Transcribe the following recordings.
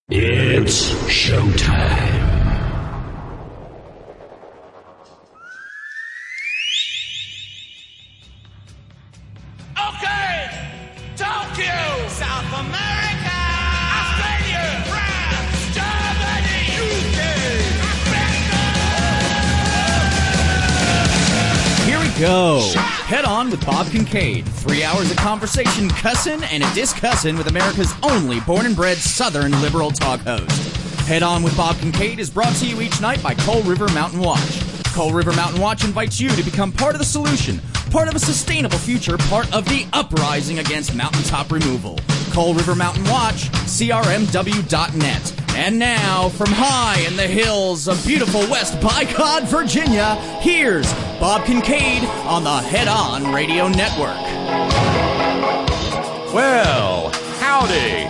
It's showtime. Okay! Tokyo! South America! Australia! France! Germany! UK! Africa! Here we go. Head On with Bob Kincaid. 3 hours of conversation, cussin' and a discussin' with America's only born and bred Southern liberal talk host. Head On with Bob Kincaid is brought to you each night by Coal River Mountain Watch. Coal River Mountain Watch invites you to become part of the solution, part of a sustainable future, part of the uprising against mountaintop removal. Coal River Mountain Watch, crmw.net. And now, from high in the hills of beautiful West Bicod, Virginia, here's Bob Kincaid on the Head On Radio Network. Well, howdy.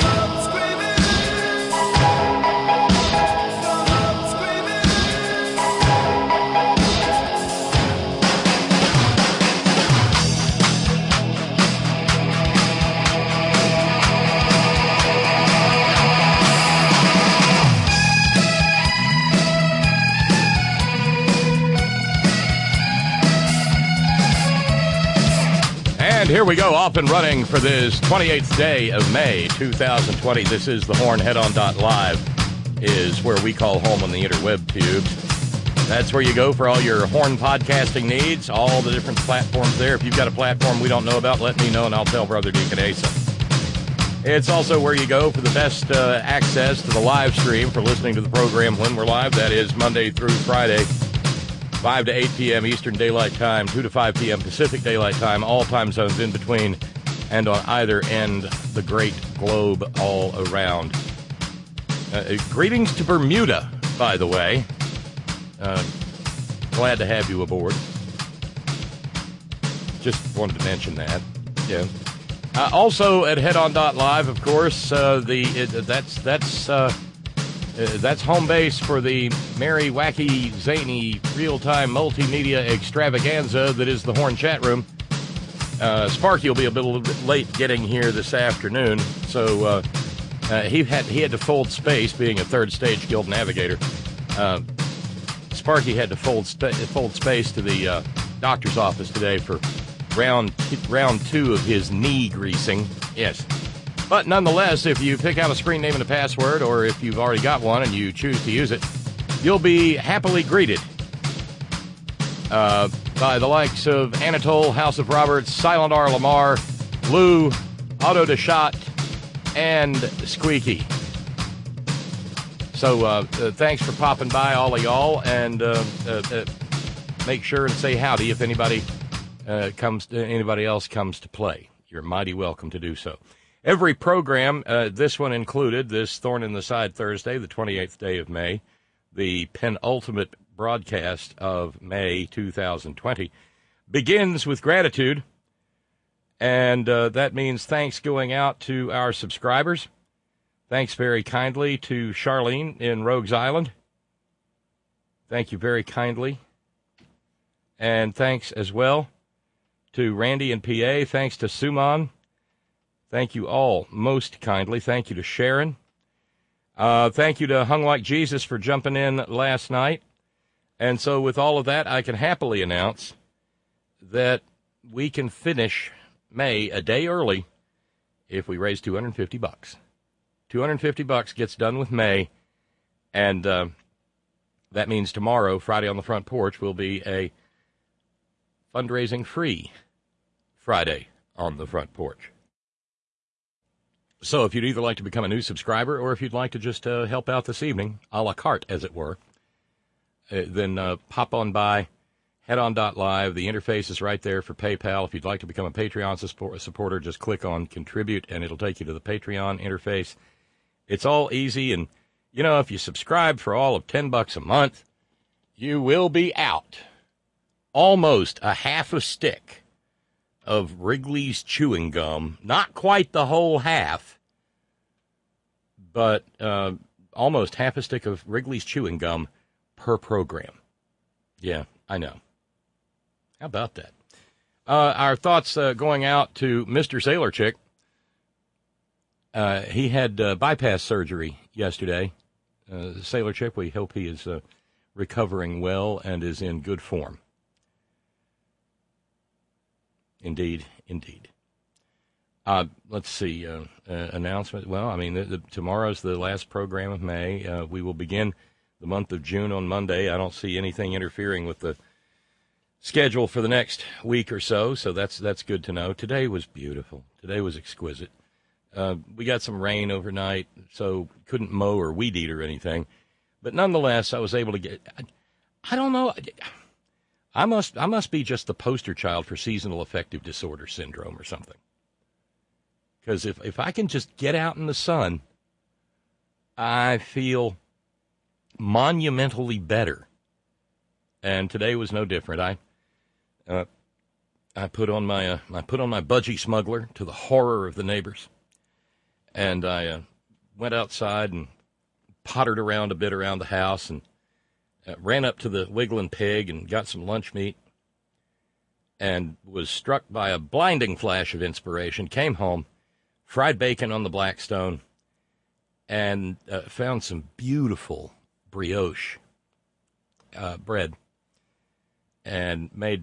And here we go, off and running for this 28th day of May, 2020. This is the Horn. Headon.live is where we call home on the interweb tubes. That's where you go for all your Horn podcasting needs, all the different platforms there. If you've got a platform we don't know about, let me know and I'll tell Brother Deacon Asa. It's also where you go for the best access to the live stream for listening to the program when we're live. That is Monday through Friday, 5 to 8 p.m. Eastern Daylight Time, 2 to 5 p.m. Pacific Daylight Time, all time zones in between and on either end the great globe all around. Greetings to Bermuda, by the way. Glad to have you aboard. Just wanted to mention that. Yeah. Also at headon.live, of course, that's home base for the merry, wacky, zany, real-time multimedia extravaganza that is the Horn chat room. Sparky will be a little bit late getting here this afternoon, so he had to fold space, being a third stage guild navigator. Sparky had to fold space to the doctor's office today for round 2 of his knee greasing. Yes. But nonetheless, if you pick out a screen name and a password, or if you've already got one and you choose to use it, you'll be happily greeted by the likes of Anatole, House of Roberts, Silent R. Lamar, Lou, Otto DeShot, and Squeaky. So thanks for popping by, all of y'all, and make sure and say howdy if anybody else comes to play. You're mighty welcome to do so. Every program, this one included, this Thorn in the Side Thursday, the 28th day of May, the penultimate broadcast of May 2020, begins with gratitude, and that means thanks going out to our subscribers. Thanks very kindly to Charlene in Rogues Island. Thank you very kindly. And thanks as well to Randy in PA. Thanks to Suman. Thank you all most kindly. Thank you to Sharon. Thank you to Hung Like Jesus for jumping in last night. And so with all of that, I can happily announce that we can finish May a day early if we raise $250. $250 gets done with May, and that means tomorrow, Friday on the Front Porch, will be a fundraising-free Friday on the Front Porch. So if you'd either like to become a new subscriber or if you'd like to just help out this evening, a la carte, as it were, then pop on by, headon.live. The interface is right there for PayPal. If you'd like to become a Patreon supporter, just click on Contribute, and it'll take you to the Patreon interface. It's all easy, and, you know, if you subscribe for all of $10 a month, you will be out almost a half a stick of Wrigley's chewing gum. Not quite the whole half, but almost half a stick of Wrigley's chewing gum per program. Yeah, I know. How about that? Our thoughts going out to Mr. Sailor Chick, He had bypass surgery yesterday. Sailor Chip, we hope he is recovering well and is in good form. Indeed, indeed. Let's see, announcement. Well, I mean, tomorrow's the last program of May. We will begin the month of June on Monday. I don't see anything interfering with the schedule for the next week or so that's good to know. Today was beautiful. Today was exquisite. We got some rain overnight, so couldn't mow or weed eat or anything. But nonetheless, I was able to get, I don't know, I must be just the poster child for seasonal affective disorder syndrome or something. Because if I can just get out in the sun, I feel monumentally better. And today was no different. I put on my budgie smuggler to the horror of the neighbors, and I went outside and pottered around a bit around the house and ran up to the Wiggling Pig and got some lunch meat, and was struck by a blinding flash of inspiration. Came home, fried bacon on the Blackstone, and found some beautiful brioche bread, and made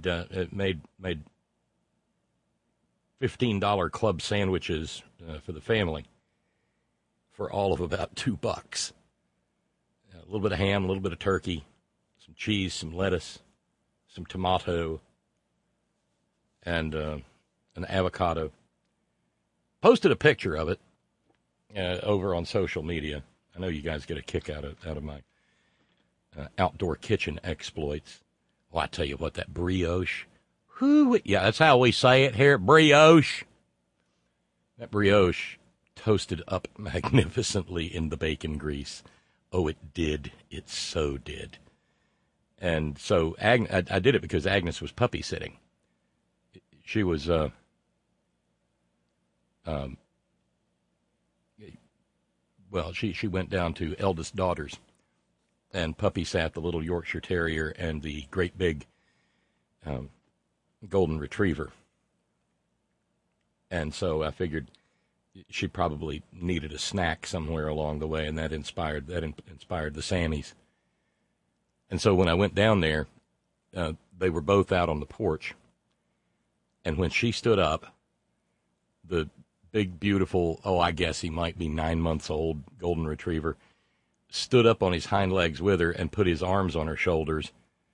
$15 club sandwiches for the family for all of about $2. A little bit of ham, a little bit of turkey, some cheese, some lettuce, some tomato, and an avocado. Posted a picture of it over on social media. I know you guys get a kick out of my outdoor kitchen exploits. Well, I tell you what, that brioche. Whoo, yeah, that's how we say it here, brioche. That brioche toasted up magnificently in the bacon grease. Oh, it did. It so did. And so I did it because Agnes was puppy sitting. She was, she went down to eldest daughters, and puppy sat the little Yorkshire Terrier and the great big golden retriever. And so I figured she probably needed a snack somewhere along the way, and that inspired the Sammies. And so when I went down there, they were both out on the porch. And when she stood up, the big, beautiful, I guess he might be 9 months old, golden retriever, stood up on his hind legs with her and put his arms on her shoulders.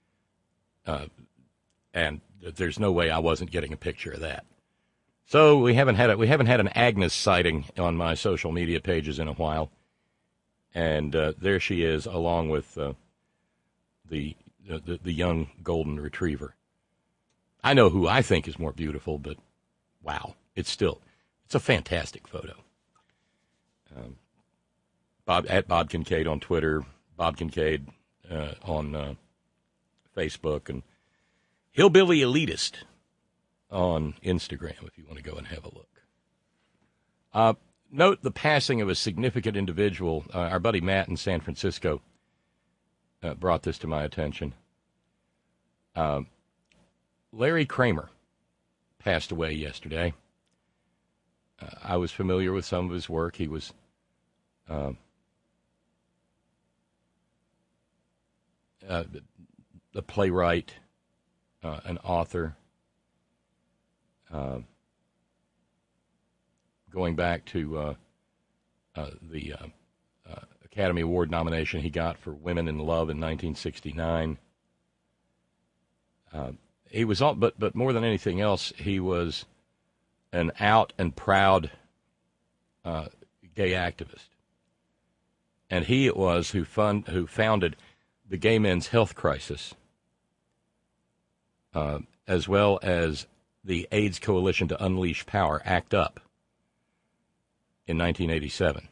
And there's no way I wasn't getting a picture of that. So we haven't had an Agnes sighting on my social media pages in a while. And there she is, along with the young golden retriever. I know who I think is more beautiful, but wow, it's a fantastic photo. Bob Kincaid on Twitter, Bob Kincaid on Facebook, and Hillbilly Elitist on Instagram if you want to go and have a look. Note the passing of a significant individual. Our buddy Matt in San Francisco brought this to my attention. Larry Kramer passed away yesterday. I was familiar with some of his work. He was the playwright, an author, going back to the Academy Award nomination he got for Women in Love in 1969. He was all, but more than anything else, he was an out and proud gay activist, and he it was who founded the Gay Men's Health Crisis, as well as the AIDS Coalition to Unleash Power, ACT UP, in 1987.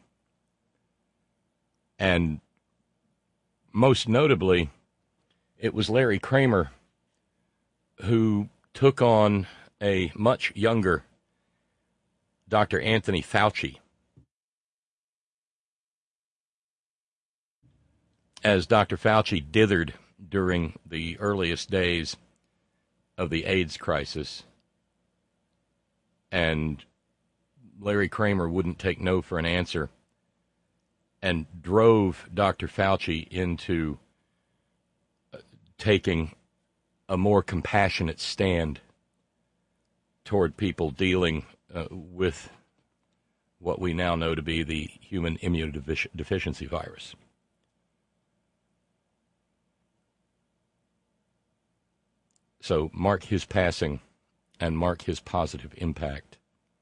And most notably, it was Larry Kramer who took on a much younger Dr. Anthony Fauci as Dr. Fauci dithered during the earliest days of the AIDS crisis and Larry Kramer wouldn't take no for an answer and drove Dr. Fauci into taking a more compassionate stand toward people dealing with what we now know to be the human immunodeficiency virus. So mark his passing and mark his positive impact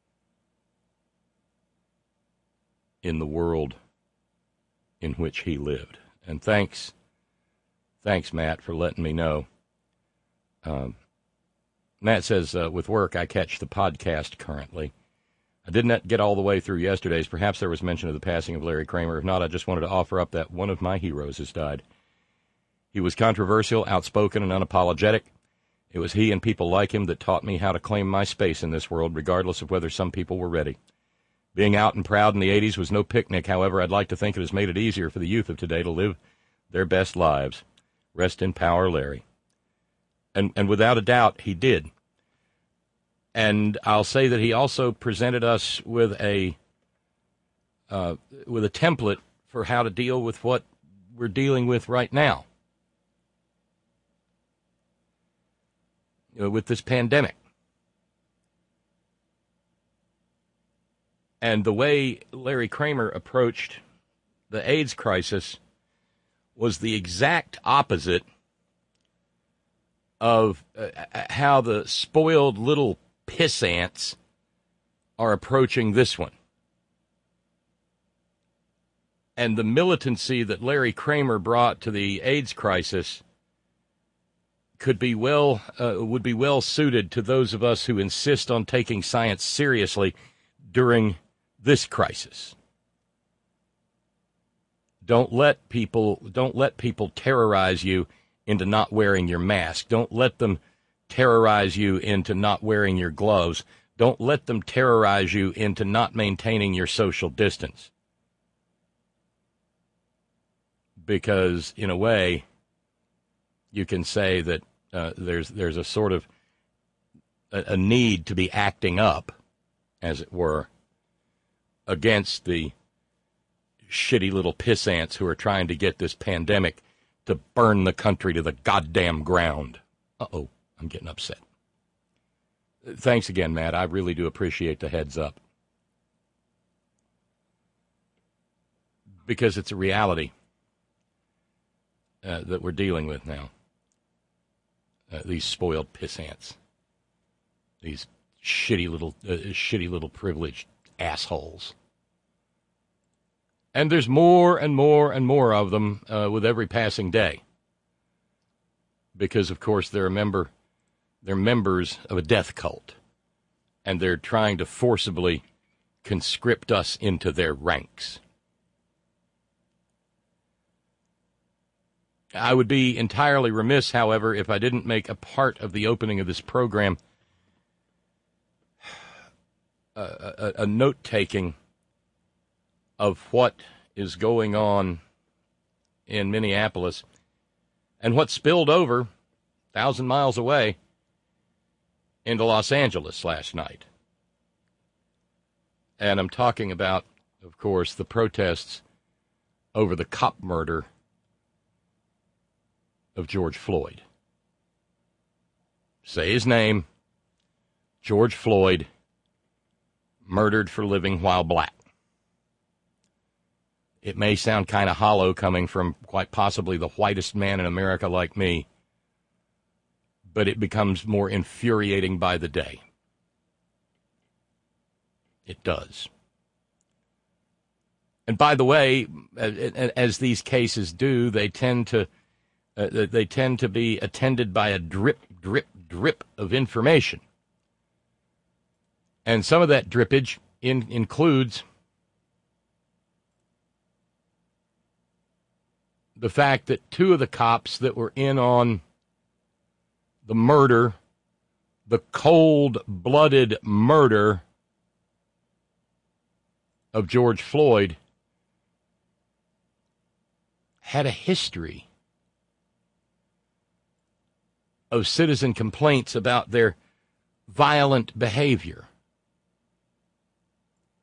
in the world in which he lived. And thanks, Matt, for letting me know. Matt says, with work, I catch the podcast currently. I did not get all the way through yesterday's. Perhaps there was mention of the passing of Larry Kramer. If not, I just wanted to offer up that one of my heroes has died. He was controversial, outspoken, and unapologetic. It was he and people like him that taught me how to claim my space in this world, regardless of whether some people were ready. Being out and proud in the 80s was no picnic. However, I'd like to think it has made it easier for the youth of today to live their best lives. Rest in power, Larry. And without a doubt, he did. And I'll say that he also presented us with a template for how to deal with what we're dealing with right now, with this pandemic. And the way Larry Kramer approached the AIDS crisis was the exact opposite of how the spoiled little piss ants are approaching this one. And the militancy that Larry Kramer brought to the AIDS crisis would be well suited to those of us who insist on taking science seriously during this crisis. Don't let people terrorize you into not wearing your mask. Don't let them terrorize you into not wearing your gloves. Don't let them terrorize you into not maintaining your social distance. Because, in a way, you can say that there's a sort of a need to be acting up, as it were, against the shitty little piss ants who are trying to get this pandemic to burn the country to the goddamn ground. Uh-oh, I'm getting upset. Thanks again, Matt. I really do appreciate the heads up. Because it's a reality that we're dealing with now. These spoiled piss ants. These shitty little privileged assholes. And there's more and more and more of them with every passing day. Because, of course, they're members of a death cult. And they're trying to forcibly conscript us into their ranks. I would be entirely remiss, however, if I didn't make a part of the opening of this program a note-taking of what is going on in Minneapolis and what spilled over 1,000 miles away into Los Angeles last night. And I'm talking about, of course, the protests over the cop murder of George Floyd. Say his name, George Floyd, murdered for living while black. It may sound kind of hollow coming from quite possibly the whitest man in America like me, but it becomes more infuriating by the day. It does. And by the way, as these cases do, they tend to be attended by a drip, drip, drip of information. And some of that drippage includes the fact that two of the cops that were in on the murder, the cold-blooded murder of George Floyd, had a history of citizen complaints about their violent behavior.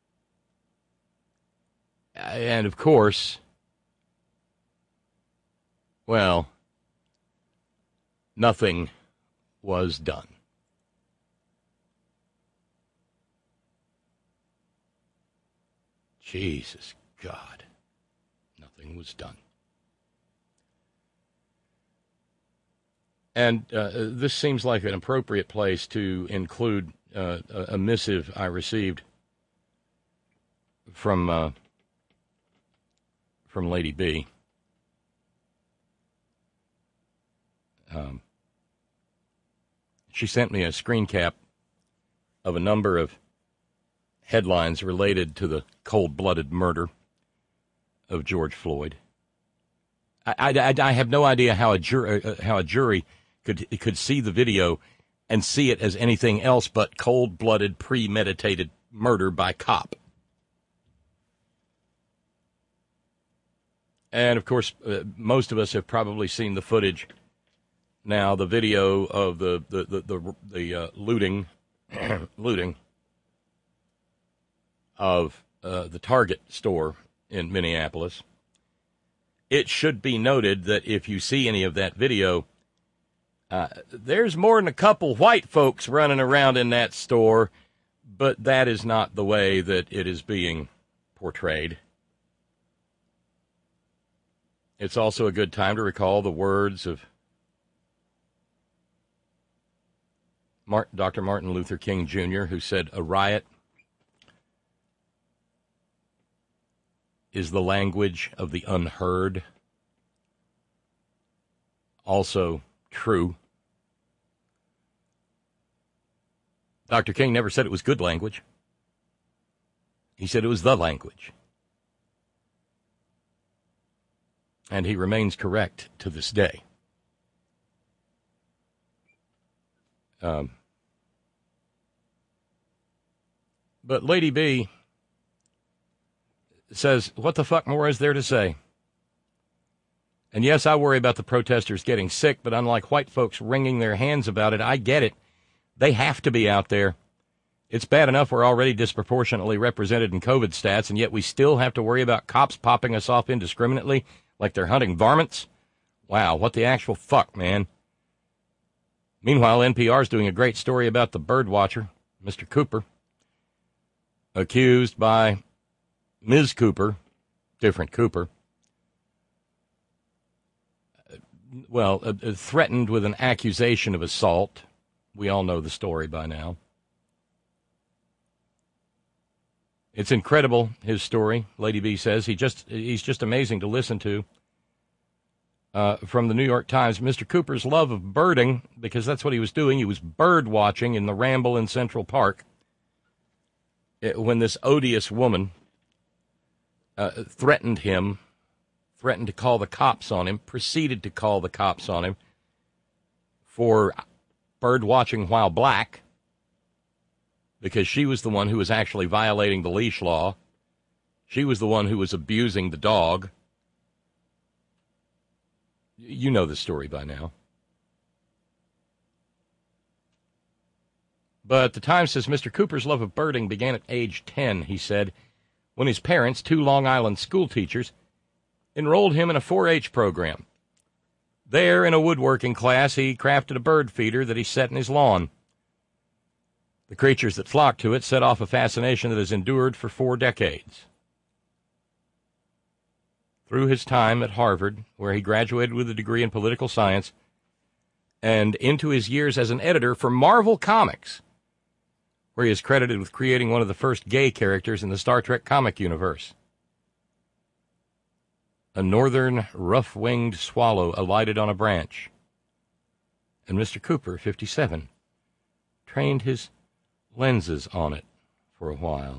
And, of course, well, nothing was done. Jesus God, nothing was done. And this seems like an appropriate place to include a missive I received from Lady B. She sent me a screen cap of a number of headlines related to the cold-blooded murder of George Floyd. I have no idea how a jury could see the video and see it as anything else but cold-blooded, premeditated murder by cop. And, of course, most of us have probably seen the footage now, the video of the looting of the Target store in Minneapolis. It should be noted that if you see any of that video, there's more than a couple white folks running around in that store, but that is not the way that it is being portrayed. It's also a good time to recall the words of Dr. Martin Luther King Jr., who said, "A riot is the language of the unheard." Also true. Dr. King never said it was good language. He said it was the language. And he remains correct to this day. But Lady B says, what the fuck more is there to say? And yes, I worry about the protesters getting sick, but unlike white folks wringing their hands about it, I get it. They have to be out there. It's bad enough we're already disproportionately represented in COVID stats, and yet we still have to worry about cops popping us off indiscriminately like they're hunting varmints. Wow, what the actual fuck, man. Meanwhile, NPR's doing a great story about the bird watcher, Mr. Cooper, accused by Ms. Cooper, different Cooper, threatened with an accusation of assault. We all know the story by now. It's incredible, his story, Lady B says. He's just amazing to listen to. From the New York Times, Mr. Cooper's love of birding, because that's what he was doing. He was bird watching in the Ramble in Central Park when this odious woman threatened to call the cops on him, proceeded to call the cops on him for bird watching while black, because she was the one who was actually violating the leash law. She was the one who was abusing the dog. You know the story by now. But the Times says Mr. Cooper's love of birding began at age 10, he said, when his parents, two Long Island school teachers, enrolled him in a 4-H program. There, in a woodworking class, he crafted a bird feeder that he set in his lawn. The creatures that flocked to it set off a fascination that has endured for 4 decades. Through his time at Harvard, where he graduated with a degree in political science, and into his years as an editor for Marvel Comics, where he is credited with creating one of the first gay characters in the Star Trek comic universe. A northern rough-winged swallow alighted on a branch, and Mr. Cooper, 57, trained his lenses on it for a while.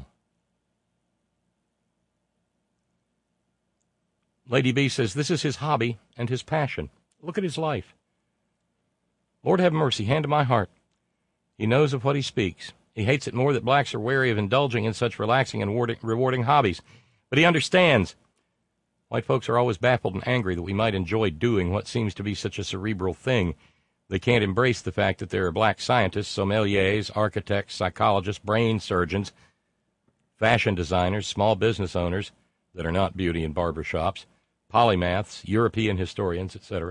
Lady B says this is his hobby and his passion. Look at his life. Lord have mercy, hand to my heart. He knows of what he speaks. He hates it more that blacks are wary of indulging in such relaxing and rewarding hobbies. But he understands. White folks are always baffled and angry that we might enjoy doing what seems to be such a cerebral thing. They can't embrace the fact that there are black scientists, sommeliers, architects, psychologists, brain surgeons, fashion designers, small business owners, that are not beauty and barber shops, polymaths, European historians, etc.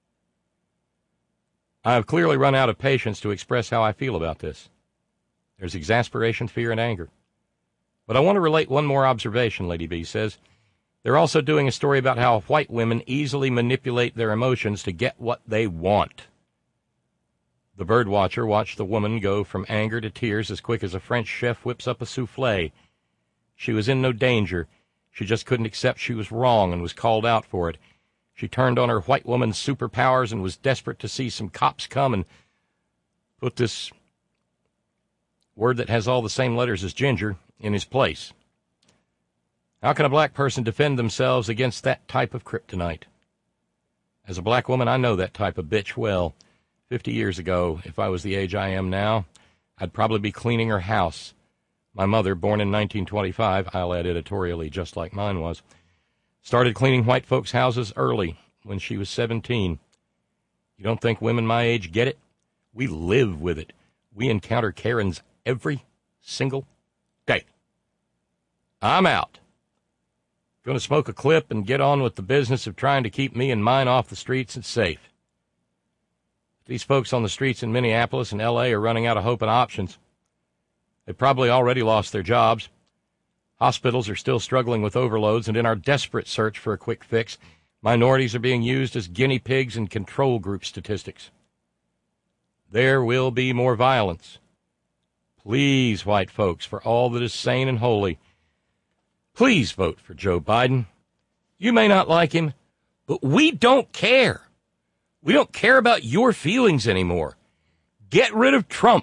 I have clearly run out of patience to express how I feel about this. There's exasperation, fear, and anger. But I want to relate one more observation, Lady B says. They're also doing a story about how white women easily manipulate their emotions to get what they want. The birdwatcher watched the woman go from anger to tears as quick as a French chef whips up a souffle. She was in no danger. She just couldn't accept she was wrong and was called out for it. She turned on her white woman's superpowers and was desperate to see some cops come and put this word that has all the same letters as ginger in his place. How can a black person defend themselves against that type of kryptonite? As a black woman, I know that type of bitch well. 50 years ago, if I was the age I am now, I'd probably be cleaning her house. My mother, born in 1925, I'll add editorially just like mine was, started cleaning white folks' houses early when she was 17. You don't think women my age get it? We live with it. We encounter Karens every single day. I'm out. Going to smoke a clip and get on with the business of trying to keep me and mine off the streets and safe. These folks on the streets in Minneapolis and L.A. are running out of hope and options. They've probably already lost their jobs. Hospitals are still struggling with overloads, and in our desperate search for a quick fix, minorities are being used as guinea pigs in control group statistics. There will be more violence. Please, white folks, for all that is sane and holy, please vote for Joe Biden. You may not like him, but we don't care. We don't care about your feelings anymore. Get rid of Trump.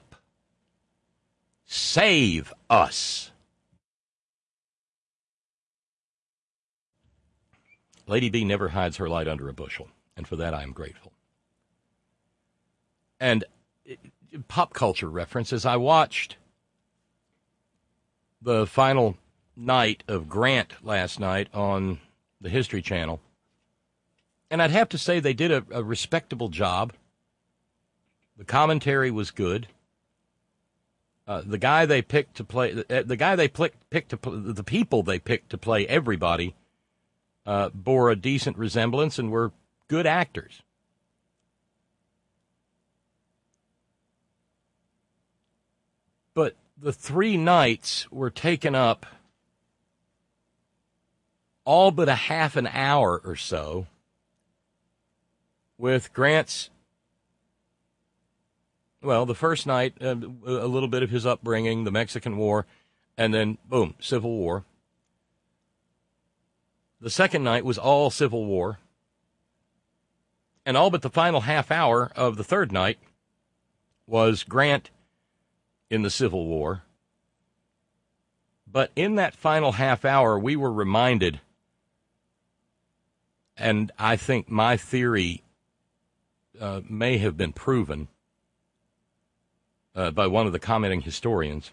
Save us. Lady B never hides her light under a bushel, and for that I am grateful. And pop culture references, I watched the final night of Grant last night on the History Channel, and I'd have to say they did a respectable job. The commentary was good. The guy they picked to play, the people they picked to play everybody, bore a decent resemblance and were good actors. But the 3 nights were taken up all but a half an hour or so with Grant's, well, the first night, a little bit of his upbringing, the Mexican War, and then, boom, Civil War. The second night was all Civil War. And all but the final half hour of the third night was Grant in the Civil War. But in that final half hour, we were reminded, and I think my theory may have been proven by one of the commenting historians.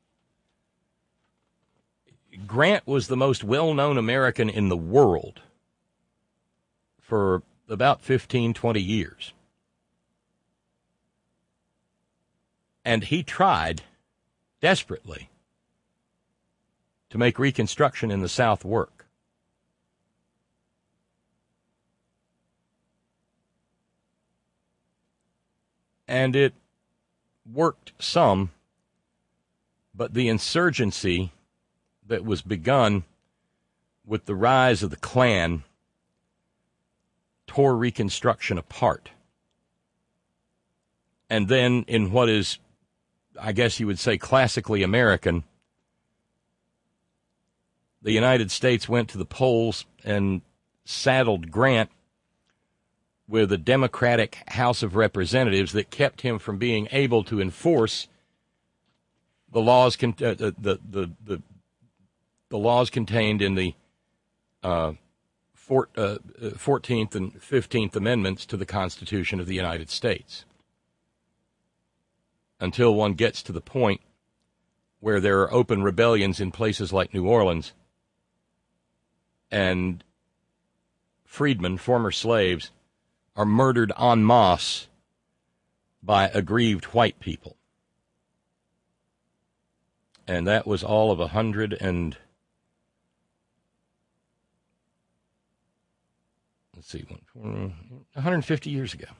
Grant was the most well-known American in the world for about 15, 20 years. And he tried desperately to make Reconstruction in the South work. And it worked some, but the insurgency that was begun with the rise of the Klan tore Reconstruction apart. And then in what is, I guess you would say, classically American, the United States went to the polls and saddled Grant with a Democratic House of Representatives that kept him from being able to enforce the laws the laws contained in the 14th and 15th Amendments to the Constitution of the United States, until one gets to the point where there are open rebellions in places like New Orleans, and freedmen, former slaves, are murdered en masse by aggrieved white people. And that was all of 100 and let's see, 150 years ago.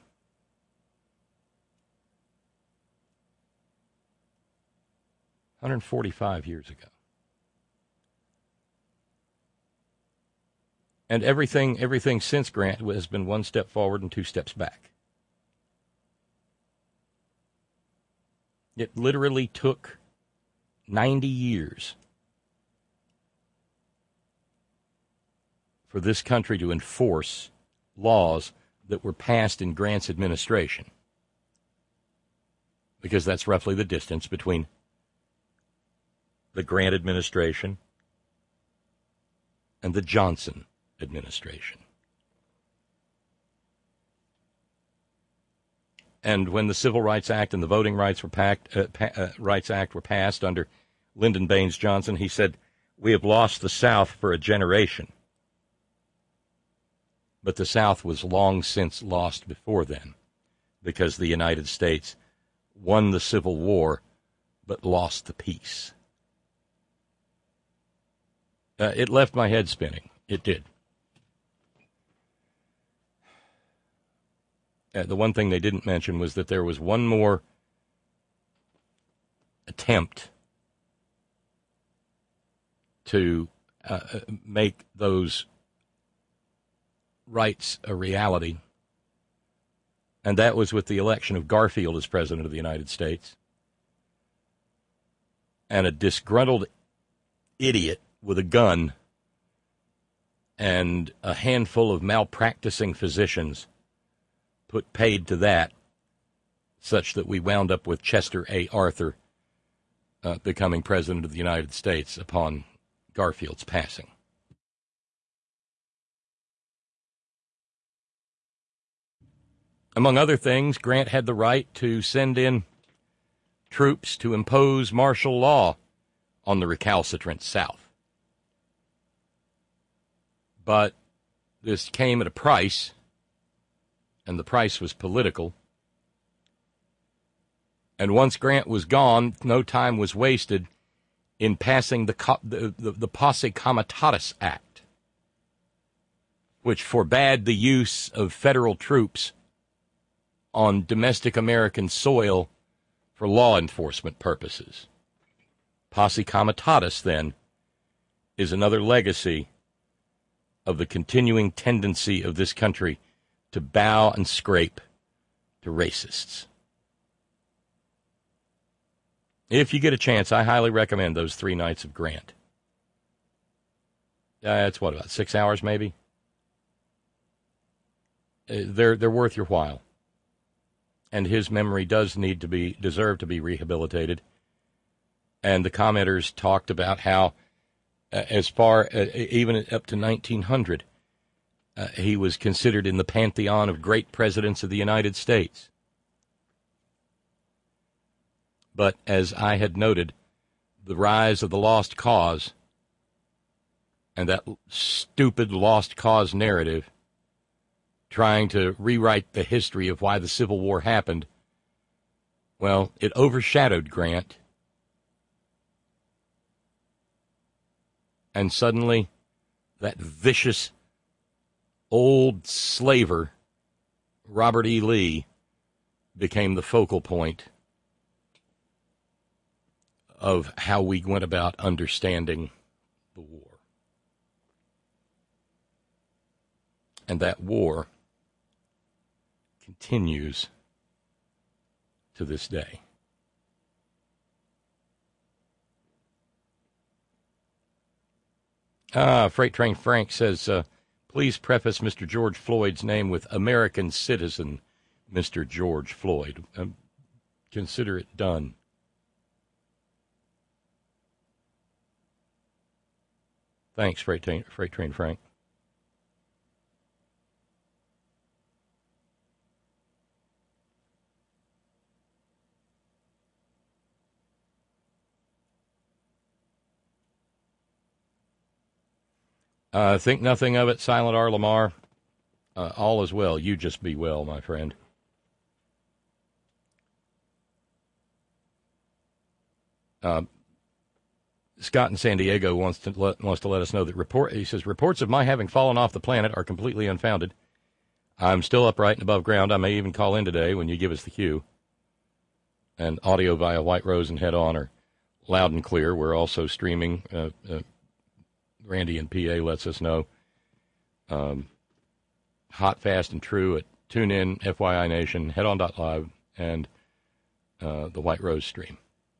$145 years ago. And everything since Grant has been one step forward and two steps back. It literally took 90 years for this country to enforce laws that were passed in Grant's administration, because that's roughly the distance between the Grant administration and the Johnson administration. And when the Civil Rights Act and the Voting Rights Rights Act were passed under Lyndon Baines Johnson, he said, "We have lost the South for a generation." But the South was long since lost before then, because the United States won the Civil War but lost the peace. It left my head spinning. It did. The one thing they didn't mention was that there was one more attempt to make those rights a reality, and that was with the election of Garfield as President of the United States. And a disgruntled idiot with a gun and a handful of malpracticing physicians put paid to that, such that we wound up with Chester A. Arthur becoming President of the United States upon Garfield's passing. Among other things, Grant had the right to send in troops to impose martial law on the recalcitrant South. But this came at a price, and the price was political. And once Grant was gone, no time was wasted in passing the Posse Comitatus Act, which forbade the use of federal troops on domestic American soil for law enforcement purposes. Posse Comitatus, then, is another legacy of the continuing tendency of this country to bow and scrape to racists. If you get a chance, I highly recommend those 3 nights of Grant. It's about 6 hours maybe? They're worth your while. And his memory does deserve to be rehabilitated. And the commenters talked about how, as far even up to 1900, he was considered in the pantheon of great presidents of the United States. But as I had noted, the rise of the lost cause and that stupid lost cause narrative, trying to rewrite the history of why the Civil War happened, well, it overshadowed Grant. And suddenly, that vicious old slaver, Robert E. Lee, became the focal point of how we went about understanding the war. And that war continues to this day. Freight Train Frank says, please preface Mr. George Floyd's name with American citizen, Mr. George Floyd. Consider it done. Thanks, Freight Train Frank. Think nothing of it, Silent R. Lamar. All is well. You just be well, my friend. Scott in San Diego wants to let us know that reports of my having fallen off the planet are completely unfounded. I'm still upright and above ground. I may even call in today when you give us the cue. And audio via White Rose and Head On are loud and clear. We're also streaming. Randy in PA lets us know. Hot, fast, and true at TuneIn, FYI Nation, headon.live, and the White Rose stream.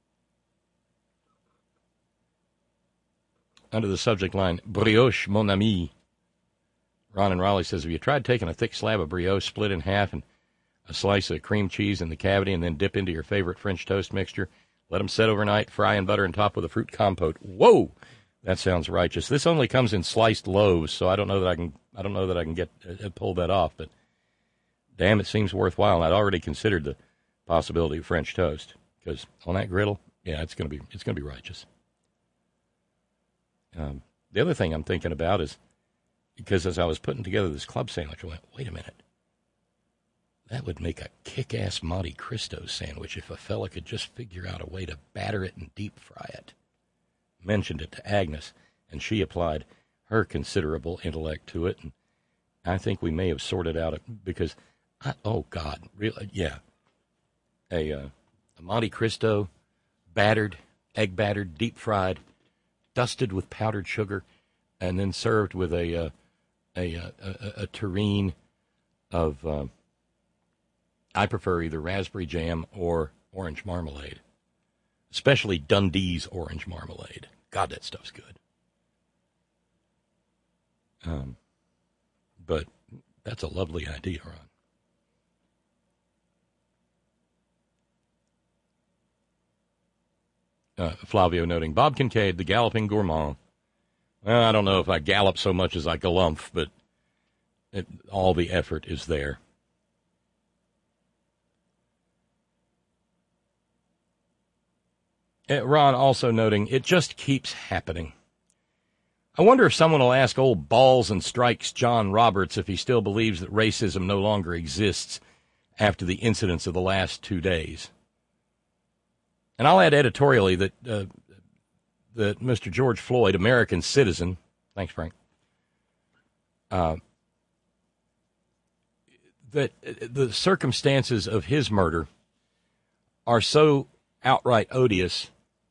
Under the subject line, brioche, mon ami. Ron in Raleigh says, have you tried taking a thick slab of brioche, split in half, and a slice of cream cheese in the cavity, and then dip into your favorite French toast mixture? Let them set overnight, fry in butter, and top with a fruit compote. Whoa! That sounds righteous. This only comes in sliced loaves, so I don't know that I can get pull that off, but damn, it seems worthwhile. And I'd already considered the possibility of French toast, because on that griddle, yeah, it's gonna be righteous. The other thing I'm thinking about is, because as I was putting together this club sandwich, I went, wait a minute. That would make a kick-ass Monte Cristo sandwich if a fella could just figure out a way to batter it and deep fry it. Mentioned it to Agnes, and she applied her considerable intellect to it, and I think we may have sorted out because, oh, God, really, yeah. A Monte Cristo, egg battered, deep fried, dusted with powdered sugar, and then served with a tureen of, I prefer either raspberry jam or orange marmalade, especially Dundee's orange marmalade. God, that stuff's good. But that's a lovely idea, Ron. Flavio noting, Bob Kincaid, the galloping gourmand. Well, I don't know if I gallop so much as I galumph, but all the effort is there. Ron also noting, it just keeps happening. I wonder if someone will ask old Balls and Strikes John Roberts if he still believes that racism no longer exists after the incidents of the last 2 days. And I'll add editorially that that Mr. George Floyd, American citizen, thanks, Frank, that the circumstances of his murder are so outright odious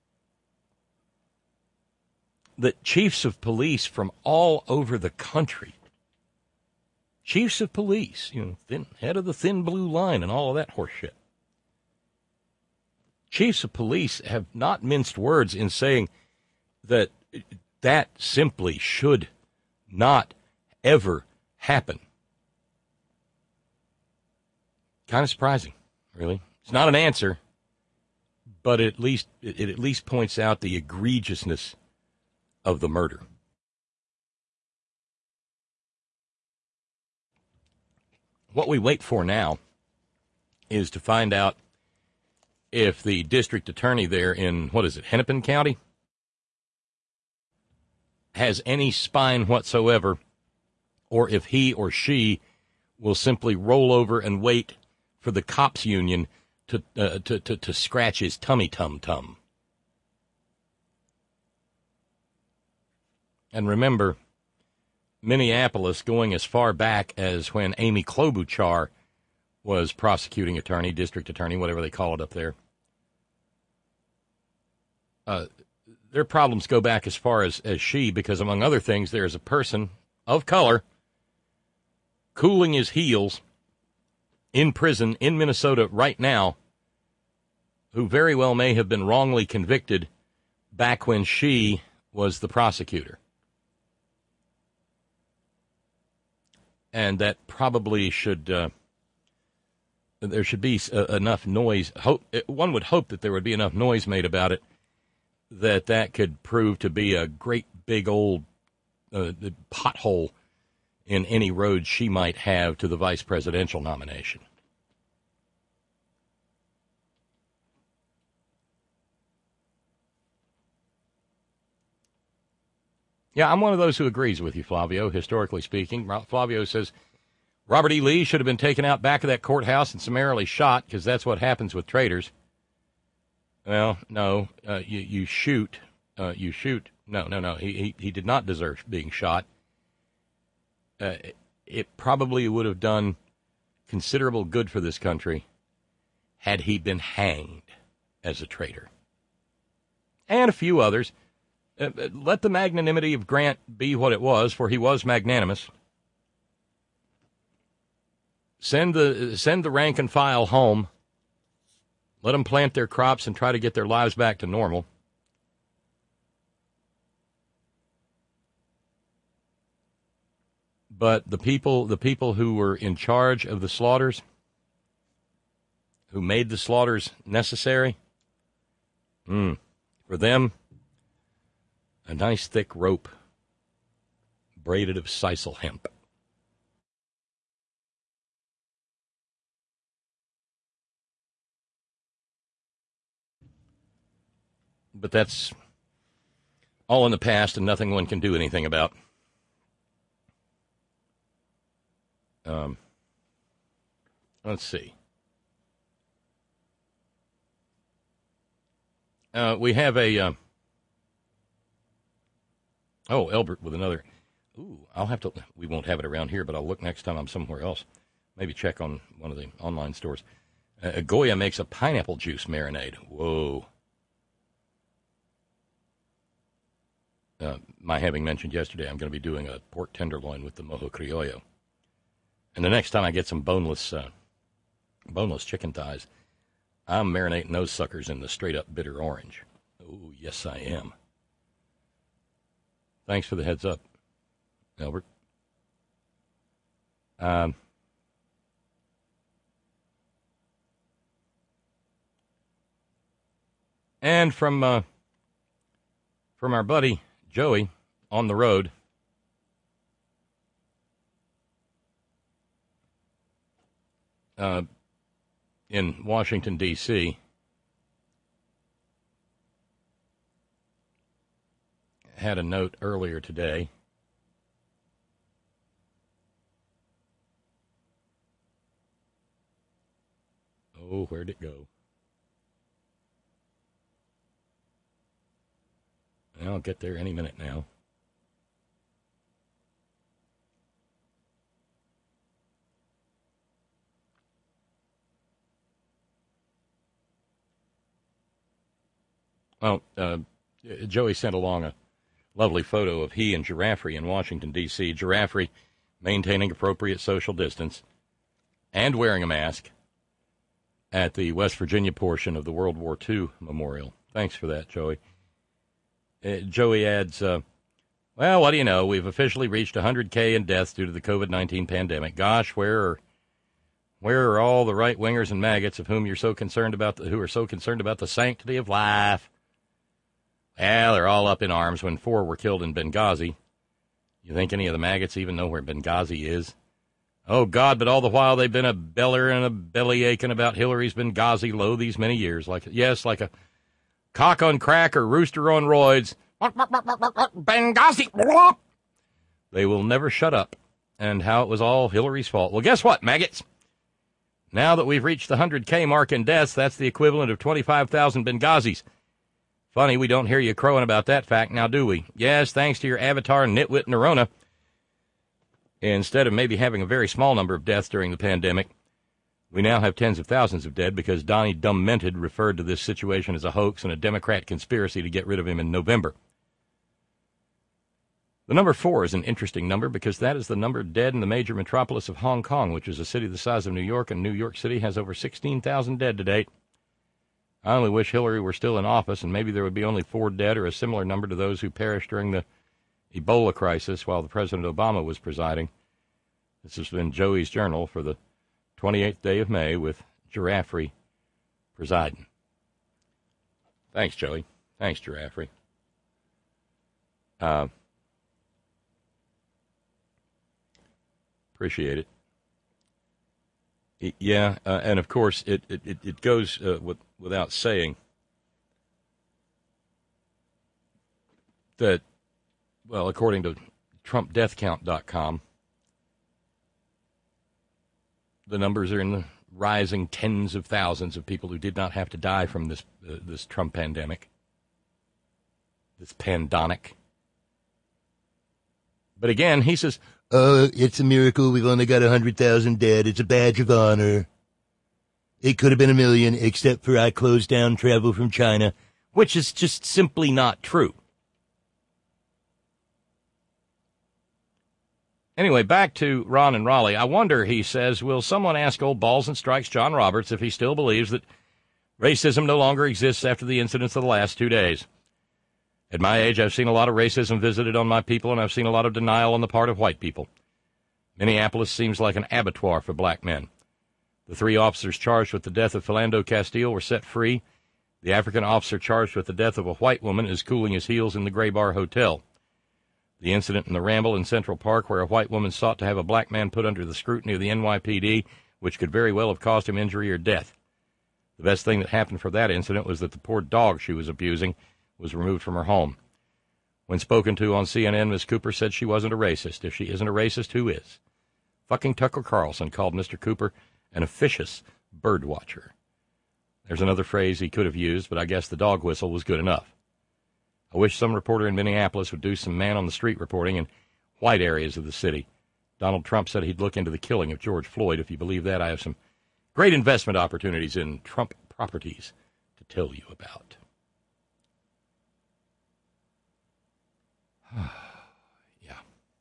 that chiefs of police from all over the country, chiefs of police, head of the thin blue line and all of that horse shit, chiefs of police have not minced words in saying that that simply should not ever happen. Kind of surprising, really. It's not an answer, but it at least points out the egregiousness of the murder. What we wait for now is to find out if the district attorney there in, Hennepin County, has any spine whatsoever, or if he or she will simply roll over and wait for the cops union to scratch his tummy tum-tum. And remember, Minneapolis going as far back as when Amy Klobuchar was prosecuting attorney, district attorney, whatever they call it up there. Their problems go back as far as she, because among other things, there is a person of color cooling his heels in prison in Minnesota right now who very well may have been wrongly convicted back when she was the prosecutor. And that probably should, there should be enough noise. One would hope that there would be enough noise made about it that could prove to be a great big old pothole in any road she might have to the vice presidential nomination. Yeah, I'm one of those who agrees with you, Flavio, historically speaking. Flavio says Robert E. Lee should have been taken out back of that courthouse and summarily shot, because that's what happens with traitors. Well, no, you shoot. You shoot. No. He did not deserve being shot. it probably would have done considerable good for this country had he been hanged as a traitor. And a few others. Let the magnanimity of Grant be what it was, for he was magnanimous. Send the rank and file home. Let them plant their crops and try to get their lives back to normal. But the people who were in charge of the slaughters, who made the slaughters necessary, for them, a nice thick rope braided of sisal hemp. But that's all in the past and nothing one can do anything about. Let's see. We have a... Elbert with another... I'll have to... We won't have it around here, but I'll look next time I'm somewhere else. Maybe check on one of the online stores. Goya makes a pineapple juice marinade. Whoa. My having mentioned yesterday, I'm going to be doing a pork tenderloin with the mojo criollo. And the next time I get some boneless chicken thighs, I'm marinating those suckers in the straight-up bitter orange. Oh, yes, I am. Thanks for the heads up, Albert. And from our buddy Joey on the road. In Washington, D.C., had a note earlier today. Oh, where'd it go? I'll get there any minute now. Well, Joey sent along a lovely photo of he and Giraffe in Washington, D.C. Giraffe maintaining appropriate social distance and wearing a mask at the West Virginia portion of the World War II Memorial. Thanks for that, Joey. Joey adds, well, what do you know? We've officially reached 100K in deaths due to the COVID-19 pandemic. Gosh, where are all the right-wingers and maggots of whom you're so concerned about, who are so concerned about the sanctity of life? Well, they're all up in arms when 4 were killed in Benghazi. You think any of the maggots even know where Benghazi is? Oh, God, but all the while they've been a beller and a belly aching about Hillary's Benghazi low these many years. Like a cock on crack or rooster on roids. Benghazi. They will never shut up. And how it was all Hillary's fault. Well, guess what, maggots? Now that we've reached the 100K mark in deaths, that's the equivalent of 25,000 Benghazis. Funny, we don't hear you crowing about that fact now, do we? Yes, thanks to your avatar nitwit Nerona. Instead of maybe having a very small number of deaths during the pandemic, we now have tens of thousands of dead because Donnie Dumb-Mented referred to this situation as a hoax and a Democrat conspiracy to get rid of him in November. The number 4 is an interesting number because that is the number dead in the major metropolis of Hong Kong, which is a city the size of New York, and New York City has over 16,000 dead to date. I only wish Hillary were still in office, and maybe there would be only 4 dead or a similar number to those who perished during the Ebola crisis while the President Obama was presiding. This has been Joey's Journal for the 28th day of May with Giraffe presiding. Thanks, Joey. Thanks, Giraffe. Appreciate it. Yeah, and of course, it goes without saying that, well, according to TrumpDeathCount.com, the numbers are in the rising tens of thousands of people who did not have to die from this Trump pandemic, this pandemic. But again, he says, Oh, it's a miracle. We've only got 100,000 dead. It's a badge of honor. It could have been 1 million, except for I closed down travel from China. Which is just simply not true. Anyway, back to Ron and Raleigh. I wonder, he says, will someone ask old Balls and Strikes John Roberts if he still believes that racism no longer exists after the incidents of the last 2 days? At my age, I've seen a lot of racism visited on my people, and I've seen a lot of denial on the part of white people. Minneapolis seems like an abattoir for black men. The 3 officers charged with the death of Philando Castile were set free. The African officer charged with the death of a white woman is cooling his heels in the Gray Bar Hotel. The incident in the Ramble in Central Park, where a white woman sought to have a black man put under the scrutiny of the NYPD, which could very well have caused him injury or death. The best thing that happened for that incident was that the poor dog she was abusing was removed from her home. When spoken to on CNN, Ms. Cooper said she wasn't a racist. If she isn't a racist, who is? Fucking Tucker Carlson called Mr. Cooper an officious bird watcher. There's another phrase he could have used, but I guess the dog whistle was good enough. I wish some reporter in Minneapolis would do some man-on-the-street reporting in white areas of the city. Donald Trump said he'd look into the killing of George Floyd. If you believe that, I have some great investment opportunities in Trump properties to tell you about. Yeah.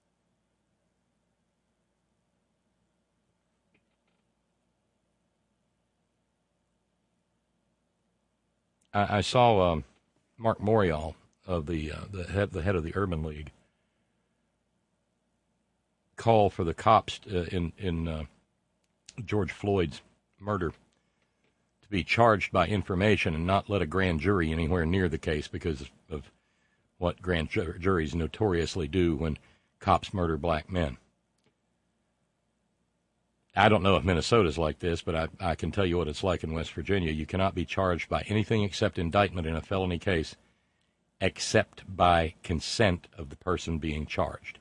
I saw Mark Morial of the head of the Urban League call for the cops in George Floyd's murder to be charged by information and not let a grand jury anywhere near the case because of what grand juries notoriously do when cops murder black men. I don't know if Minnesota's like this, but I can tell you what it's like in West Virginia. You cannot be charged by anything except indictment in a felony case except by consent of the person being charged.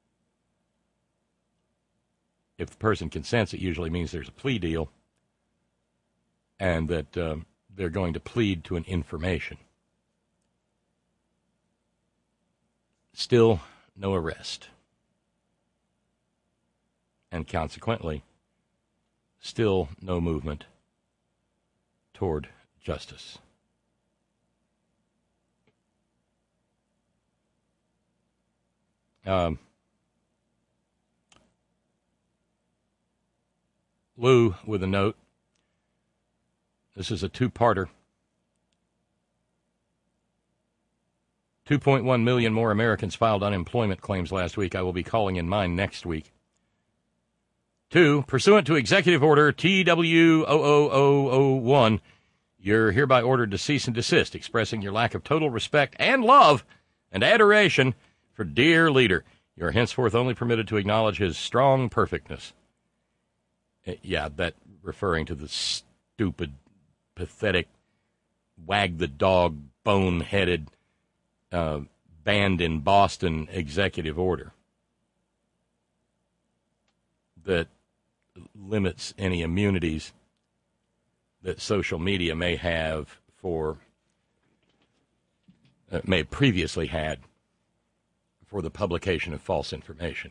If the person consents, it usually means there's a plea deal and that they're going to plead to an information. Still no arrest. And consequently, still no movement toward justice. Lou with a note. This is a two-parter. 2.1 million more Americans filed unemployment claims last week. I will be calling in mine next week. 2, pursuant to Executive Order TW00001, you're hereby ordered to cease and desist, expressing your lack of total respect and love and adoration for dear leader. You are henceforth only permitted to acknowledge his strong perfectness. Yeah, that referring to the stupid, pathetic, wag-the-dog, bone-headed, banned in Boston executive order that limits any immunities that social media may have for, may previously had for the publication of false information.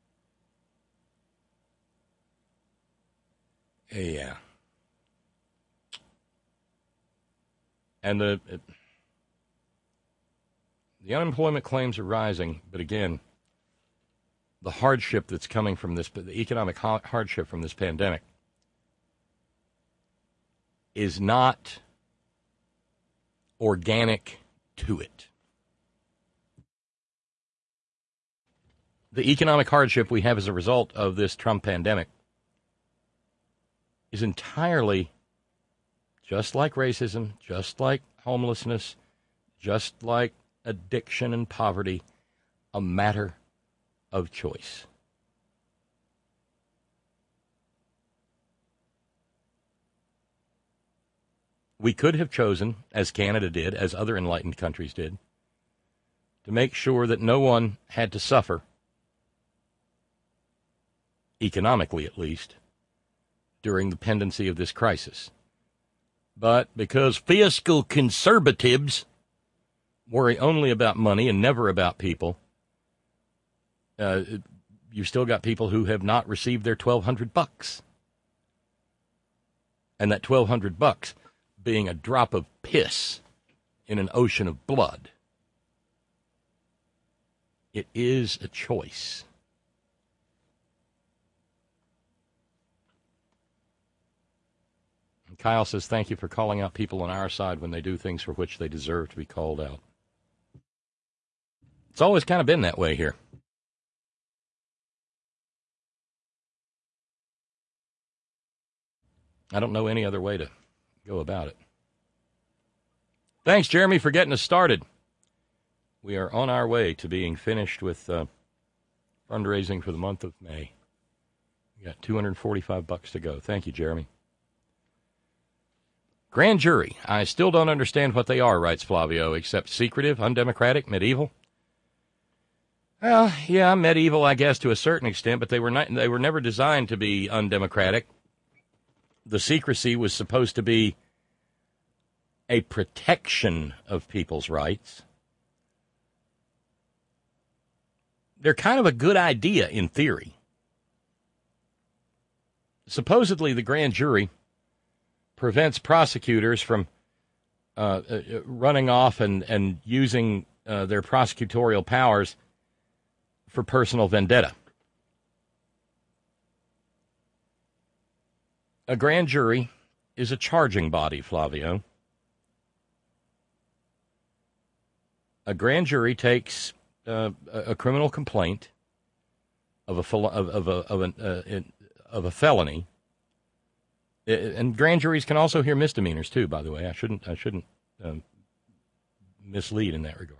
Yeah. And the unemployment claims are rising, but again, the hardship that's coming from this, the economic hardship from this pandemic is not organic to it. The economic hardship we have as a result of this Trump pandemic is entirely, just like racism, just like homelessness, just like addiction and poverty, a matter of choice. We could have chosen, as Canada did, as other enlightened countries did, to make sure that no one had to suffer, economically at least, during the pendency of this crisis. But because fiscal conservatives worry only about money and never about people, you've still got people who have not received their $1,200. And that $1,200 being a drop of piss in an ocean of blood. It is a choice. And Kyle says, thank you for calling out people on our side when they do things for which they deserve to be called out. It's always kind of been that way here. I don't know any other way to go about it. Thanks, Jeremy, for getting us started. We are on our way to being finished with fundraising for the month of May. We got $245 to go. Thank you, Jeremy. Grand jury. I still don't understand what they are, writes Flavio, except secretive, undemocratic, medieval. Well, yeah, medieval, I guess, to a certain extent, but they were never designed to be undemocratic. The secrecy was supposed to be a protection of people's rights. They're kind of a good idea in theory. Supposedly, the grand jury prevents prosecutors from running off and using their prosecutorial powers for personal vendetta. A grand jury is a charging body, Flavio. A grand jury takes a criminal complaint of a felony, and grand juries can also hear misdemeanors too. By the way, I shouldn't mislead in that regard.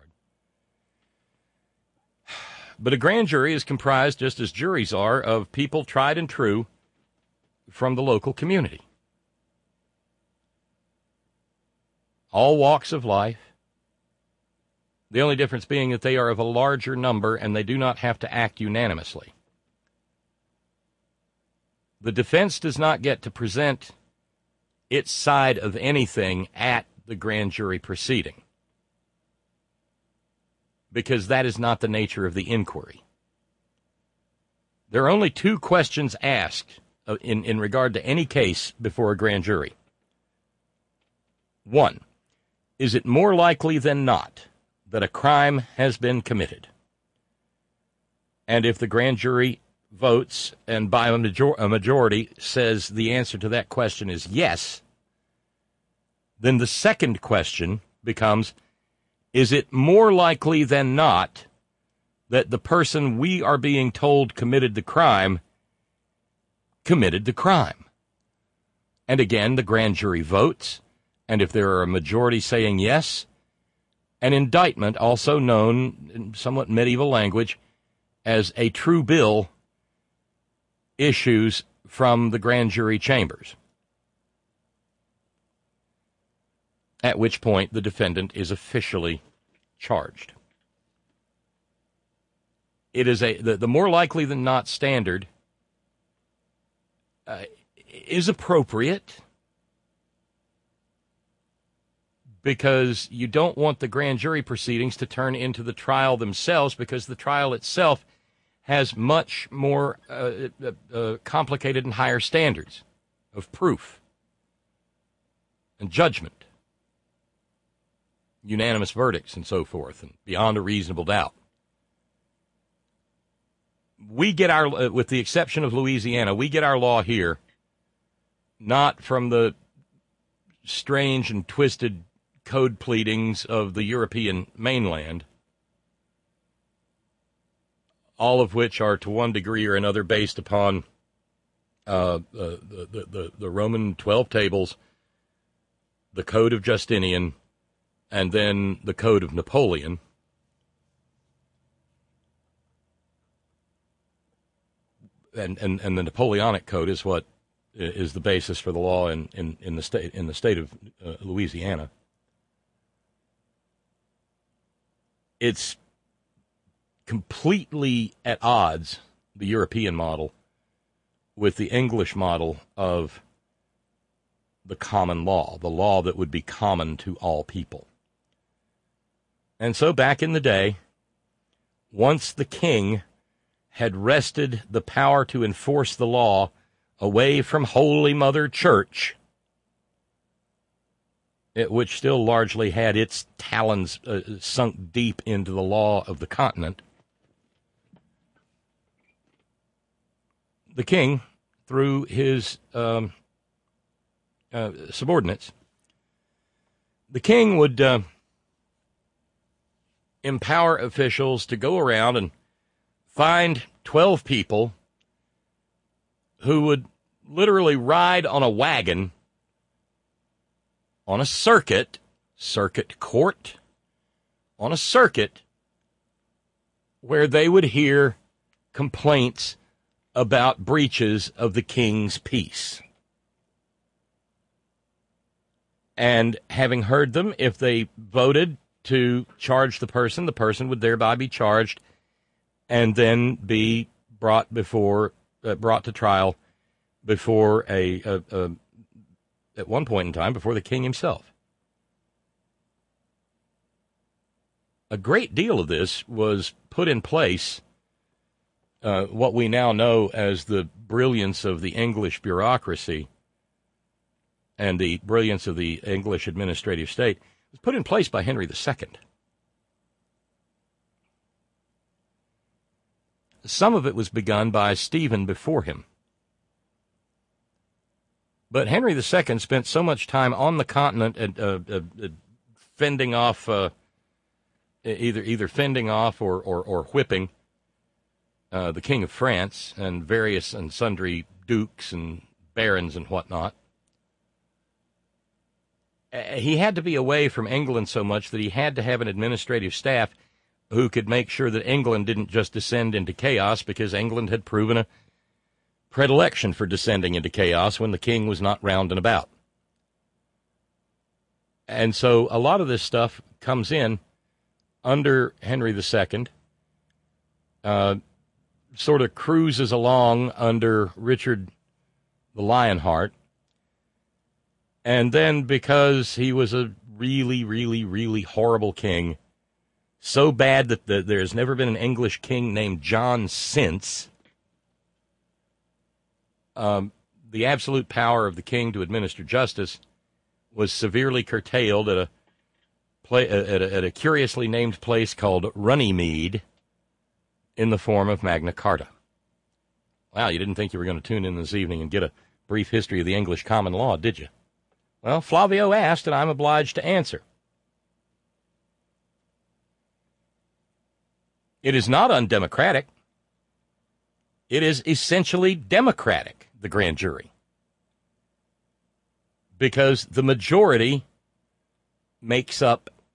But a grand jury is comprised, just as juries are, of people tried and true from the local community. All walks of life. The only difference being that they are of a larger number and they do not have to act unanimously. The defense does not get to present its side of anything at the grand jury proceeding, because that is not the nature of the inquiry. There are only two questions asked in regard to any case before a grand jury. One, is it more likely than not that a crime has been committed? And if the grand jury votes and by a majority says the answer to that question is yes, then the second question becomes, is it more likely than not that the person we are being told committed the crime committed the crime? And again, the grand jury votes, and if there are a majority saying yes, an indictment, also known in somewhat medieval language as a true bill, issues from the grand jury chambers, at which point the defendant is officially charged. It is the more likely than not standard is appropriate, because you don't want the grand jury proceedings to turn into the trial themselves, because the trial itself has much more complicated and higher standards of proof and judgment, unanimous verdicts and so forth, and beyond a reasonable doubt. We get our, with the exception of Louisiana, we get our law here not from the strange and twisted code pleadings of the European mainland, all of which are to one degree or another based upon the Roman 12 tables, the Code of Justinian, and then the Code of Napoleon. And the Napoleonic Code is what is the basis for the law in the state of Louisiana. It's completely at odds, the European model, with the English model of the common law, the law that would be common to all people. And so back in the day, once the king had wrested the power to enforce the law away from Holy Mother Church, which still largely had its talons sunk deep into the law of the continent, the king, through his subordinates, the king would empower officials to go around and find 12 people who would literally ride on a wagon on a circuit court, on a circuit where they would hear complaints about breaches of the king's peace. And having heard them, if they voted to charge the person would thereby be charged and then be brought to trial before at one point in time, before the king himself. A great deal of this was put in place, what we now know as the brilliance of the English bureaucracy and the brilliance of the English administrative state, was put in place by Henry II. Some of it was begun by Stephen before him. But Henry II spent so much time on the continent fending off, either fending off or whipping the King of France and various and sundry dukes and barons and whatnot. He had to be away from England so much that he had to have an administrative staff who could make sure that England didn't just descend into chaos, because England had proven a predilection for descending into chaos when the king was not round and about. And so a lot of this stuff comes in under Henry II, sort of cruises along under Richard the Lionheart, and then because he was a really, really, really horrible king, so bad that there's never been an English king named John since, the absolute power of the king to administer justice was severely curtailed at a curiously named place called Runnymede in the form of Magna Carta. Wow, you didn't think you were going to tune in this evening and get a brief history of the English common law, did you? Well, Flavio asked, and I'm obliged to answer. It is not undemocratic. It is essentially democratic, the grand jury, because the majority makes the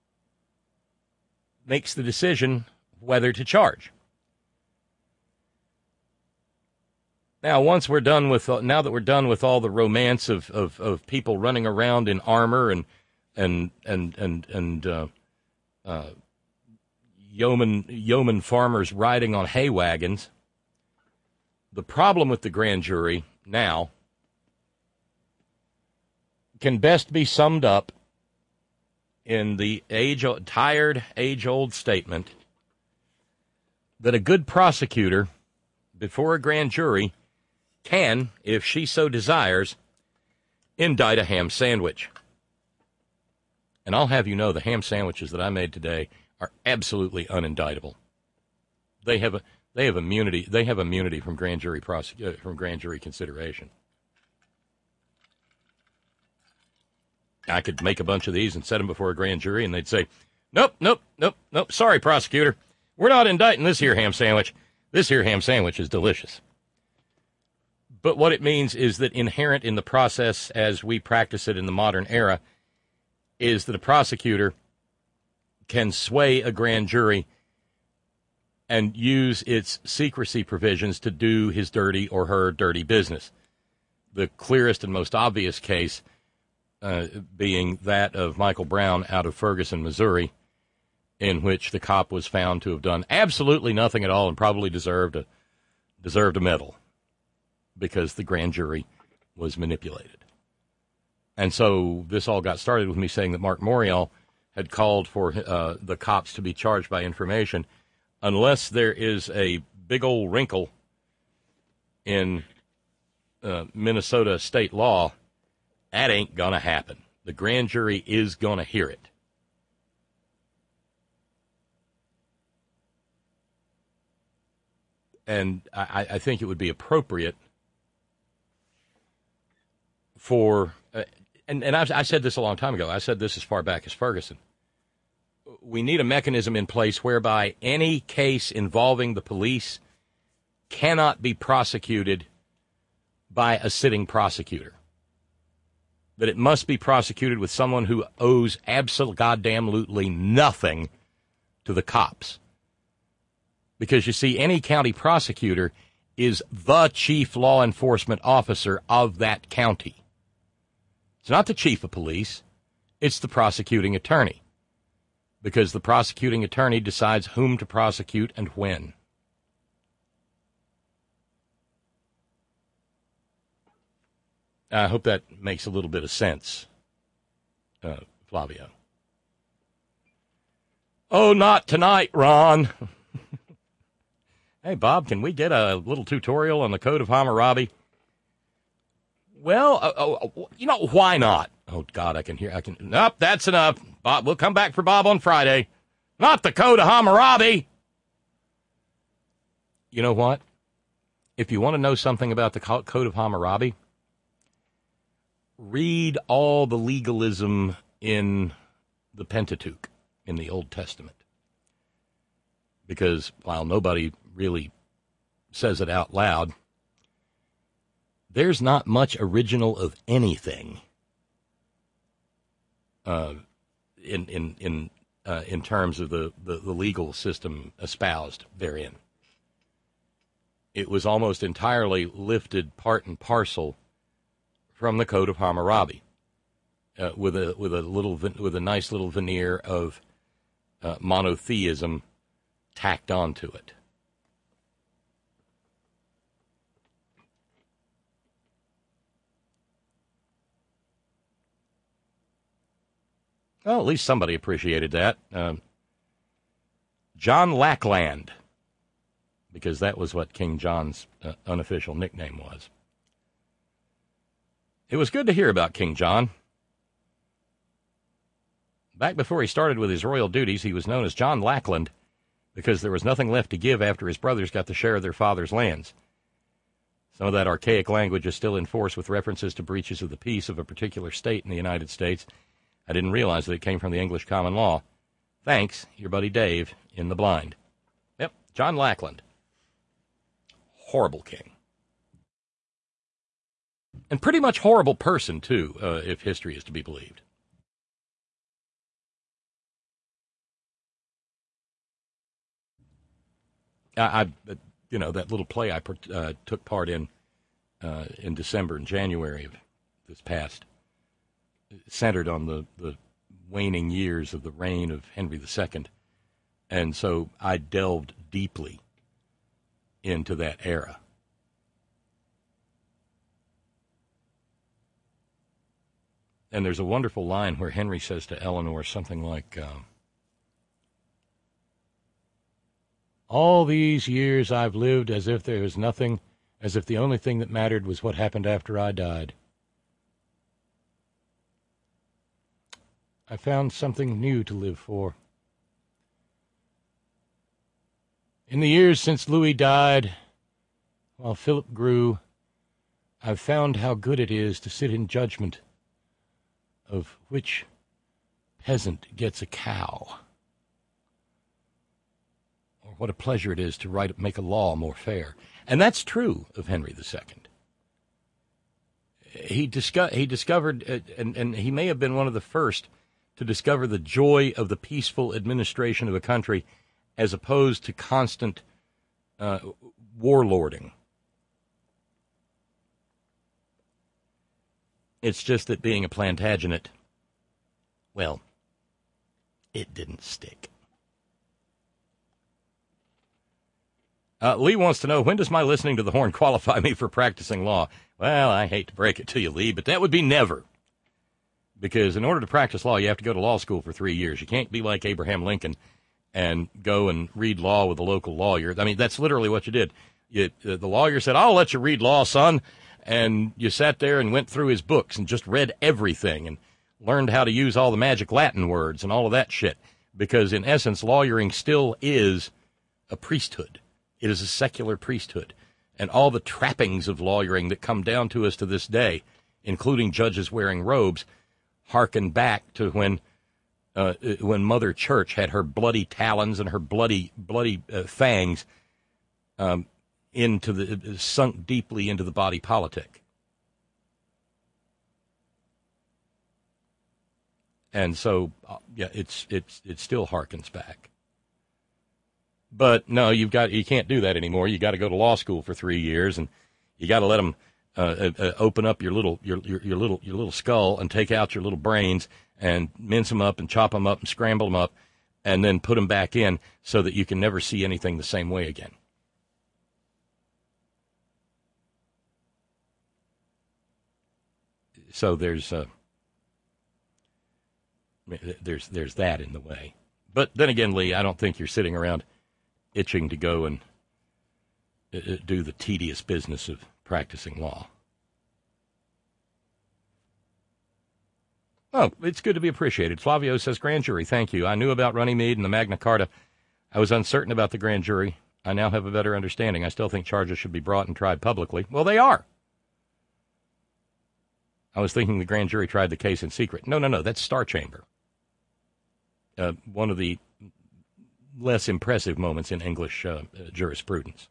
decision whether to charge. Now, now that we're done with all the romance of people running around in armor and yeoman farmers riding on hay wagons, the problem with the grand jury now can best be summed up in the tired, age-old statement that a good prosecutor before a grand jury can, if she so desires, indict a ham sandwich. And I'll have you know the ham sandwiches that I made today are absolutely unindictable. They have immunity. They have immunity from grand jury consideration. I could make a bunch of these and set them before a grand jury, and they'd say, "Nope. Sorry, prosecutor, we're not indicting this here ham sandwich. This here ham sandwich is delicious." But what it means is that inherent in the process as we practice it in the modern era is that a prosecutor can sway a grand jury and use its secrecy provisions to do his dirty or her dirty business. The clearest and most obvious case being that of Michael Brown out of Ferguson, Missouri, in which the cop was found to have done absolutely nothing at all and probably deserved a medal because the grand jury was manipulated. And so this all got started with me saying that Mark Morial had called for the cops to be charged by information unless there is a big old wrinkle in Minnesota state law, that ain't going to happen. The grand jury is going to hear it. And I think it would be appropriate for, and I said this a long time ago. I said this as far back as Ferguson. We need a mechanism in place whereby any case involving the police cannot be prosecuted by a sitting prosecutor. That it must be prosecuted with someone who owes absolutely nothing to the cops. Because, you see, any county prosecutor is the chief law enforcement officer of that county. It's not the chief of police. It's the prosecuting attorney. Because the prosecuting attorney decides whom to prosecute and when. I hope that makes a little bit of sense, Flavio. Oh, not tonight, Ron. Hey, Bob, can we get a little tutorial on the Code of Hammurabi? Well, why not? Oh, God, Nope, that's enough. Bob, we'll come back for Bob on Friday. Not the Code of Hammurabi. You know what? If you want to know something about the Code of Hammurabi, read all the legalism in the Pentateuch, in the Old Testament. Because while nobody really says it out loud, there's not much original of anything in terms of the legal system espoused therein. It was almost entirely lifted part and parcel from the Code of Hammurabi, with a nice little veneer of monotheism tacked onto it. Well, at least somebody appreciated that. John Lackland, because that was what King John's unofficial nickname was. It was good to hear about King John. Back before he started with his royal duties, he was known as John Lackland because there was nothing left to give after his brothers got the share of their father's lands. Some of that archaic language is still in force with references to breaches of the peace of a particular state in the United States. I didn't realize that it came from the English common law. Thanks, your buddy Dave in the blind. Yep, John Lackland. Horrible king. And pretty much horrible person, too, if history is to be believed. That little play I took part in December and January of this past, centered on the waning years of the reign of Henry II. And so I delved deeply into that era. And there's a wonderful line where Henry says to Eleanor something like, all these years I've lived as if there was nothing, as if the only thing that mattered was what happened after I died. I found something new to live for. In the years since Louis died, while Philip grew, I've found how good it is to sit in judgment of which peasant gets a cow, or what a pleasure it is to make a law more fair. And that's true of Henry II. He discovered, and he may have been one of the first to discover the joy of the peaceful administration of a country as opposed to constant warlording. It's just that being a Plantagenet, well, it didn't stick. Lee wants to know, when does my listening to the horn qualify me for practicing law? Well, I hate to break it to you, Lee, but that would be never. Because in order to practice law, you have to go to law school for 3 years. You can't be like Abraham Lincoln and go and read law with a local lawyer. I mean, that's literally what you did. The lawyer said, I'll let you read law, son. And you sat there and went through his books and just read everything and learned how to use all the magic Latin words and all of that shit. Because in essence, lawyering still is a priesthood. It is a secular priesthood. And all the trappings of lawyering that come down to us to this day, including judges wearing robes, harken back to when Mother Church had her bloody talons and her bloody fangs sunk deeply into the body politic. And so, it still harkens back. But no, you can't do that anymore. You got to go to law school for 3 years, and you got to let them open up your little skull and take out your little brains and mince them up and chop them up and scramble them up, and then put them back in so that you can never see anything the same way again. So there's that in the way. But then again, Lee, I don't think you're sitting around itching to go and do the tedious business of practicing law. Oh, it's good to be appreciated. Flavio says, grand jury, thank you. I knew about Runnymede and the Magna Carta. I was uncertain about the grand jury. I now have a better understanding. I still think charges should be brought and tried publicly. Well, they are. I was thinking the grand jury tried the case in secret. No, that's Star Chamber. One of the less impressive moments in English jurisprudence.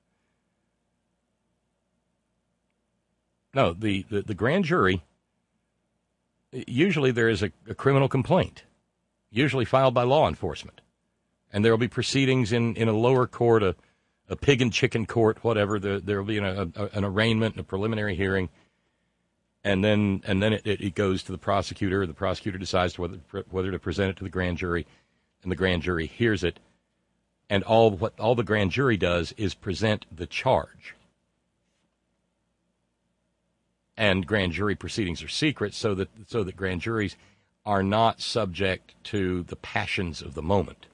No, the grand jury, usually there is a criminal complaint, usually filed by law enforcement. And there will be proceedings in a lower court, a pig and chicken court, whatever. There will be an arraignment and a preliminary hearing. And then it goes to the prosecutor. The prosecutor decides whether to present it to the grand jury, and the grand jury hears it. And all the grand jury does is present the charge. And grand jury proceedings are secret, so that grand juries are not subject to the passions of the moment.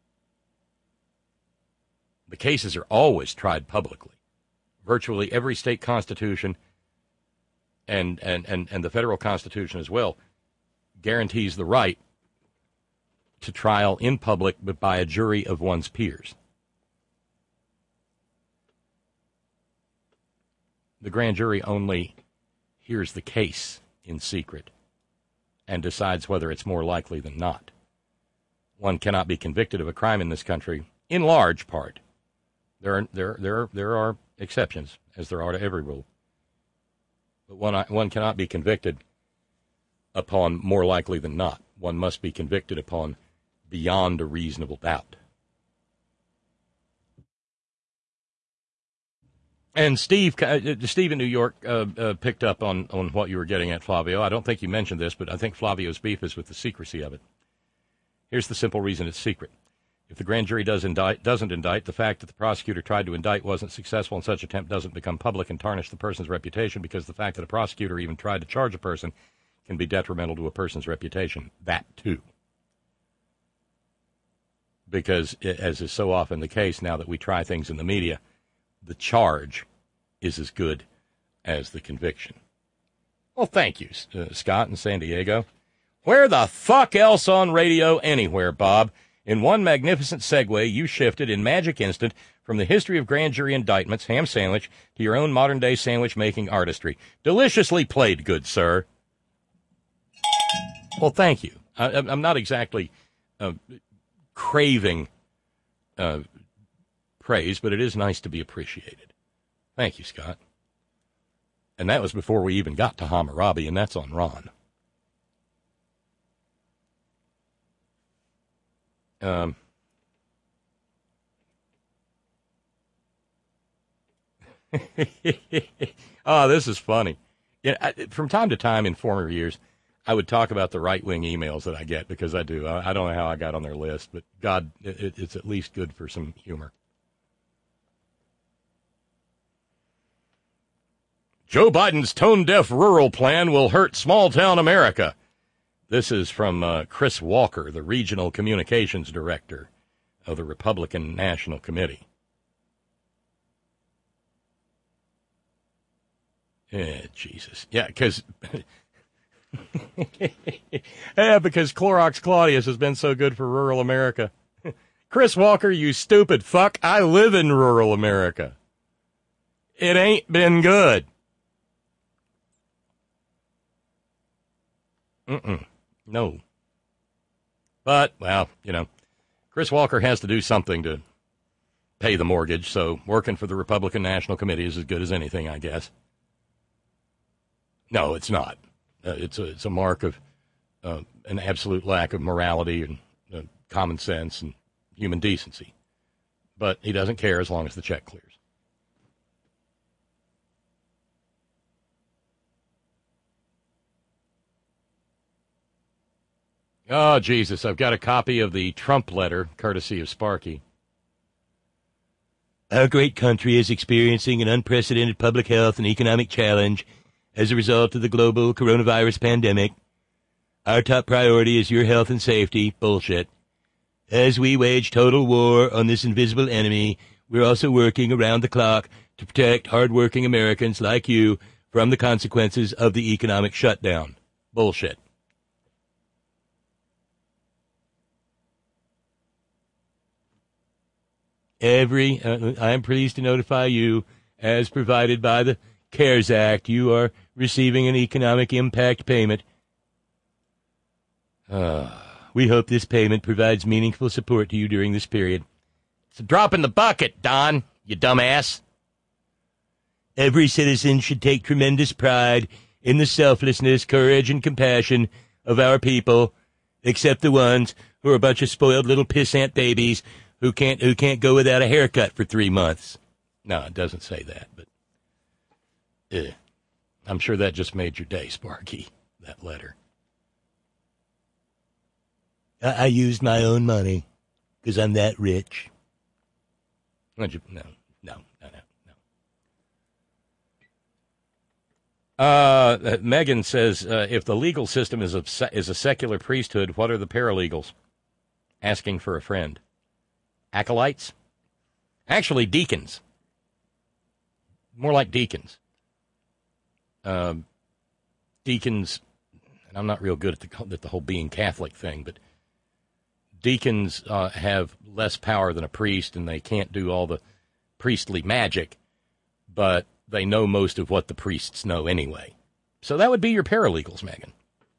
The cases are always tried publicly. Virtually every state constitution and the federal constitution as well guarantees the right to trial in public, but by a jury of one's peers. The grand jury only hears the case in secret and decides whether it's more likely than not. One cannot be convicted of a crime in this country, in large part. There are exceptions, as there are to every rule. But one cannot be convicted upon more likely than not. One must be convicted upon beyond a reasonable doubt. And Steve in New York picked up on what you were getting at, Flavio. I don't think you mentioned this, but I think Flavio's beef is with the secrecy of it. Here's the simple reason it's secret. If the grand jury doesn't indict, the fact that the prosecutor tried to indict wasn't successful and such attempt doesn't become public and tarnish the person's reputation, because the fact that a prosecutor even tried to charge a person can be detrimental to a person's reputation. That, too. Because, as is so often the case now that we try things in the media, the charge is as good as the conviction. Well, thank you, Scott in San Diego. Where the fuck else on radio anywhere, Bob? In one magnificent segue, you shifted in magic instant from the history of grand jury indictments, ham sandwich, to your own modern-day sandwich-making artistry. Deliciously played, good sir. Well, thank you. I'm not exactly craving praise, but it is nice to be appreciated. Thank you, Scott. And that was before we even got to Hammurabi, and that's on Ron. Oh, this is funny. From time to time in former years, I would talk about the right-wing emails that I get, because I do. I don't know how I got on their list, but God, it's at least good for some humor. Joe Biden's tone-deaf rural plan will hurt small-town America. This is from Chris Walker, the regional communications director of the Republican National Committee. Jesus. Yeah, because Clorox Claudius has been so good for rural America. Chris Walker, you stupid fuck. I live in rural America. It ain't been good. No. But, well, Chris Walker has to do something to pay the mortgage, so working for the Republican National Committee is as good as anything, I guess. No, it's not. It's a mark of an absolute lack of morality and common sense and human decency. But he doesn't care as long as the check clears. Oh, Jesus, I've got a copy of the Trump letter, courtesy of Sparky. Our great country is experiencing an unprecedented public health and economic challenge as a result of the global coronavirus pandemic. Our top priority is your health and safety. Bullshit. As we wage total war on this invisible enemy, we're also working around the clock to protect hardworking Americans like you from the consequences of the economic shutdown. Bullshit. I am pleased to notify you, as provided by the CARES Act, you are receiving an economic impact payment. We hope this payment provides meaningful support to you during this period. It's a drop in the bucket, Don, you dumbass. Every citizen should take tremendous pride in the selflessness, courage, and compassion of our people, except the ones who are a bunch of spoiled little pissant babies who can't go without a haircut for 3 months. No, it doesn't say that, but I'm sure that just made your day, Sparky, that letter. I used my own money because I'm that rich. No. Megan says, if the legal system is a secular priesthood, what are the paralegals? Asking for a friend. Acolytes? Actually, deacons. More like deacons. Deacons, and I'm not real good at the whole being Catholic thing, but deacons have less power than a priest, and they can't do all the priestly magic, but they know most of what the priests know anyway. So that would be your paralegals, Megan.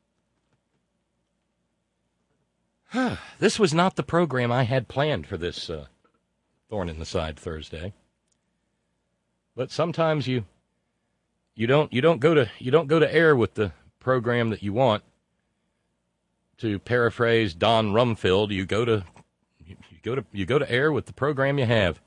This was not the program I had planned for this Thorn in the Side Thursday. But sometimes you don't go to air with the program that you want. To paraphrase Don Rumfield, you go to air with the program you have.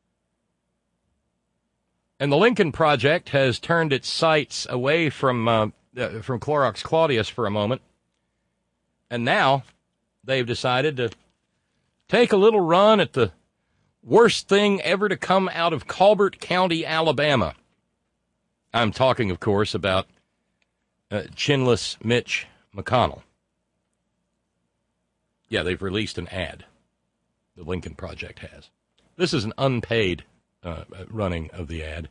And the Lincoln Project has turned its sights away from Clorox Claudius for a moment, and now they've decided to take a little run at the worst thing ever to come out of Colbert County, Alabama. I'm talking, of course, about chinless Mitch McConnell. Yeah, they've released an ad. The Lincoln Project has. This is an unpaid running of the ad.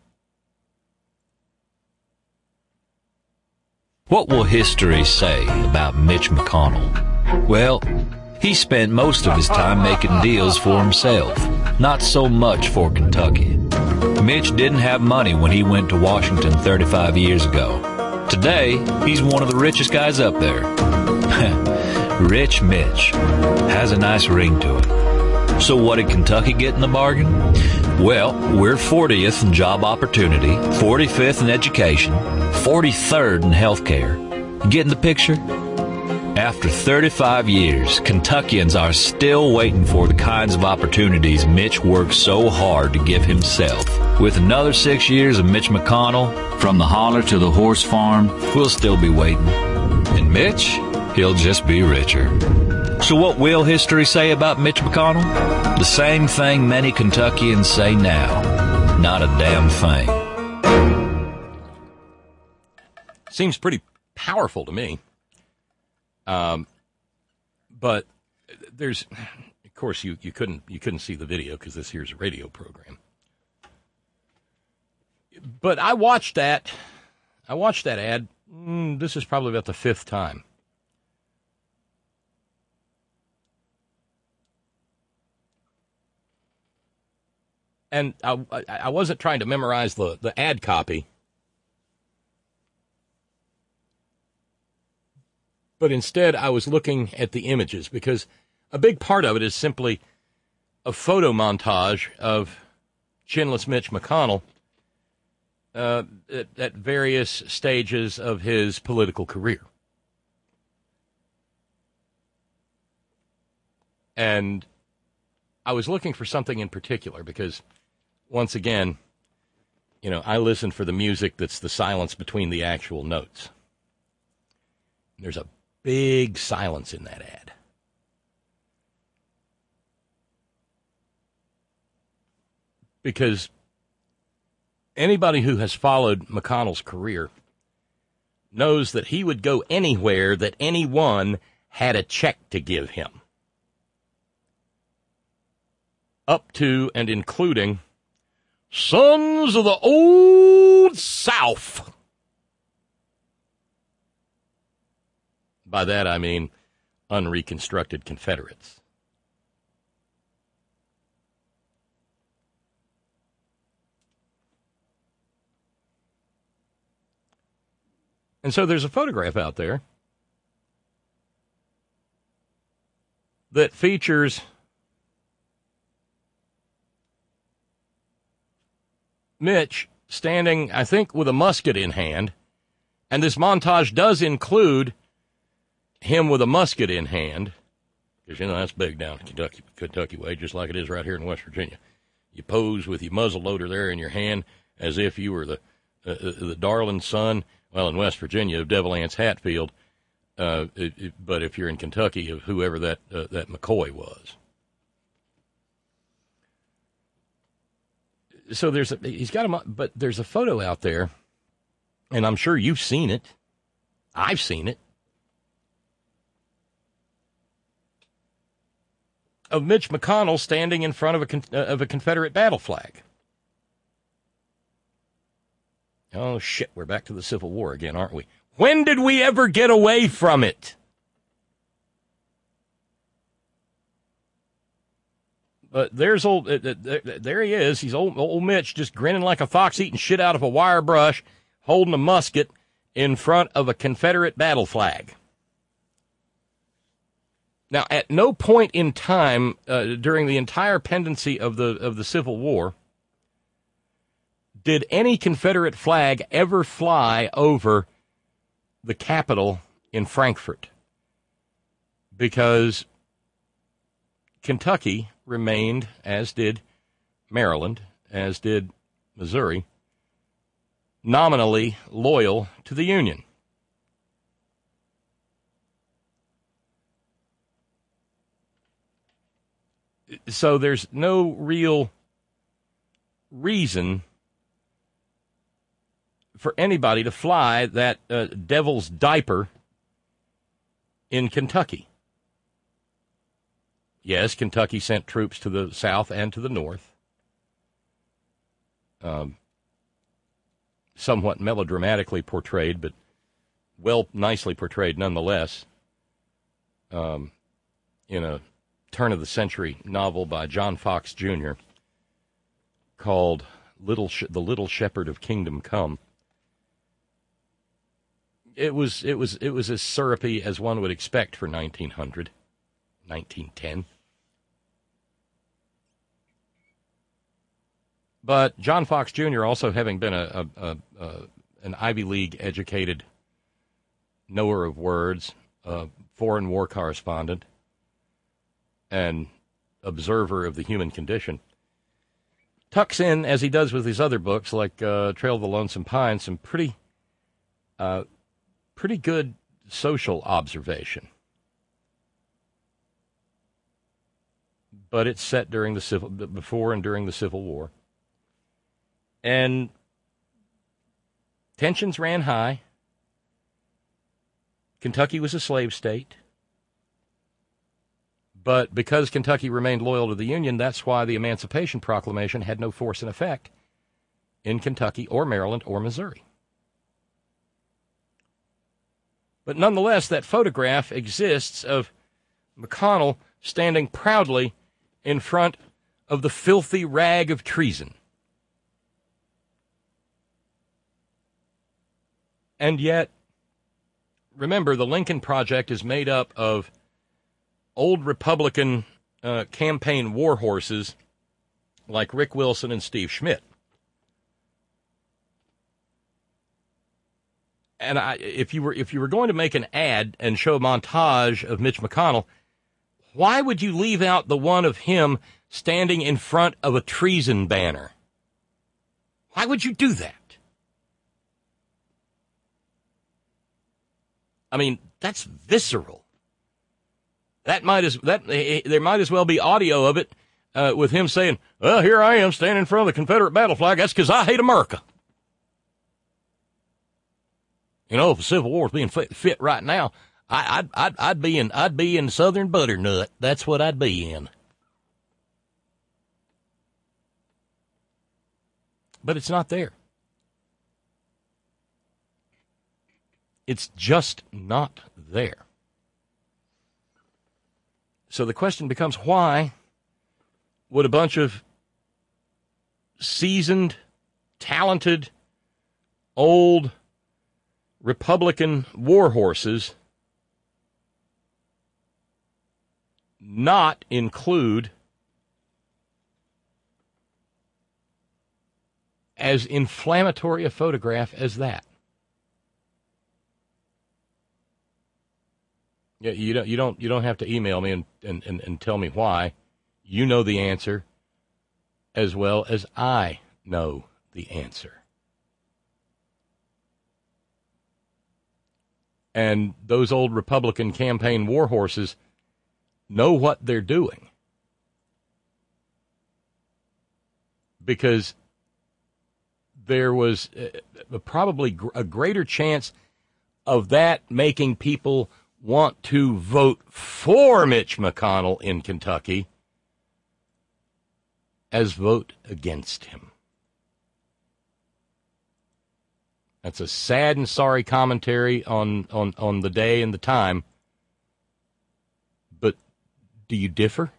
What will history say about Mitch McConnell? Well, he spent most of his time making deals for himself, not so much for Kentucky. Mitch didn't have money when he went to Washington 35 years ago. Today, he's one of the richest guys up there. Rich Mitch has a nice ring to it. So what did Kentucky get in the bargain? Well, we're 40th in job opportunity, 45th in education, 43rd in health care. Getting the picture? After 35 years, Kentuckians are still waiting for the kinds of opportunities Mitch worked so hard to give himself. With another 6 years of Mitch McConnell, from the holler to the horse farm, we'll still be waiting. And Mitch, he'll just be richer. So what will history say about Mitch McConnell? The same thing many Kentuckians say now. Not a damn thing. Seems pretty powerful to me. But there's course, you couldn't see the video because this here's a radio program. But I watched that ad. This is probably about the fifth time. And I wasn't trying to memorize the ad copy, but instead I was looking at the images, because a big part of it is simply a photo montage of chinless Mitch McConnell at various stages of his political career. And I was looking for something in particular because, once again, I listen for the music that's the silence between the actual notes. There's a big silence in that ad. Because anybody who has followed McConnell's career knows that he would go anywhere that anyone had a check to give him. Up to and including Sons of the Old South. By that I mean unreconstructed Confederates. And so there's a photograph out there that features Mitch standing, I think, with a musket in hand, and this montage does include him with a musket in hand, because, that's big down Kentucky way, just like it is right here in West Virginia. You pose with your muzzle loader there in your hand as if you were the darling son, well, in West Virginia, of Devil Anse Hatfield, but if you're in Kentucky, of whoever that McCoy was. So there's a photo out there, and I'm sure you've seen it. I've seen it, of Mitch McConnell standing in front of a Confederate battle flag. Oh shit, we're back to the Civil War again, aren't we? When did we ever get away from it? But there he is. He's old Mitch, just grinning like a fox eating shit out of a wire brush, holding a musket in front of a Confederate battle flag. Now, at no point in time during the entire pendency of the Civil War did any Confederate flag ever fly over the Capitol in Frankfort, because Kentucky remained, as did Maryland, as did Missouri, nominally loyal to the Union. So there's no real reason for anybody to fly that devil's diaper in Kentucky. Yes, Kentucky sent troops to the south and to the north. Somewhat melodramatically portrayed, but nicely portrayed nonetheless. In a turn-of-the-century novel by John Fox Jr. called The Little Shepherd of Kingdom Come. It was as syrupy as one would expect for 1910. But John Fox Jr., also having been an Ivy League-educated knower of words, foreign war correspondent, and observer of the human condition, tucks in, as he does with his other books, like Trail of the Lonesome Pine, some pretty good social observation. But it's set before and during the Civil War. And tensions ran high. Kentucky was a slave state. But because Kentucky remained loyal to the Union, that's why the Emancipation Proclamation had no force and effect in Kentucky or Maryland or Missouri. But nonetheless, that photograph exists of McConnell standing proudly in front of the filthy rag of treason. And yet, remember, the Lincoln Project is made up of old Republican campaign war horses like Rick Wilson and Steve Schmidt. And if you were going to make an ad and show a montage of Mitch McConnell, why would you leave out the one of him standing in front of a treason banner? Why would you do that? I mean, that's visceral. There might as well be audio of it with him saying, "Well, here I am standing in front of the Confederate battle flag. That's because I hate America." You know, if the Civil War was being fit right now, I'd be in Southern butternut. That's what I'd be in. But it's not there. It's just not there. So the question becomes, why would a bunch of seasoned, talented, old Republican war horses not include as inflammatory a photograph as that? Yeah, you don't have to email me and tell me why. You know the answer as well as I know the answer. And those old Republican campaign war horses know what they're doing. Because there was probably a greater chance of that making people want to vote for Mitch McConnell in Kentucky as vote against him. That's a sad and sorry commentary on the day and the time. But do you differ?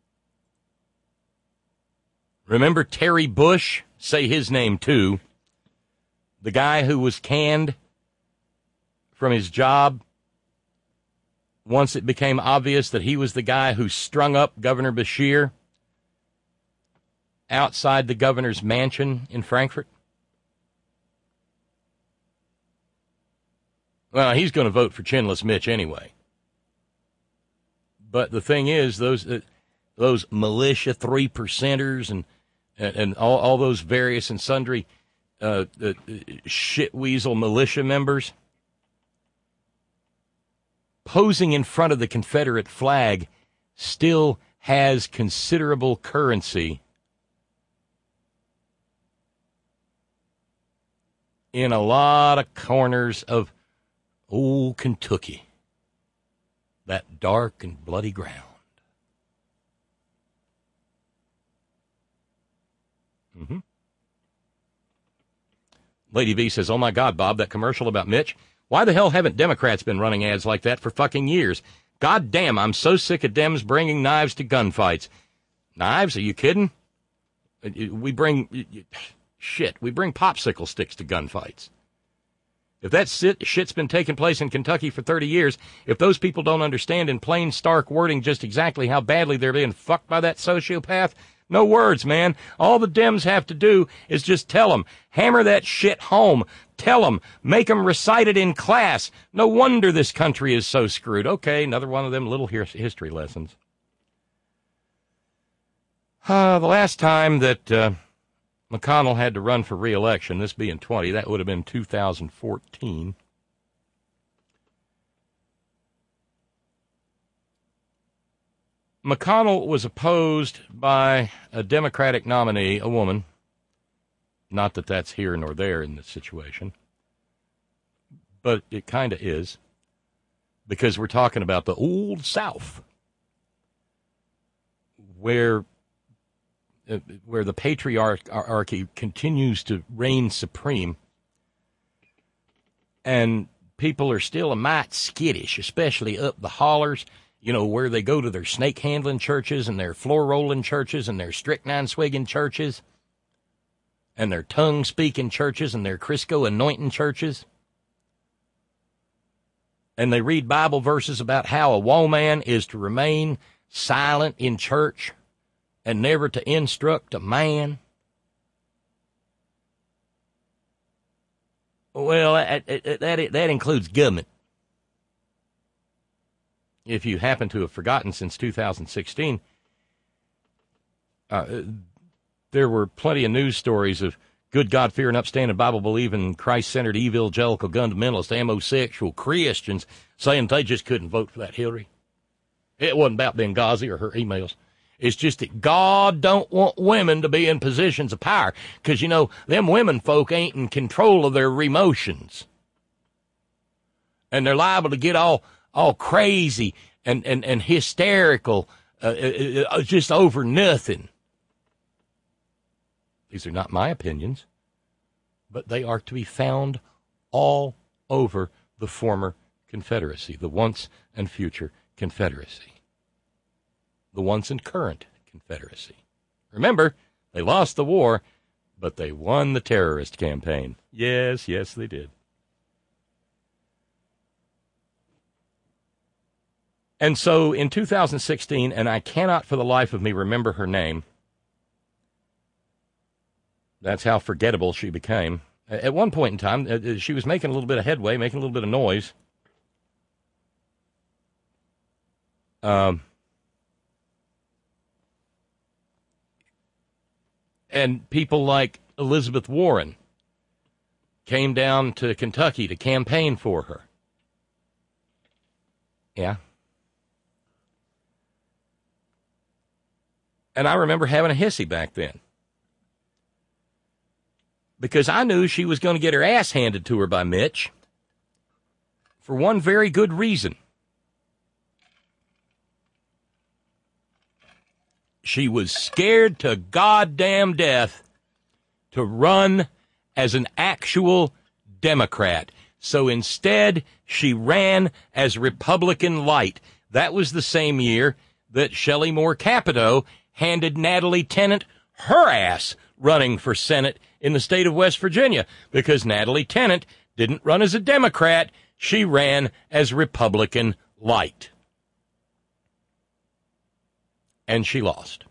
Remember Terry Bush? Say his name too. The guy who was canned from his job once it became obvious that he was the guy who strung up Governor Beshear outside the governor's mansion in Frankfort. Well, he's going to vote for Chinless Mitch anyway. But the thing is, those militia 3%ers and all those various and sundry shitweasel militia members posing in front of the Confederate flag still has considerable currency in a lot of corners of old Kentucky, that dark and bloody ground. Mm-hmm. Lady V says, "Oh my God, Bob, that commercial about Mitch. Why the hell haven't Democrats been running ads like that for fucking years? God damn, I'm so sick of Dems bringing knives to gunfights." Knives? Are you kidding? We bring popsicle sticks to gunfights. If that shit's been taking place in Kentucky for 30 years, if those people don't understand in plain, stark wording just exactly how badly they're being fucked by that sociopath, no words, man. All the Dems have to do is just tell them. Hammer that shit home. Tell them. Make them recite it in class. No wonder this country is so screwed. Okay, another one of them little history lessons. The last time that McConnell had to run for re-election, this being 20, that would have been 2014. McConnell was opposed by a Democratic nominee, a woman. Not that that's here nor there in this situation, but it kind of is, because we're talking about the old South. where the patriarchy continues to reign supreme, and people are still a mite skittish, especially up the hollers, where they go to their snake-handling churches and their floor-rolling churches and their strychnine-swigging churches and their tongue-speaking churches and their Crisco anointing churches. And they read Bible verses about how a woman is to remain silent in church and never to instruct a man. Well, that includes government. If you happen to have forgotten, since 2016, there were plenty of news stories of good God-fearing, upstanding, Bible-believing, Christ-centered, evangelical, fundamentalist, homosexual Christians saying they just couldn't vote for that Hillary. It wasn't about Benghazi or her emails. It's just that God don't want women to be in positions of power because, them women folk ain't in control of their emotions. And they're liable to get all crazy and hysterical just over nothing. These are not my opinions, but they are to be found all over the former Confederacy, the once and future Confederacy, the once and current Confederacy. Remember, they lost the war, but they won the terrorist campaign. Yes, they did. And so in 2016, and I cannot for the life of me remember her name, that's how forgettable she became. At one point in time, she was making a little bit of headway, making a little bit of noise. And people like Elizabeth Warren came down to Kentucky to campaign for her. Yeah. And I remember having a hissy back then, because I knew she was going to get her ass handed to her by Mitch for one very good reason. She was scared to goddamn death to run as an actual Democrat. So instead, she ran as Republican light. That was the same year that Shelley Moore Capito handed Natalie Tennant her ass running for Senate in the state of West Virginia, because Natalie Tennant didn't run as a Democrat. She ran as Republican light. And she lost.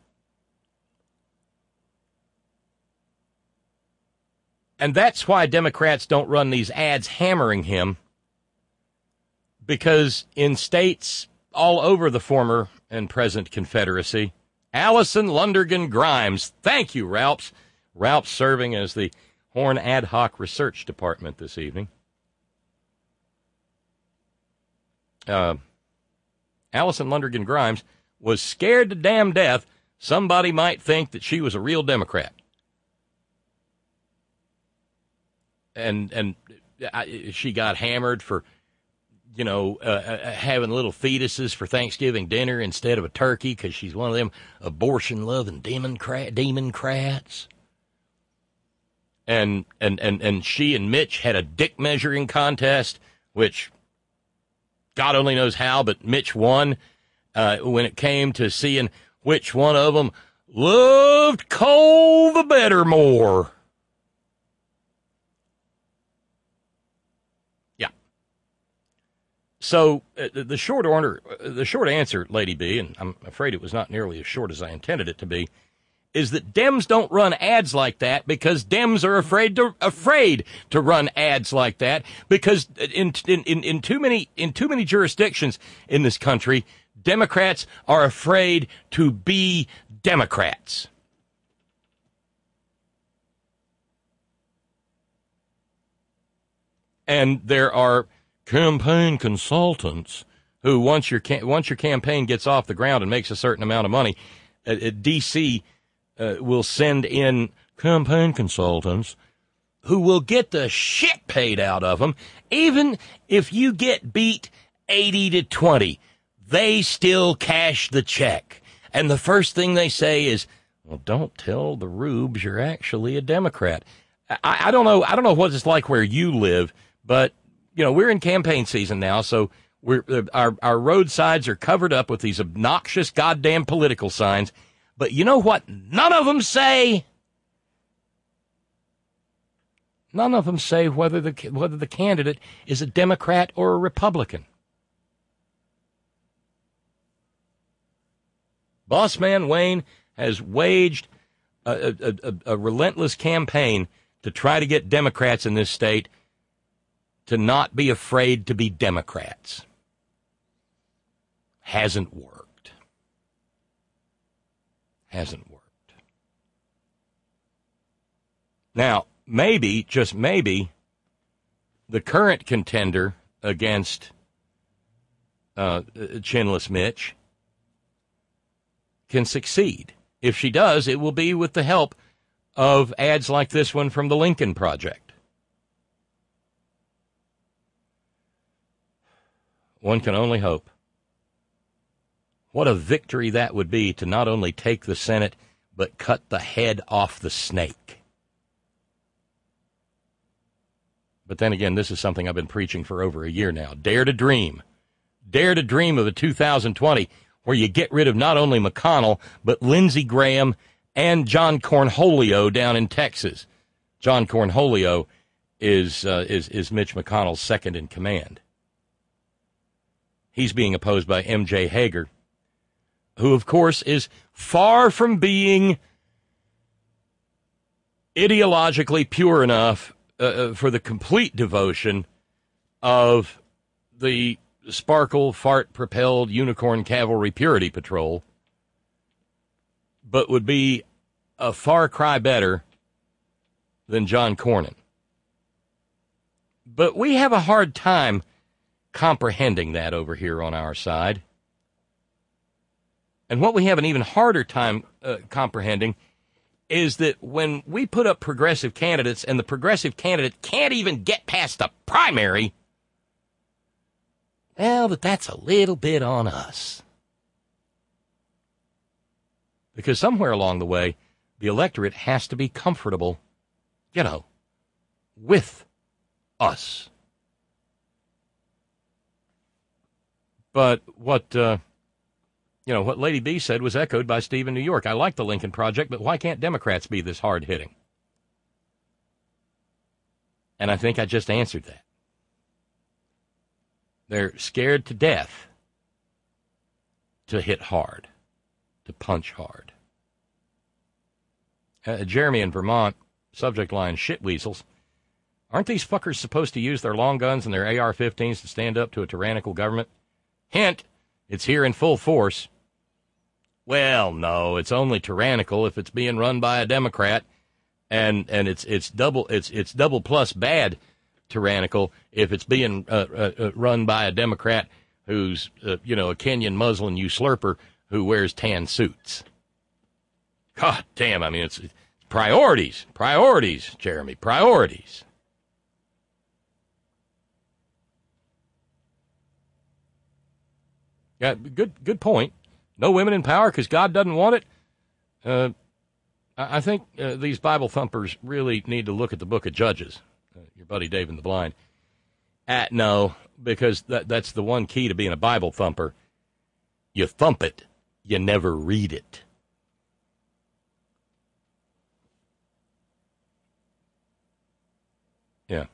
And that's why Democrats don't run these ads hammering him, because in states all over the former and present Confederacy, Allison Lundergan Grimes, thank you, Ralphs. Ralphs serving as the Horn Ad Hoc Research Department this evening. Allison Lundergan Grimes was scared to damn death somebody might think that she was a real Democrat. And she got hammered for, having little fetuses for Thanksgiving dinner instead of a turkey because she's one of them abortion-loving Democrats. And she and Mitch had a dick measuring contest, which God only knows how, but Mitch won when it came to seeing which one of them loved coal the better more. Yeah. So the short answer, Lady B, and I'm afraid it was not nearly as short as I intended it to be, is that Dems don't run ads like that because Dems are afraid to run ads like that, because in too many jurisdictions in this country, Democrats are afraid to be Democrats. And there are campaign consultants who, once your campaign gets off the ground and makes a certain amount of money, D.C. Will send in campaign consultants who will get the shit paid out of them. Even if you get beat 80-20, they still cash the check. And the first thing they say is, well, don't tell the rubes you're actually a Democrat. I don't know. I don't know what it's like where you live, but, you know, we're in campaign season now, so our roadsides are covered up with these obnoxious goddamn political signs. But you know what none of them say? None of them say whether the candidate is a Democrat or a Republican. Boss man Wayne has waged a relentless campaign to try to get Democrats in this state to not be afraid to be Democrats. Hasn't worked. Hasn't worked. Now, maybe, just maybe, the current contender against Chinless Mitch can succeed. If she does, it will be with the help of ads like this one from the Lincoln Project. One can only hope. What a victory that would be to not only take the Senate, but cut the head off the snake. But then again, this is something I've been preaching for over a year now. Dare to dream. Dare to dream of a 2020 where you get rid of not only McConnell, but Lindsey Graham and John Cornholio down in Texas. John Cornholio is Mitch McConnell's second in command. He's being opposed by M.J. Hager, who, of course, is far from being ideologically pure enough for the complete devotion of the Sparkle Fart-propelled Unicorn Cavalry Purity Patrol, but would be a far cry better than John Cornyn. But we have a hard time comprehending that over here on our side. And what we have an even harder time comprehending is that when we put up progressive candidates and the progressive candidate can't even get past the primary, well, that's a little bit on us. Because somewhere along the way, the electorate has to be comfortable, with us. But what Lady B said was echoed by Steve in New York. I like the Lincoln Project, but why can't Democrats be this hard-hitting? And I think I just answered that. They're scared to death to hit hard, to punch hard. Jeremy in Vermont, subject line, shit weasels. Aren't these fuckers supposed to use their long guns and their AR-15s to stand up to a tyrannical government? Hint, it's here in full force. Well, no, it's only tyrannical if it's being run by a Democrat, and it's double plus bad tyrannical if it's being run by a Democrat who's a Kenyan Muslim usurper who wears tan suits. God damn, I mean, it's priorities, Jeremy, priorities. Yeah, good point. No women in power because God doesn't want it. I think these Bible thumpers really need to look at the book of Judges. Your buddy Dave in the Blind. No, because that's the one key to being a Bible thumper. You thump it, you never read it. Yeah.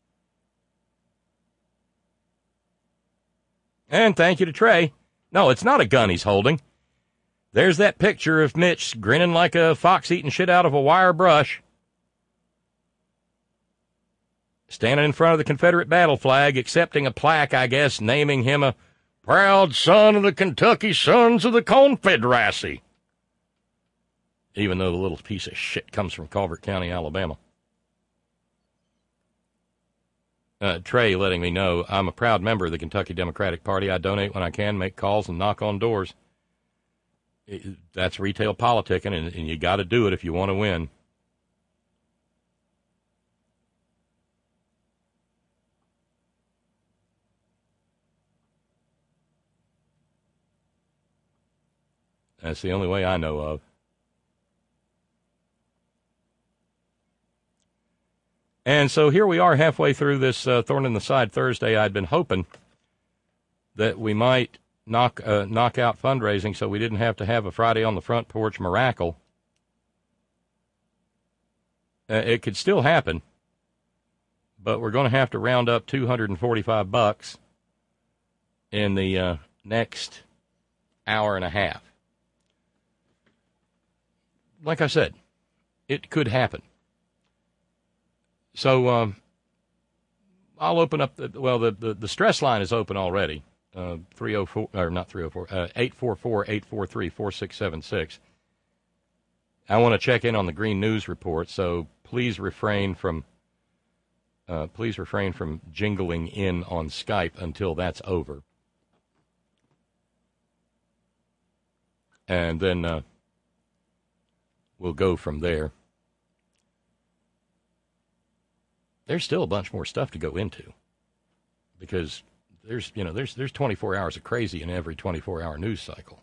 And thank you to Trey. No, it's not a gun he's holding. There's that picture of Mitch grinning like a fox eating shit out of a wire brush, standing in front of the Confederate battle flag, accepting a plaque, I guess, naming him a proud son of the Kentucky Sons of the Confederacy. Even though the little piece of shit comes from Calvert County, Alabama. Trey letting me know I'm a proud member of the Kentucky Democratic Party. I donate when I can, make calls, and knock on doors. That's retail politicking, and you got to do it if you want to win. That's the only way I know of. And so here we are halfway through this Thorn in the Side Thursday. I'd been hoping that we might knock out fundraising so we didn't have to have a Friday on the Front Porch miracle. It could still happen, but we're going to have to round up $245 in the next hour and a half. Like I said, it could happen. So I'll open up the stress line is open already. 844-843-4676. I want to check in on the Green News Report, so please refrain from jingling in on Skype until that's over. And then we'll go from there. There's still a bunch more stuff to go into because there's 24 hours of crazy in every 24-hour news cycle.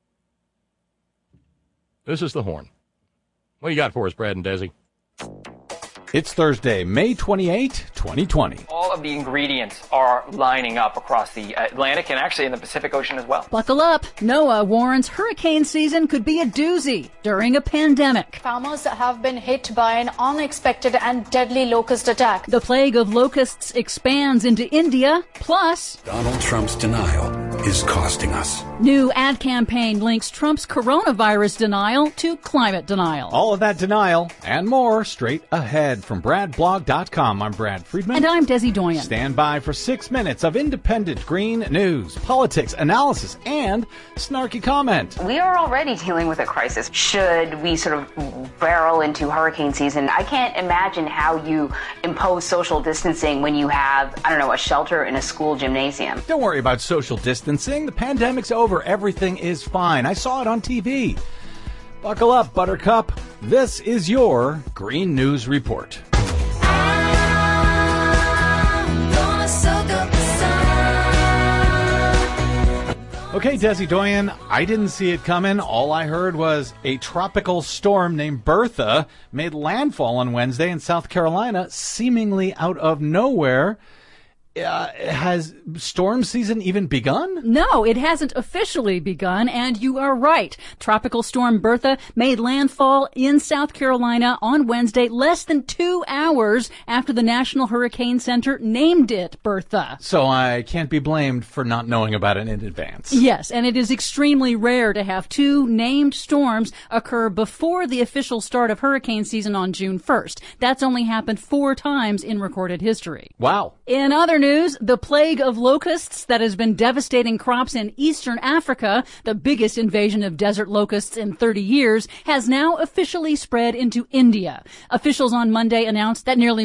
This is the Horn. What do you got for us, Brad and Desi? It's Thursday, May 28, 2020. All of the ingredients are lining up across the Atlantic and actually in the Pacific Ocean as well. Buckle up. NOAA warns hurricane season could be a doozy during a pandemic. Farmers have been hit by an unexpected and deadly locust attack. The plague of locusts expands into India, plus Donald Trump's denial is costing us. New ad campaign links Trump's coronavirus denial to climate denial. All of that denial and more straight ahead from BradBlog.com. I'm Brad Friedman. And I'm Desi Doyen. Stand by for 6 minutes of independent green news, politics, analysis, and snarky comment. We are already dealing with a crisis. Should we sort of barrel into hurricane season? I can't imagine how you impose social distancing when you have, a shelter in a school gymnasium. Don't worry about social distancing. The pandemic's over. Everything is fine. I saw it on TV. Buckle up, Buttercup. This is your Green News Report. Okay, Desi Doyen, I didn't see it coming. All I heard was a tropical storm named Bertha made landfall on Wednesday in South Carolina, seemingly out of nowhere. Has storm season even begun? No, it hasn't officially begun, and you are right. Tropical storm Bertha made landfall in South Carolina on Wednesday, less than 2 hours after the National Hurricane Center named it Bertha. So I can't be blamed for not knowing about it in advance. Yes, and it is extremely rare to have two named storms occur before the official start of hurricane season on June 1st. That's only happened 4 times in recorded history. Wow. In other news, the plague of locusts that has been devastating crops in eastern Africa, the biggest invasion of desert locusts in 30 years, has now officially spread into India. Officials on Monday announced that nearly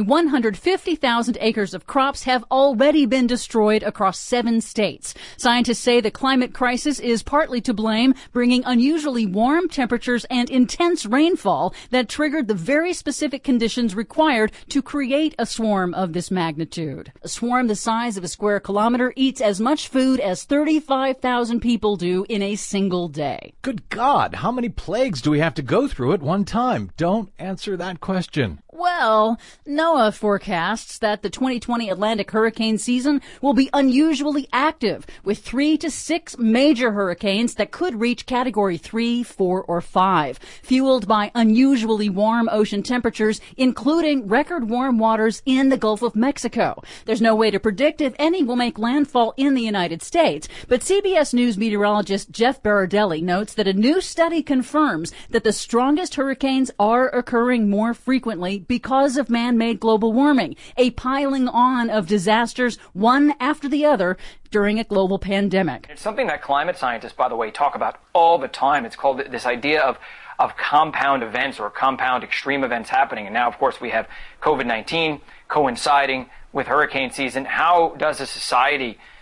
150,000 acres of crops have already been destroyed across 7 states. Scientists say the climate crisis is partly to blame, bringing unusually warm temperatures and intense rainfall that triggered the very specific conditions required to create a swarm of this magnitude. A swarm the size of a square kilometer eats as much food as 35,000 people do in a single day. Good God, how many plagues do we have to go through at one time? Don't answer that question. Well, NOAA forecasts that the 2020 Atlantic hurricane season will be unusually active, with 3 to 6 major hurricanes that could reach Category 3, 4, or 5, fueled by unusually warm ocean temperatures, including record warm waters in the Gulf of Mexico. There's no way to predict if any will make landfall in the United States, but CBS News meteorologist Jeff Berardelli notes that a new study confirms that the strongest hurricanes are occurring more frequently because of man-made global warming, a piling on of disasters one after the other during a global pandemic. It's something that climate scientists, by the way, talk about all the time. It's called this idea of compound events or compound extreme events happening. And now, of course, we have COVID-19 coinciding with hurricane season. How does a society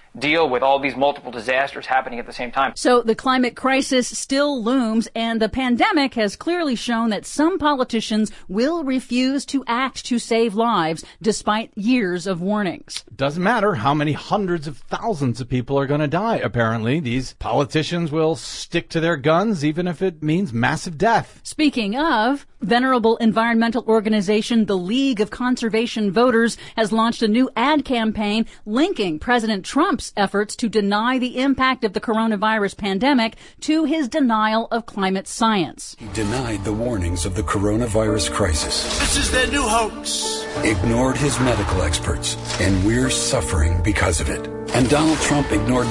deal with all these multiple disasters happening at the same time. So the climate crisis still looms, and the pandemic has clearly shown that some politicians will refuse to act to save lives despite years of warnings. Doesn't matter how many hundreds of thousands of people are going to die, apparently. These politicians will stick to their guns even if it means massive death. Speaking of, venerable environmental organization the League of Conservation Voters has launched a new ad campaign linking President Trump's efforts to deny the impact of the coronavirus pandemic to his denial of climate science. He denied the warnings of the coronavirus crisis. This is their new hoax. Ignored his medical experts, and we're suffering because of it. And Donald Trump ignored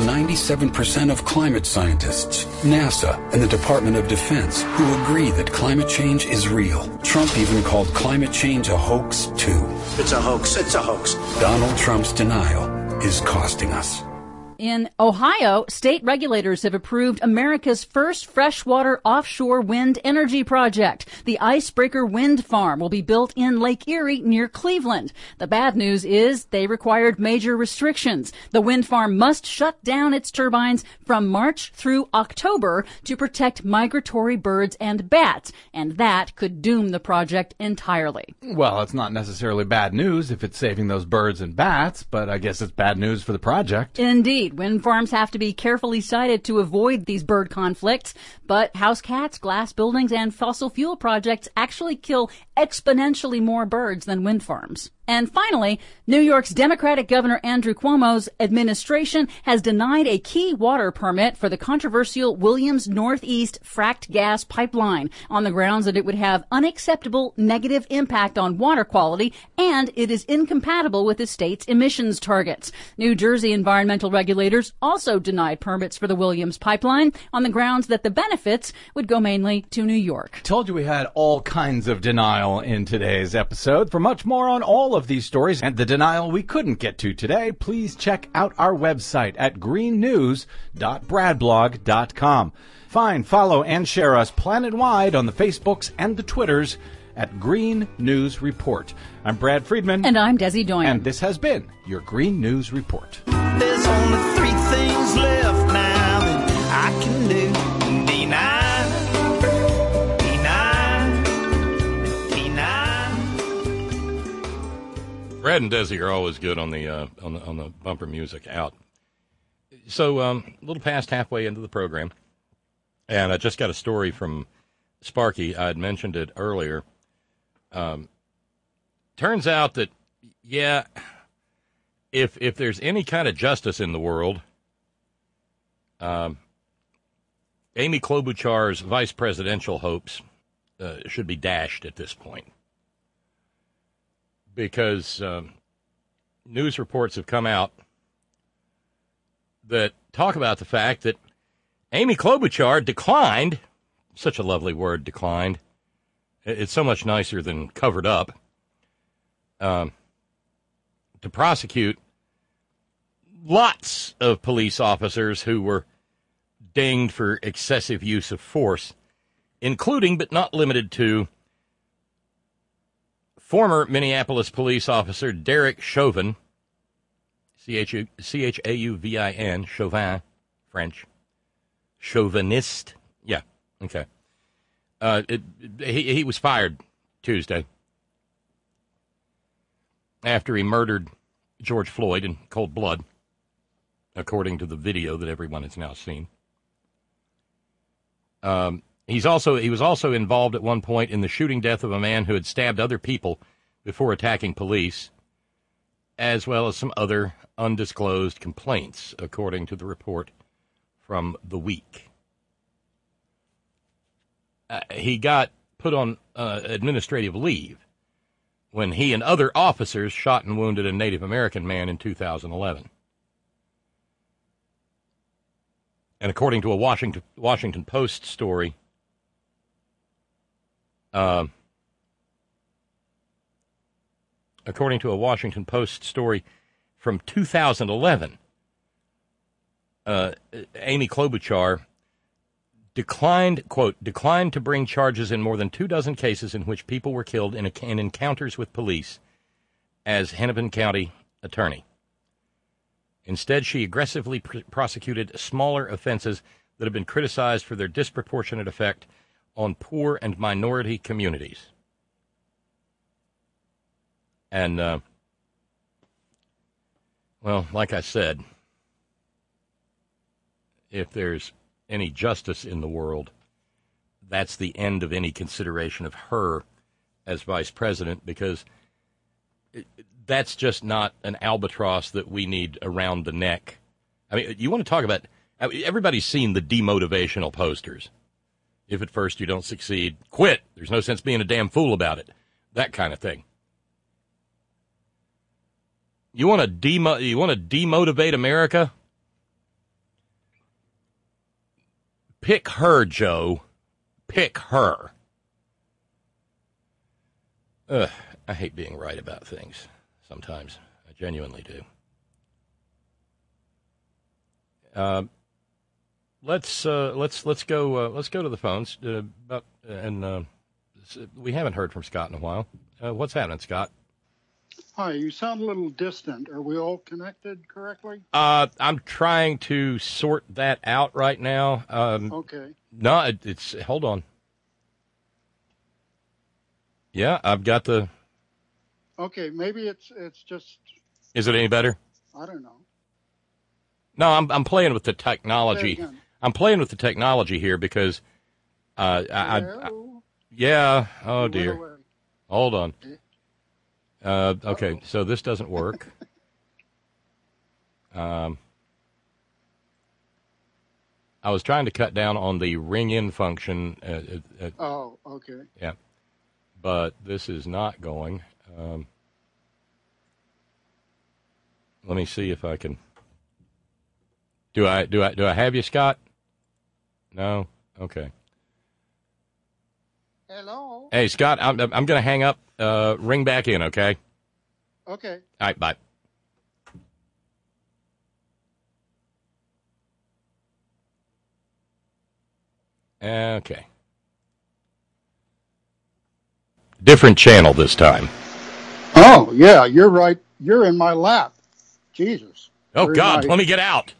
97% of climate scientists, NASA, and the Department of Defense, who agree that climate change is real. Trump even called climate change a hoax, too. It's a hoax. It's a hoax. Donald Trump's denial is costing us. In Ohio, state regulators have approved America's first freshwater offshore wind energy project. The Icebreaker Wind Farm will be built in Lake Erie near Cleveland. The bad news is they required major restrictions. The wind farm must shut down its turbines from March through October to protect migratory birds and bats, and that could doom the project entirely. Well, it's not necessarily bad news if it's saving those birds and bats, but I guess it's bad news for the project. Indeed. Wind farms have to be carefully sited to avoid these bird conflicts, but house cats, glass buildings, and fossil fuel projects actually kill exponentially more birds than wind farms. And finally, New York's Democratic Governor Andrew Cuomo's administration has denied a key water permit for the controversial Williams Northeast fracked gas pipeline on the grounds that it would have unacceptable negative impact on water quality and it is incompatible with the state's emissions targets. New Jersey environmental regulators also denied permits for the Williams pipeline on the grounds that the benefits would go mainly to New York. Told you we had all kinds of denial in today's episode. For much more on all of these stories and the denial we couldn't get to today, please check out our website at greennews.bradblog.com. Find, follow, and share us planet-wide on the Facebooks and the Twitters at Green News Report. I'm Brad Friedman. And I'm Desi Doyen. And this has been your Green News Report. There's only three things left now that I can do. Brad and Desi are always good on the bumper music out. So a little past halfway into the program, and I just got a story from Sparky. I had mentioned it earlier. Turns out that, yeah, if there's any kind of justice in the world, Amy Klobuchar's vice presidential hopes should be dashed at this point. Because news reports have come out that talk about the fact that Amy Klobuchar declined, such a lovely word, declined. It's so much nicer than covered up, to prosecute lots of police officers who were dinged for excessive use of force, including but not limited to former Minneapolis police officer Derek Chauvin, Chauvin, Chauvin, French, chauvinist. Yeah, okay. He was fired Tuesday after he murdered George Floyd in cold blood, according to the video that everyone has now seen. He was also involved at one point in the shooting death of a man who had stabbed other people before attacking police, as well as some other undisclosed complaints, according to the report from The Week. He got put on administrative leave when he and other officers shot and wounded a Native American man in 2011. And according to a Washington Post story, from 2011, Amy Klobuchar declined to bring charges in more than 24 cases in which people were killed in encounters with police as Hennepin County attorney. Instead, she aggressively prosecuted smaller offenses that have been criticized for their disproportionate effect on poor and minority communities. And, well, like I said, if there's any justice in the world, that's the end of any consideration of her as vice president, because that's just not an albatross that we need around the neck. I mean, you want to talk about, everybody's seen the demotivational posters. If at first you don't succeed, quit. There's no sense being a damn fool about it. That kind of thing. You want to demotivate America? Pick her, Joe. Pick her. I hate being right about things sometimes. I genuinely do. Let's go to the phones. We haven't heard from Scott in a while. What's happening, Scott? Hi, you sound a little distant. Are we all connected correctly? I'm trying to sort that out right now. Okay. No, it's hold on. Yeah, I've got the. Okay, maybe it's just. Is it any better? I don't know. No, I'm playing with the technology. I'm playing with the technology here because, yeah. Oh dear. Hold on. Okay, so this doesn't work. I was trying to cut down on the ring-in function. Oh, okay. Yeah, but this is not going. Let me see if I can. Do I have you, Scott? No. Okay. Hello. Hey, Scott, I'm going to hang up. Ring back in, okay? Okay. All right, bye. Okay. Different channel this time. Oh, yeah, you're right. You're in my lap. Jesus. Oh, God, let me get out.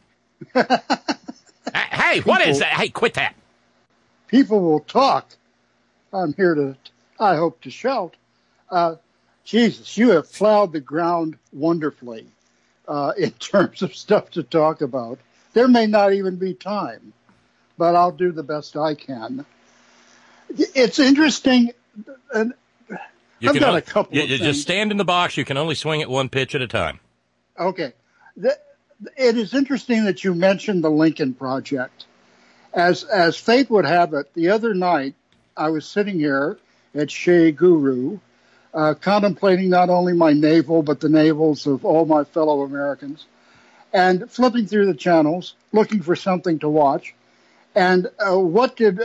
Hey, what is that? Hey, quit that. People will talk. I'm here to, I hope, to shout. Jesus, you have plowed the ground wonderfully in terms of stuff to talk about. There may not even be time, but I'll do the best I can. It's interesting. And I've got a couple of things. Just stand in the box. You can only swing it one pitch at a time. Okay. It is interesting that you mentioned the Lincoln Project. As fate would have it, the other night I was sitting here at Shea Guru, contemplating not only my navel, but the navels of all my fellow Americans, and flipping through the channels, looking for something to watch. And what did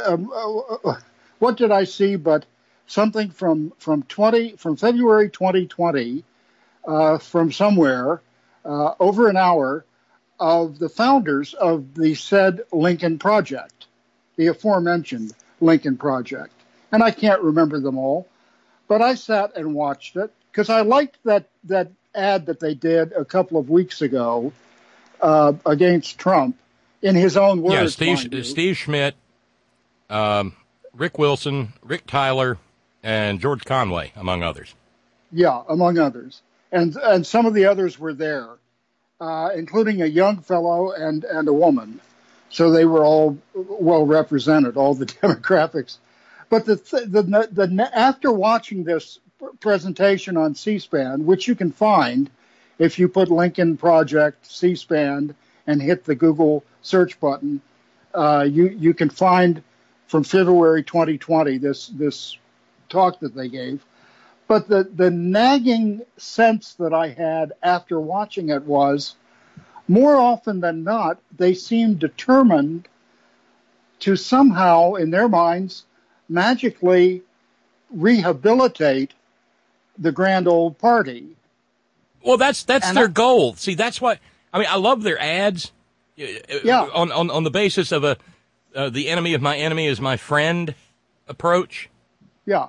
I see but something from February 2020, from somewhere, over an hour, of the founders of the said Lincoln Project, the aforementioned Lincoln Project. And I can't remember them all, but I sat and watched it because I liked that ad that they did a couple of weeks ago against Trump, in his own words. Yeah, Steve Schmidt, Rick Wilson, Rick Tyler, and George Conway, among others. Yeah, among others. And some of the others were there, including a young fellow and a woman. So they were all well represented, all the demographics. But after watching this presentation on C-SPAN, which you can find if you put Lincoln Project C-SPAN and hit the Google search button, you can find from February 2020 this talk that they gave. But the nagging sense that I had after watching it was, more often than not, they seemed determined to somehow, in their minds, magically rehabilitate the grand old party. Well, that's their goal. See, that's why. I mean, I love their ads. Yeah. On the basis of the enemy of my enemy is my friend approach. Yeah.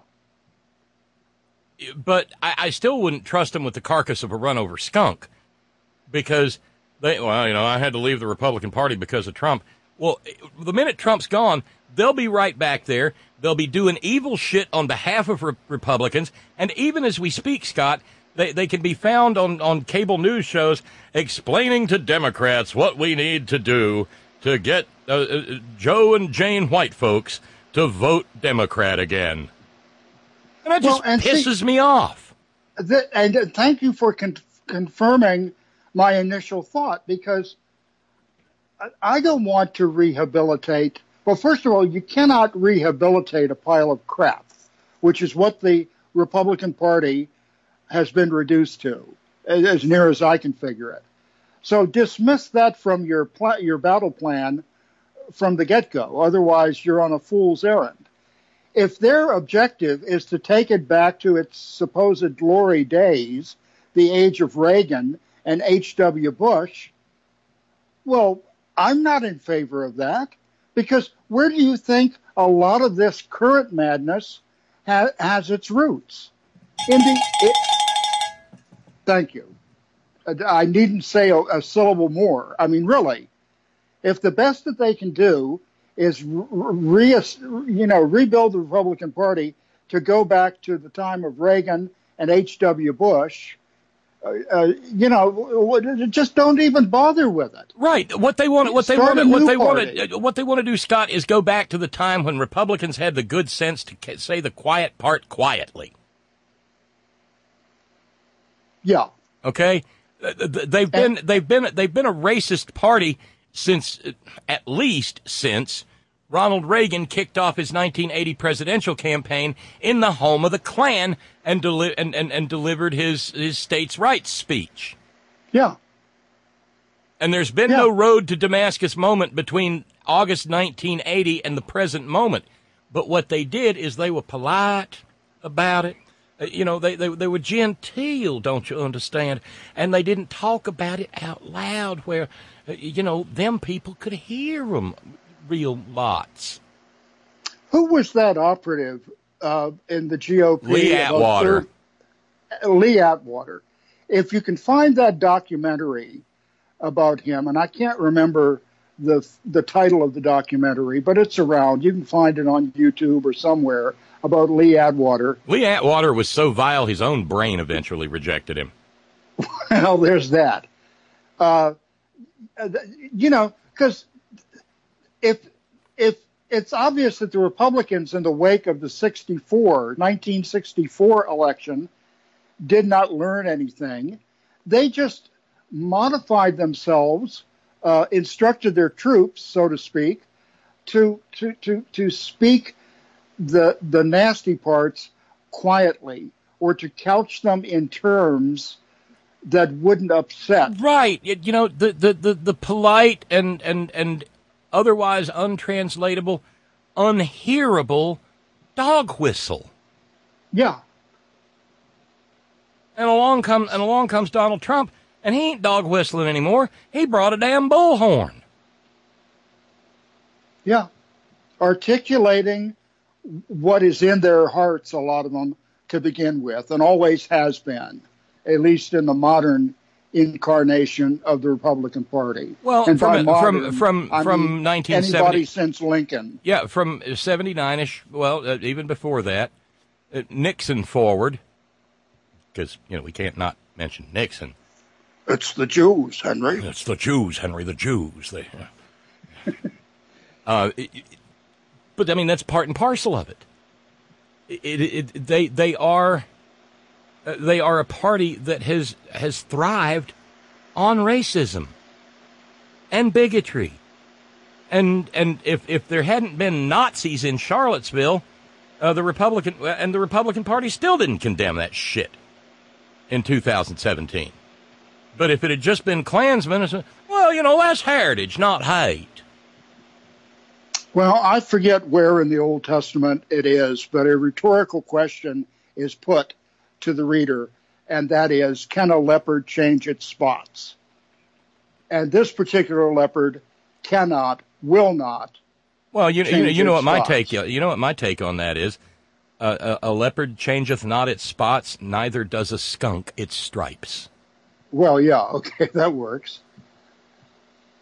But I still wouldn't trust them with the carcass of a run-over skunk, because I had to leave the Republican Party because of Trump. Well, the minute Trump's gone, they'll be right back there. They'll be doing evil shit on behalf of Republicans. And even as we speak, Scott, they can be found on cable news shows explaining to Democrats what we need to do to get Joe and Jane White folks to vote Democrat again. And that just pisses me off. And thank you for confirming my initial thought, because I don't want to rehabilitate. Well, first of all, you cannot rehabilitate a pile of crap, which is what the Republican Party has been reduced to, as near as I can figure it. So dismiss that from your battle plan from the get-go. Otherwise, you're on a fool's errand. If their objective is to take it back to its supposed glory days, the age of Reagan and H.W. Bush, well, I'm not in favor of that, because where do you think a lot of this current madness has its roots? Thank you. I needn't say a syllable more. I mean, really, if the best that they can do is rebuild the Republican Party to go back to the time of Reagan and H.W. Bush, just don't even bother with it. Right. What they want to do, Scott, is go back to the time when Republicans had the good sense to say the quiet part quietly. Yeah. Okay. They've been a racist party since Ronald Reagan kicked off his 1980 presidential campaign in the home of the Klan and delivered his states' rights speech. Yeah. And there's been no road to Damascus moment between August 1980 and the present moment. But what they did is they were polite about it. They were genteel, don't you understand? And they didn't talk about it out loud where, them people could hear them real lots. Who was that operative in the GOP? Lee Atwater. Lee Atwater. If you can find that documentary about him, and I can't remember the title of the documentary, but it's around. You can find it on YouTube or somewhere about Lee Atwater. Lee Atwater was so vile his own brain eventually rejected him. Well, there's that. Because if it's obvious that the Republicans, in the wake of the 1964 election, did not learn anything, they just modified themselves, instructed their troops, so to speak, to speak the nasty parts quietly, or to couch them in terms that wouldn't upset. Right. The polite and otherwise untranslatable, unhearable dog whistle. Yeah. And along comes Donald Trump, and he ain't dog whistling anymore. He brought a damn bullhorn. Yeah. Articulating what is in their hearts, a lot of them, to begin with, and always has been, at least in the modern incarnation of the Republican Party. Well, and from 1970, anybody since Lincoln. Yeah, from 79-ish. Well, even before that, Nixon forward, because we can't not mention Nixon. It's the Jews, Henry. It's the Jews, Henry. The Jews. But I mean, that's part and parcel of it. They are a party that has thrived on racism and bigotry, and if there hadn't been Nazis in Charlottesville, the Republican Party still didn't condemn that shit in 2017. But if it had just been Klansmen, it's, that's heritage, not hate. Well, I forget where in the Old Testament it is, but a rhetorical question is put to the reader, and that is, can a leopard change its spots? And this particular leopard cannot, will not. Well, you know what my take. You know what my take on that is. A leopard changeth not its spots, neither does a skunk its stripes. Well, yeah, okay, that works.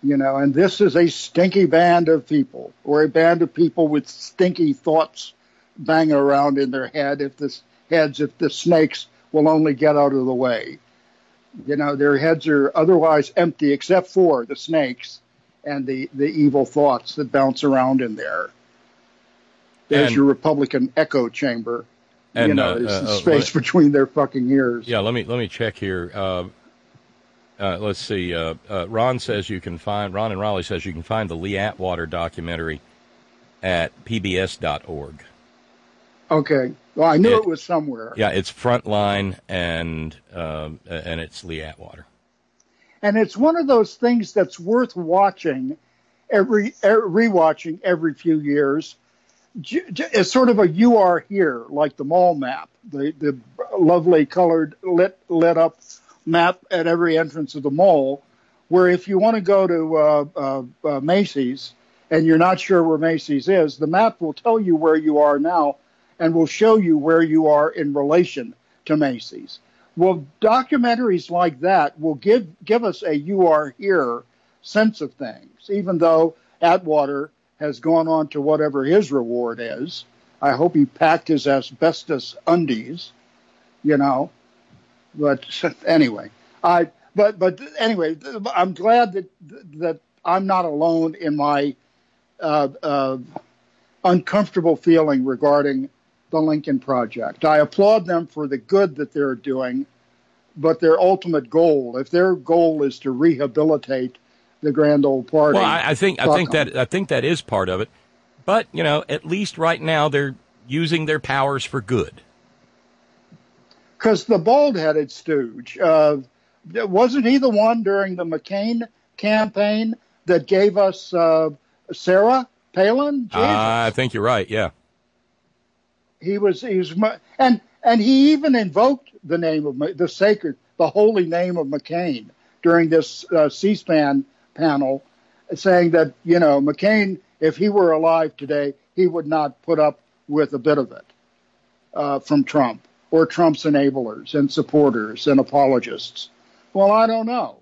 And this is a stinky band of people, or a band of people with stinky thoughts banging around in their if the snakes will only get out of the way. Their heads are otherwise empty except for the snakes and the evil thoughts that bounce around in there. There's your Republican echo chamber. And there's the space between their fucking ears. Yeah, let me check here. Let's see. Ron and Raleigh says you can find the Lee Atwater documentary at pbs.org. Okay. Well, I knew it was somewhere. Yeah, it's Frontline, and it's Lee Atwater. And it's one of those things that's worth watching, rewatching every few years. It's sort of a "you are here," like the mall map, the lovely colored lit up map at every entrance of the mall, where if you want to go to Macy's and you're not sure where Macy's is, the map will tell you where you are now and will show you where you are in relation to Macy's. Well, documentaries like that will give us a "you are here" sense of things, even though Atwater has gone on to whatever his reward is. I hope he packed his asbestos undies, But anyway, anyway, I'm glad that I'm not alone in my uncomfortable feeling regarding the Lincoln Project. I applaud them for the good that they're doing, but their ultimate goal, if their goal is to rehabilitate the grand old party. Well, I think that is part of it. But, at least right now they're using their powers for good. Because the bald-headed stooge, wasn't he the one during the McCain campaign that gave us Sarah Palin? I think you're right, yeah. He was, and he even invoked the name of the holy name of McCain during this C-SPAN panel, saying that, McCain, if he were alive today, he would not put up with a bit of it from Trump or Trump's enablers and supporters and apologists. Well, I don't know.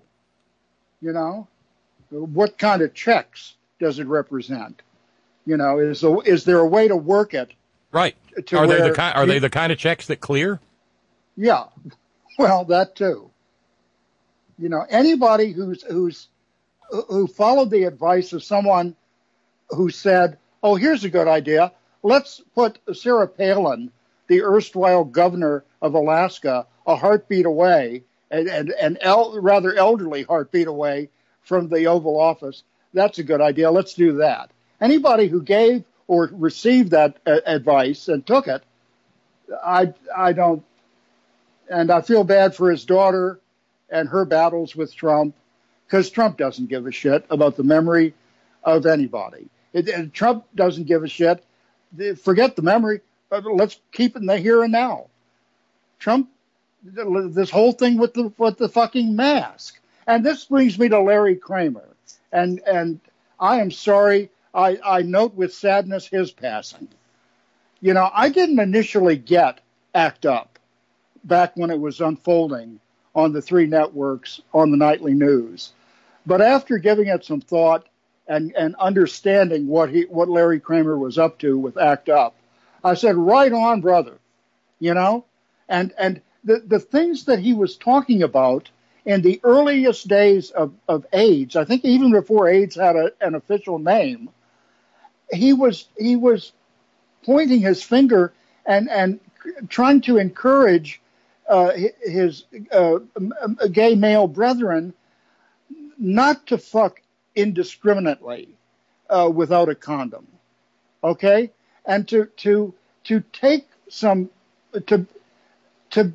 What kind of checks does it represent? Is there a way to work it? Right. Are they the kind of checks that clear? Yeah. Well, that too. Anybody who followed the advice of someone who said, "Oh, here's a good idea. Let's put Sarah Palin, the erstwhile governor of Alaska, a heartbeat away, and rather elderly heartbeat away from the Oval Office. That's a good idea. Let's do that." Anybody who gave or received that advice and took it, I don't, and I feel bad for his daughter and her battles with Trump, because Trump doesn't give a shit about the memory of anybody. Trump doesn't give a shit. Forget the memory. Let's keep it in the here and now. Trump, this whole thing with the fucking mask. And this brings me to Larry Kramer. And I am sorry. I note with sadness his passing. I didn't initially get ACT UP back when it was unfolding on the 3 networks on the nightly news. But after giving it some thought and understanding what Larry Kramer was up to with ACT UP, I said, right on, brother. And the things that he was talking about in the earliest days of AIDS, I think even before AIDS had an official name, he was pointing his finger and trying to encourage his gay male brethren not to fuck indiscriminately without a condom, okay, and to take some to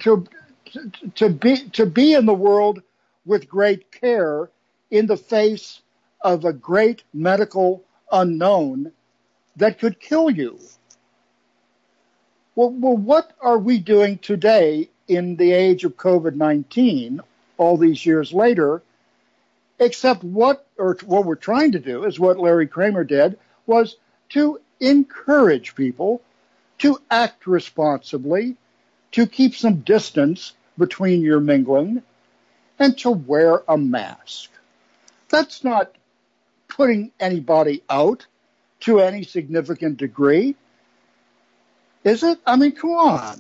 be in the world with great care in the face of a great medical unknown that could kill you. Well, what are we doing today in the age of COVID-19, all these years later, except what we're trying to do is what Larry Kramer did, was to encourage people to act responsibly, to keep some distance between your mingling, and to wear a mask. That's not putting anybody out to any significant degree, is it? I mean, come on.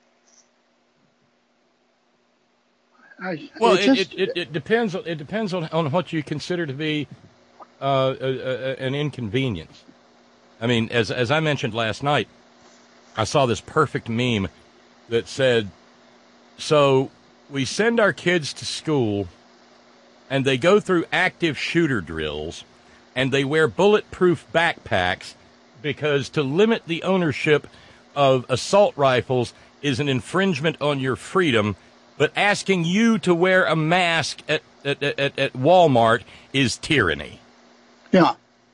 It depends. It depends on what you consider to be an inconvenience. I mean, as I mentioned last night, I saw this perfect meme that said, "So we send our kids to school, and they go through active shooter drills, and they wear bulletproof backpacks because to limit the ownership of assault rifles is an infringement on your freedom, but asking you to wear a mask at Walmart is tyranny." Yeah.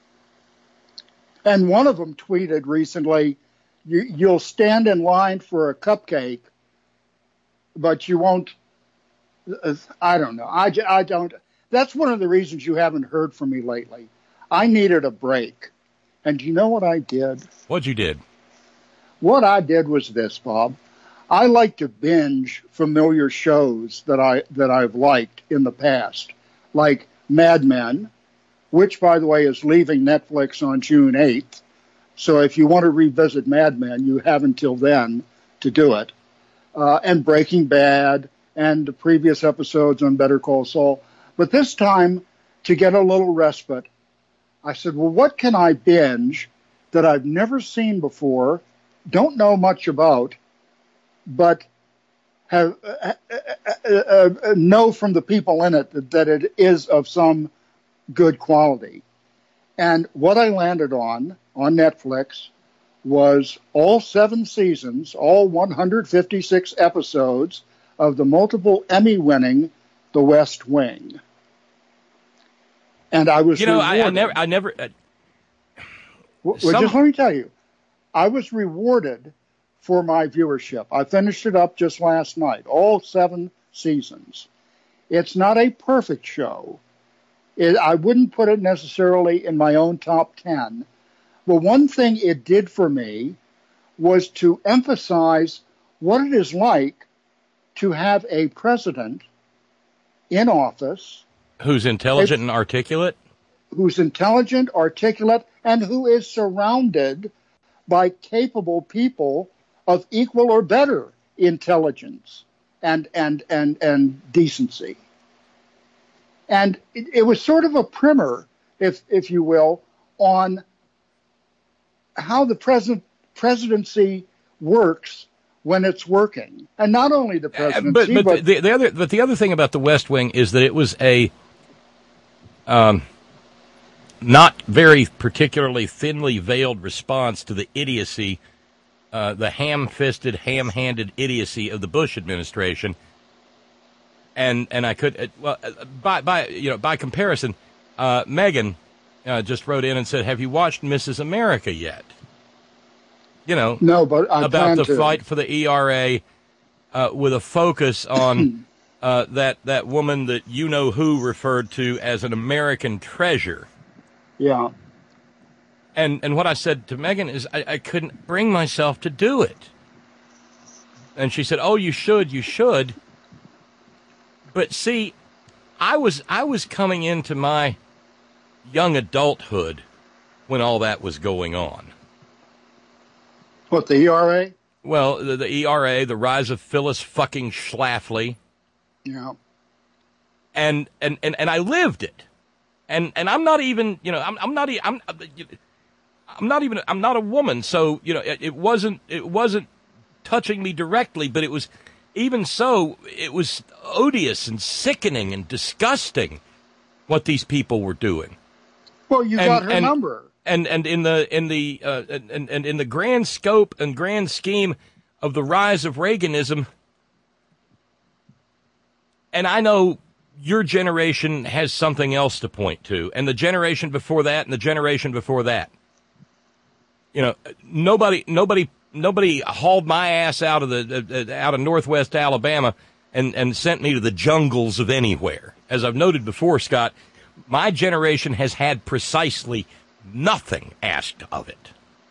And one of them tweeted recently, you'll stand in line for a cupcake, but you won't. I don't know. I don't. That's one of the reasons you haven't heard from me lately. I needed a break. And do you know what I did? What'd you did? What I did was this, Bob. I like to binge familiar shows that I've liked in the past, like Mad Men, which, by the way, is leaving Netflix on June 8th. So if you want to revisit Mad Men, you have until then to do it. And Breaking Bad and the previous episodes on Better Call Saul. But this time, to get a little respite, I said, well, what can I binge that I've never seen before, don't know much about, but have know from the people in it that it is of some good quality. And what I landed on Netflix was all 7 seasons, all 156 episodes of the multiple Emmy-winning The West Wing. And I was rewarded. I never. Just let me tell you, I was rewarded for my viewership. I finished it up just last night, all 7 seasons. It's not a perfect show. I wouldn't put it necessarily in my own top 10. But one thing it did for me was to emphasize what it is like to have a president in office who's intelligent and articulate. Who's intelligent, articulate, and who is surrounded by capable people of equal or better intelligence and decency. And it was sort of a primer, if you will, on how the presidency works when it's working, and not only the presidency, but the other thing about the West Wing is that it was a not very particularly thinly veiled response to the idiocy, the ham-fisted, ham-handed idiocy of the Bush administration. And I could by comparison, Megan just wrote in and said, "Have you watched Mrs. America yet?" No, but I about the to. fight for the ERA, with a focus on that woman that who referred to as an American treasure. Yeah. And what I said to Megan is I couldn't bring myself to do it. And she said, "Oh, you should." But see, I was coming into my young adulthood when all that was going on. What, the ERA? Well, the ERA, the rise of Phyllis fucking Schlafly. Yeah. And I lived it. And I'm not even, I'm not a woman, so, it wasn't touching me directly, but it was, even so, it was odious and sickening and disgusting what these people were doing. Well, you got her number. And in the grand scope and grand scheme of the rise of Reaganism, and I know your generation has something else to point to, and the generation before that, and the generation before that. Nobody hauled my ass out of Northwest Alabama and sent me to the jungles of anywhere. As I've noted before, Scott, my generation has had precisely nothing asked of it.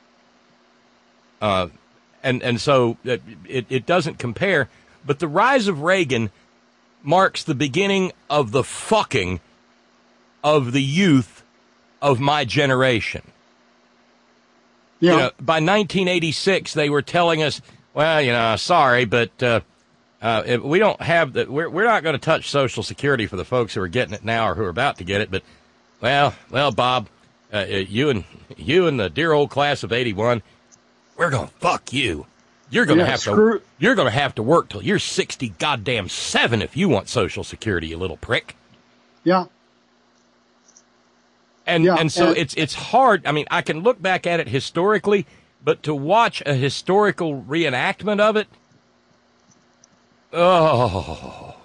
And so it doesn't compare. But the rise of Reagan marks the beginning of the fucking of the youth of my generation. Yeah. You know, by 1986, they were telling us, well, sorry, but we don't have the. We're not going to touch Social Security for the folks who are getting it now or who are about to get it. But, well, Bob, you and the dear old class of '81, we're going to fuck you. You're going to have to. You're going to have to work till you're 60 goddamn 7 if you want Social Security, you little prick. Yeah. And so it's hard. I mean, I can look back at it historically, but to watch a historical reenactment of it, oh.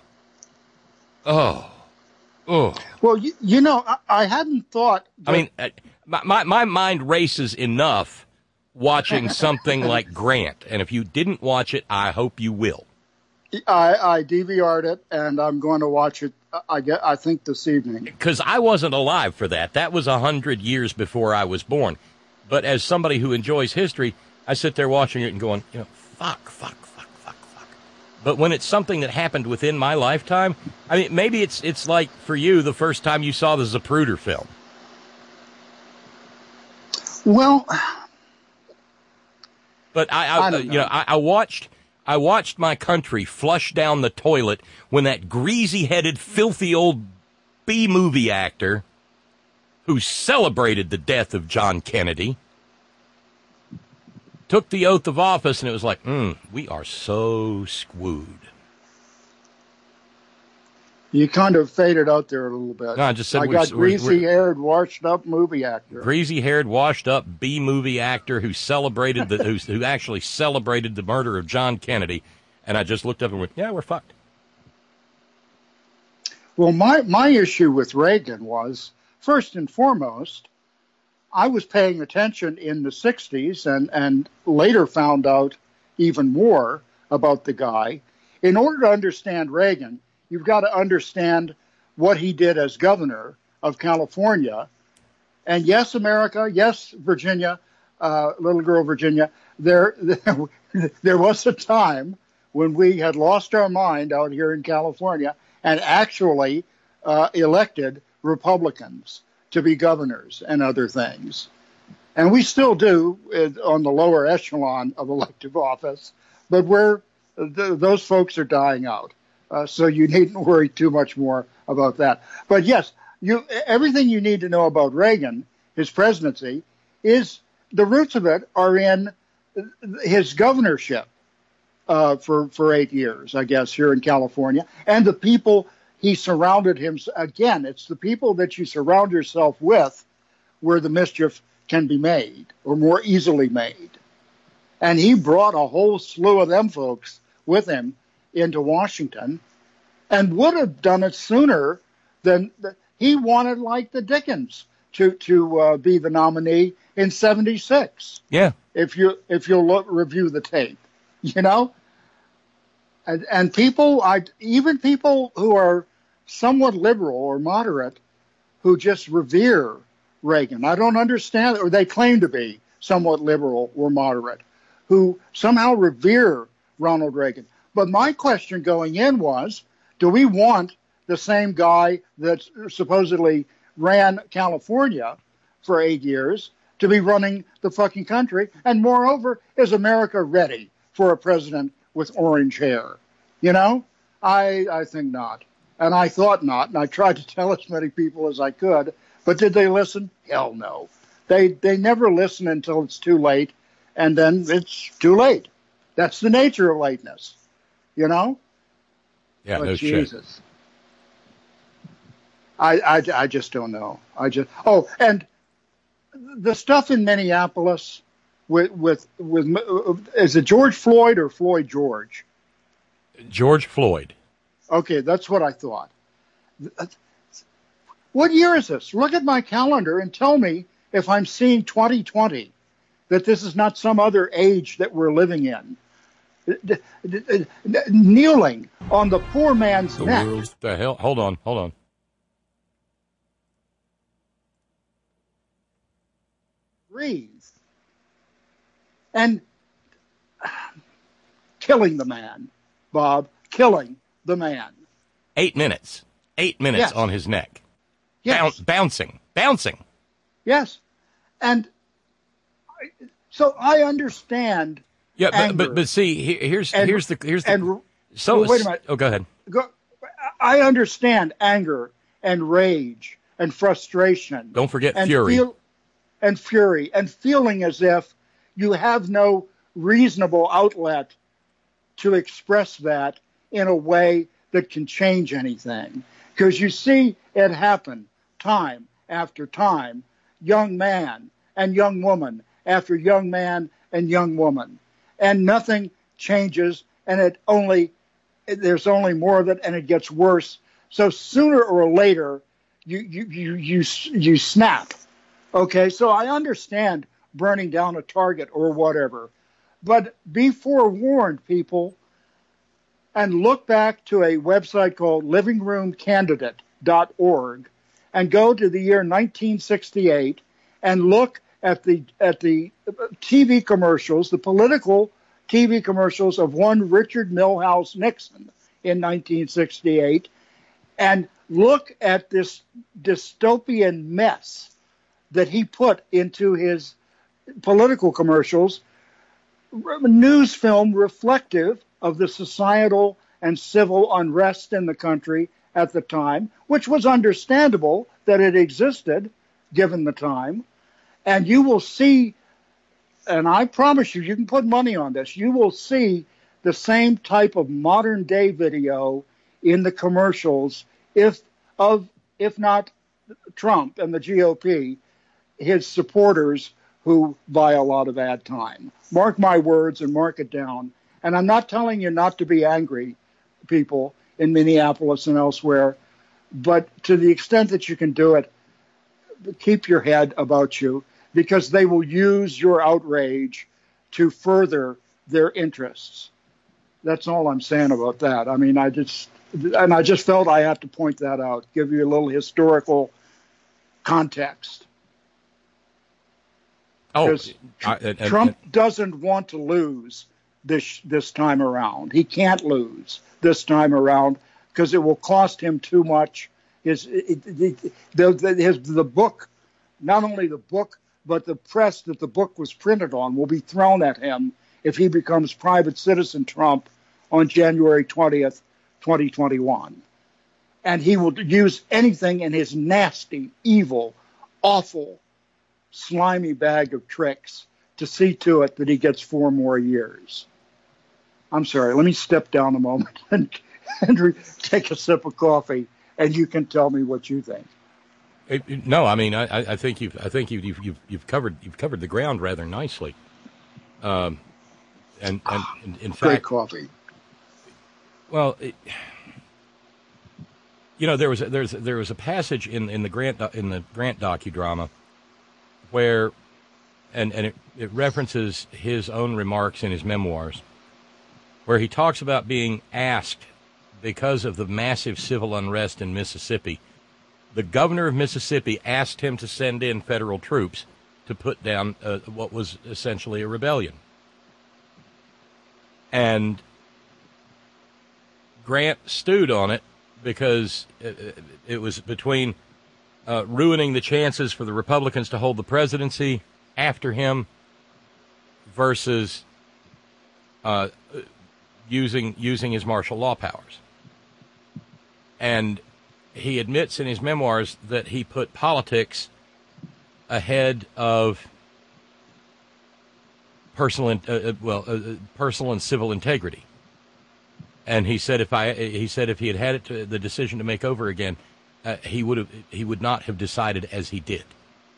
Well, I hadn't thought. I mean, my mind races enough watching something like Grant, and if you didn't watch it, I hope you will. I DVR'd it, and I'm going to watch it. I think this evening. Because I wasn't alive for that. That was 100 years before I was born. But as somebody who enjoys history, I sit there watching it and going, fuck. But when it's something that happened within my lifetime, I mean, maybe it's like for you the first time you saw the Zapruder film. Well, but I watched my country flush down the toilet when that greasy-headed, filthy old B-movie actor who celebrated the death of John Kennedy took the oath of office, and it was like, we are so screwed. You kind of faded out there a little bit. No, I just said I got greasy-haired, washed-up movie actor. Greasy-haired, washed-up B-movie actor who celebrated who actually celebrated the murder of John Kennedy, and I just looked up and went, yeah, we're fucked. Well, my issue with Reagan was, first and foremost, I was paying attention in the 60s and later found out even more about the guy. In order to understand Reagan, you've got to understand what he did as governor of California. And yes, America, yes, Virginia, little girl Virginia, there was a time when we had lost our mind out here in California and actually elected Republicans to be governors and other things. And we still do on the lower echelon of elective office, but those folks are dying out. So you needn't worry too much more about that. But yes, everything you need to know about Reagan, his presidency, is the roots of it are in his governorship for 8 years, I guess, here in California, and the people he surrounded himself. Again, it's the people that you surround yourself with where the mischief can be made or more easily made. And he brought a whole slew of them folks with him into Washington and would have done it sooner than he wanted, like the Dickens, to be the nominee in 76. Yeah. If you'll review the tape, and people, even people who are somewhat liberal or moderate, who just revere Reagan. I don't understand, or they claim to be somewhat liberal or moderate, who somehow revere Ronald Reagan. But my question going in was, do we want the same guy that supposedly ran California for 8 years to be running the fucking country? And moreover, is America ready for a president with orange hair? I think not. And I thought not. And I tried to tell as many people as I could. But did they listen? Hell no. They never listen until it's too late. And then it's too late. That's the nature of lateness. Yeah, but no Jesus. shit. I just don't know. And the stuff in Minneapolis with is it George Floyd or Floyd George? George Floyd. Okay, that's what I thought. What year is this? Look at my calendar and tell me if I'm seeing 2020, that this is not some other age that we're living in. Kneeling on the poor man's neck. The hell? Hold on. Breathe. And killing the man, Bob. Killing the man. 8 minutes. 8 minutes Yes. on his neck. Yes. Bouncing. Yes. And so I understand. Yeah, anger. but see, here's the so wait a minute. Oh, go ahead. I understand anger and rage and frustration. Don't forget and fury. Fury and feeling as if you have no reasonable outlet to express that in a way that can change anything. Because you see it happen time after time, young man and young woman after young man and young woman. And nothing changes, and there's only more of it, and it gets worse. So sooner or later, you snap. Okay, so I understand burning down a Target or whatever, but be forewarned, people, and look back to a website called livingroomcandidate.org and go to the year 1968 and look at the TV commercials, the political TV commercials of one Richard Milhous Nixon in 1968, and look at this dystopian mess that he put into his political commercials, news film reflective of the societal and civil unrest in the country at the time, which was understandable that it existed given the time. And you will see, and I promise you, you can put money on this, you will see the same type of modern day video in the commercials, if not Trump and the GOP, his supporters who buy a lot of ad time. Mark my words and mark it down. And I'm not telling you not to be angry, people in Minneapolis and elsewhere, but to the extent that you can do it, keep your head about you, because they will use your outrage to further their interests. That's all I'm saying about that. I mean, I just felt I had to point that out, give you a little historical context. Because Trump doesn't want to lose this time around. He can't lose this time around because it will cost him too much. The book, not only the book, but the press that the book was printed on will be thrown at him if he becomes private citizen Trump on January 20th, 2021. And he will use anything in his nasty, evil, awful, slimy bag of tricks to see to it that he gets 4 more years. I'm sorry, let me step down a moment and take a sip of coffee, and you can tell me what you think. No, I mean, I think you've covered the ground rather nicely. And in fact, great coffee. Well, there was a passage in the Grant docudrama where, and it references his own remarks in his memoirs, where he talks about being asked, because of the massive civil unrest in Mississippi, the governor of Mississippi asked him to send in federal troops to put down what was essentially a rebellion. And Grant stewed on it because it was between ruining the chances for the Republicans to hold the presidency after him versus using his martial law powers. And he admits in his memoirs that he put politics ahead of personal and civil integrity. And he said if he had had the decision to make over again, he would not have decided as he did.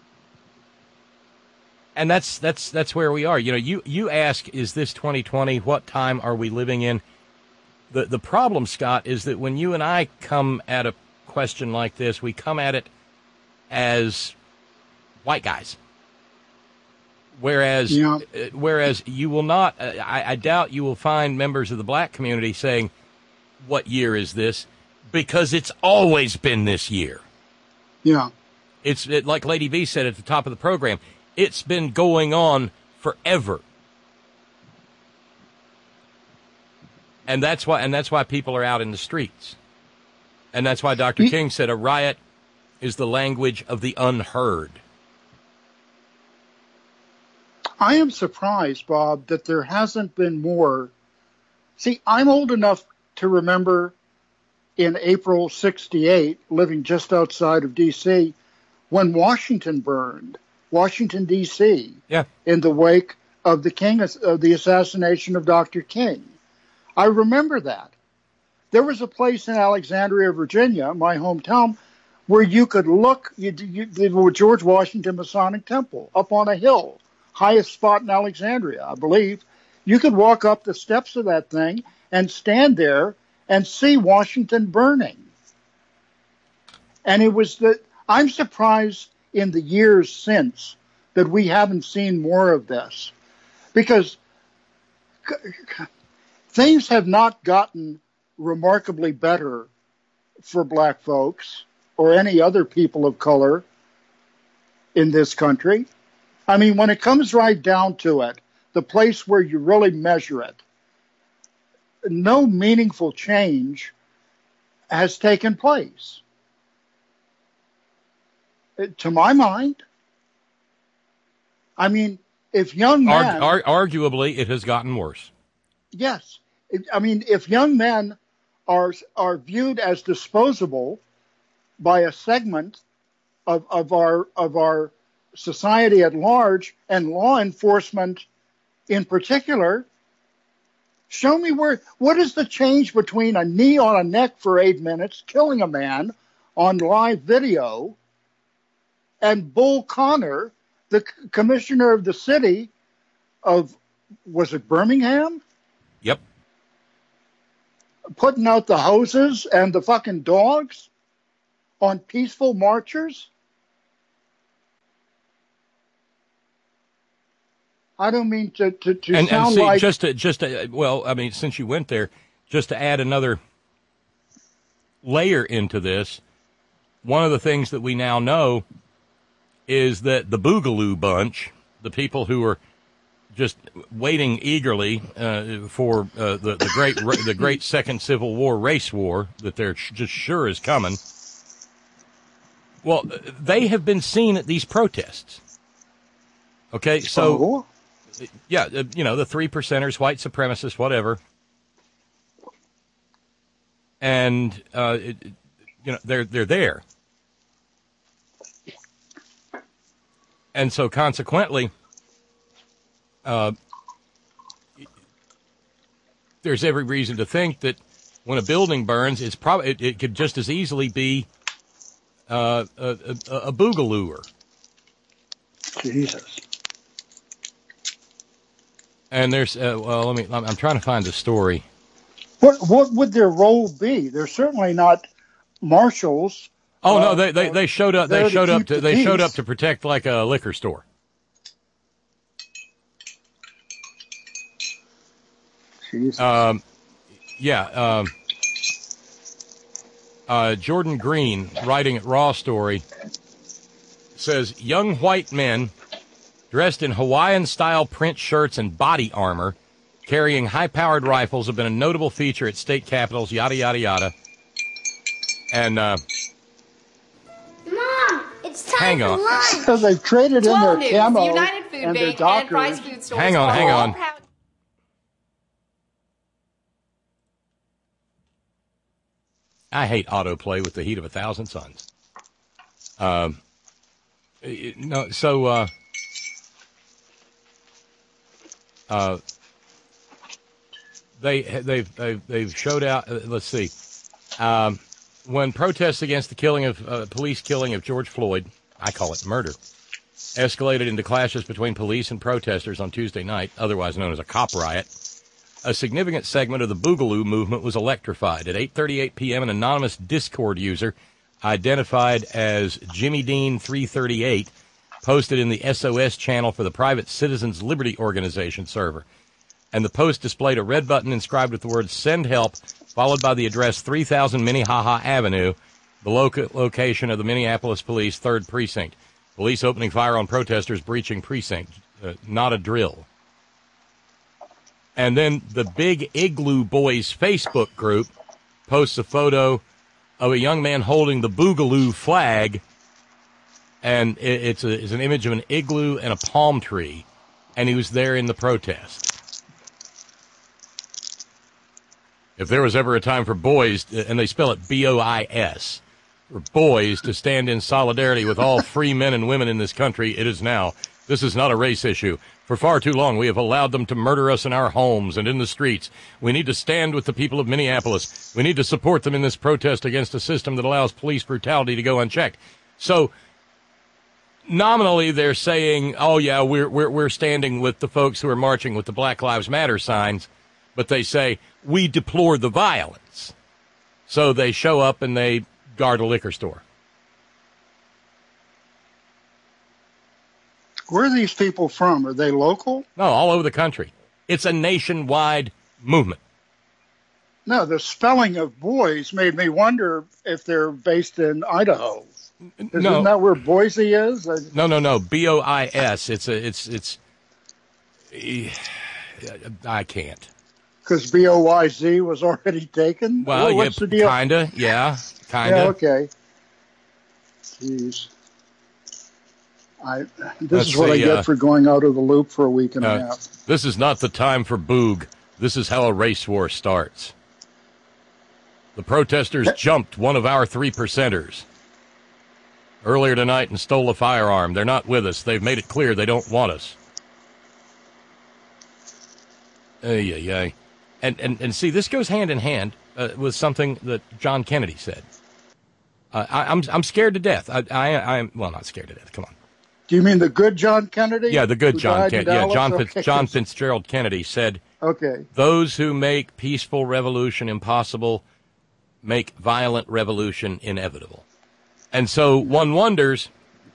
And that's where we are. You ask, is this 2020? What time are we living in? The problem, Scott, is that when you and I come at a question like this, we come at it as white guys. Whereas you will not, I doubt you will find members of the black community saying, what year is this? Because it's always been this year. Yeah. It's like Lady V said at the top of the program, it's been going on forever. And that's why people are out in the streets. And that's why Dr. King said a riot is the language of the unheard. I am surprised, Bob, that there hasn't been more. See, I'm old enough to remember in April '68, living just outside of D.C., when Washington burned, Washington, D.C., in the wake of the assassination of Dr. King. I remember that. There was a place in Alexandria, Virginia, my hometown, where you could look, the George Washington Masonic Temple, up on a hill, highest spot in Alexandria, I believe. You could walk up the steps of that thing and stand there and see Washington burning. And I'm surprised in the years since that we haven't seen more of this, because things have not gotten remarkably better for black folks or any other people of color in this country. I mean, when it comes right down to it, the place where you really measure it, no meaningful change has taken place. To my mind, I mean, if young men... Arguably, it has gotten worse. Yes. I mean, if young men are viewed as disposable by a segment of our society at large, and law enforcement in particular, show me what is the change between a knee on a neck for 8 minutes, killing a man on live video, and Bull Connor, the commissioner of the city of, was it Birmingham? Yep. Putting out the hoses and the fucking dogs on peaceful marchers? I don't mean to sound see, like... well, I mean, since you went there, just to add another layer into this, one of the things that we now know is that the Boogaloo bunch, the people who are just waiting eagerly for the great Second Civil War race war that they're just sure is coming, well, they have been seen at these protests. Okay, so... Yeah, you know, the 3%ers, white supremacists, whatever. And, you know, they're there. And so consequently, there's every reason to think that when a building burns, it could just as easily be a boogalooer. Jesus. And there's, I'm trying to find the story. What would their role be? They're certainly not marshals. Oh no, they showed up. They showed up to protect like a liquor store. Jesus. Jordan Green, writing at Raw Story, says young white men dressed in Hawaiian-style print shirts and body armor, carrying high-powered rifles, have been a notable feature at state capitals, yada, yada, yada. And, Mom, it's time hang for on. lunch. Because they've traded in their News, camo United Food and their Bank doctors. and Price Food Stores. Hang on. I hate autoplay with the heat of 1,000 suns. No, so they've showed out. Let's see. When protests against the police killing of George Floyd, I call it murder, escalated into clashes between police and protesters on Tuesday night, otherwise known as a cop riot, a significant segment of the Boogaloo movement was electrified. At 8:38 p.m., an anonymous Discord user identified as Jimmy Dean 338 posted in the SOS channel for the Private Citizens Liberty Organization server. And the post displayed a red button inscribed with the words "Send Help," followed by the address 3000 Minnehaha Avenue, the location of the Minneapolis Police 3rd Precinct. Police opening fire on protesters breaching precinct. Not a drill. And then the Big Igloo Boys Facebook group posts a photo of a young man holding the Boogaloo flag And it's an image of an igloo and a palm tree, and he was there in the protest. If there was ever a time for boys, and they spell it B-O-I-S, for boys to stand in solidarity with all free men and women in this country, it is now. This is not a race issue. For far too long, we have allowed them to murder us in our homes and in the streets. We need to stand with the people of Minneapolis. We need to support them in this protest against a system that allows police brutality to go unchecked. So, nominally, they're saying, oh, yeah, we're standing with the folks who are marching with the Black Lives Matter signs, but they say, we deplore the violence. So they show up and they guard a liquor store. Where are these people from? Are they local? No, all over the country. It's a nationwide movement. No, the spelling of boys made me wonder if they're based in Idaho. Isn't that where Boise is? No. B-O-I-S. I can't. Because B-O-Y-Z was already taken? Well, what's the deal? Kinda. Yeah, kinda. Yeah, okay. Jeez. This is what I get for going out of the loop for a week and a half. This is not the time for boog. This is how a race war starts. The protesters jumped one of our 3%ers earlier tonight and stole a firearm. They're not with us. They've made it clear they don't want us. And see, this goes hand in hand with something that John Kennedy said. I'm scared to death. I'm not scared to death. Come on. Do you mean the good John Kennedy? Yeah, the good John Kennedy. Yeah, John Fitzgerald Kennedy said, okay, those who make peaceful revolution impossible make violent revolution inevitable. And so one wonders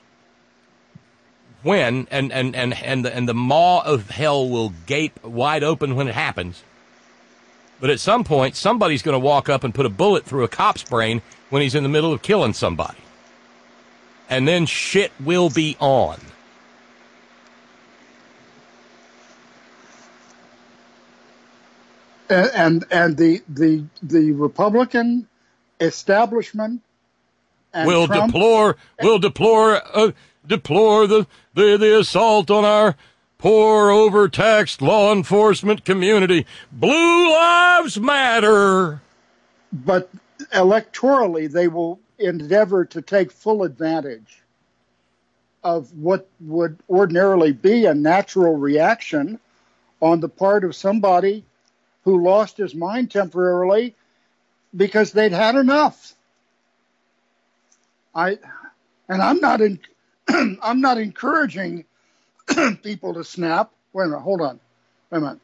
when, and the maw of hell will gape wide open when it happens. But at some point, somebody's going to walk up and put a bullet through a cop's brain when he's in the middle of killing somebody. And then shit will be on. And the Republican establishment and will Trump deplore the assault on our poor, overtaxed law enforcement community. Blue Lives Matter. But electorally, they will endeavor to take full advantage of what would ordinarily be a natural reaction on the part of somebody who lost his mind temporarily because they'd had enough. I'm not encouraging people to snap. Wait a minute, hold on. Wait a minute.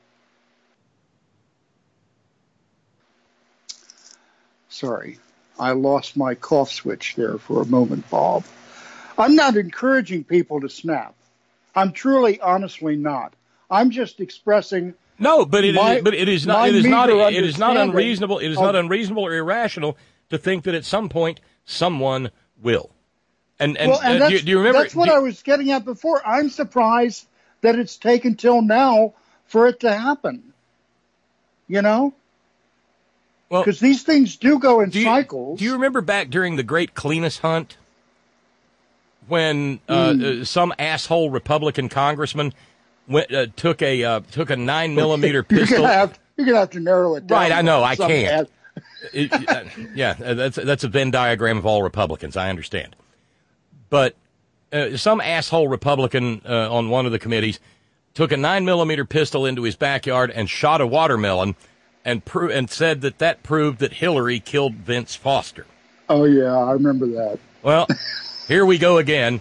Sorry, I lost my cough switch there for a moment, Bob. I'm not encouraging people to snap. I'm truly, honestly not. I'm just expressing. No, but it is not unreasonable. It is not unreasonable or irrational to think that at some point someone will. And do you remember? That's what I was getting at before. I'm surprised that it's taken till now for it to happen. You know? Well, because these things do go in cycles. Do you remember back during the Great Cleanus Hunt when some asshole Republican congressman took a 9mm pistol? You're gonna have to narrow it down. Right, I know, I can't. That's a Venn diagram of all Republicans. I understand, but some asshole Republican on one of the committees took a 9mm pistol into his backyard and shot a watermelon. And said that proved that Hillary killed Vince Foster. Oh, yeah, I remember that. Well, here we go again.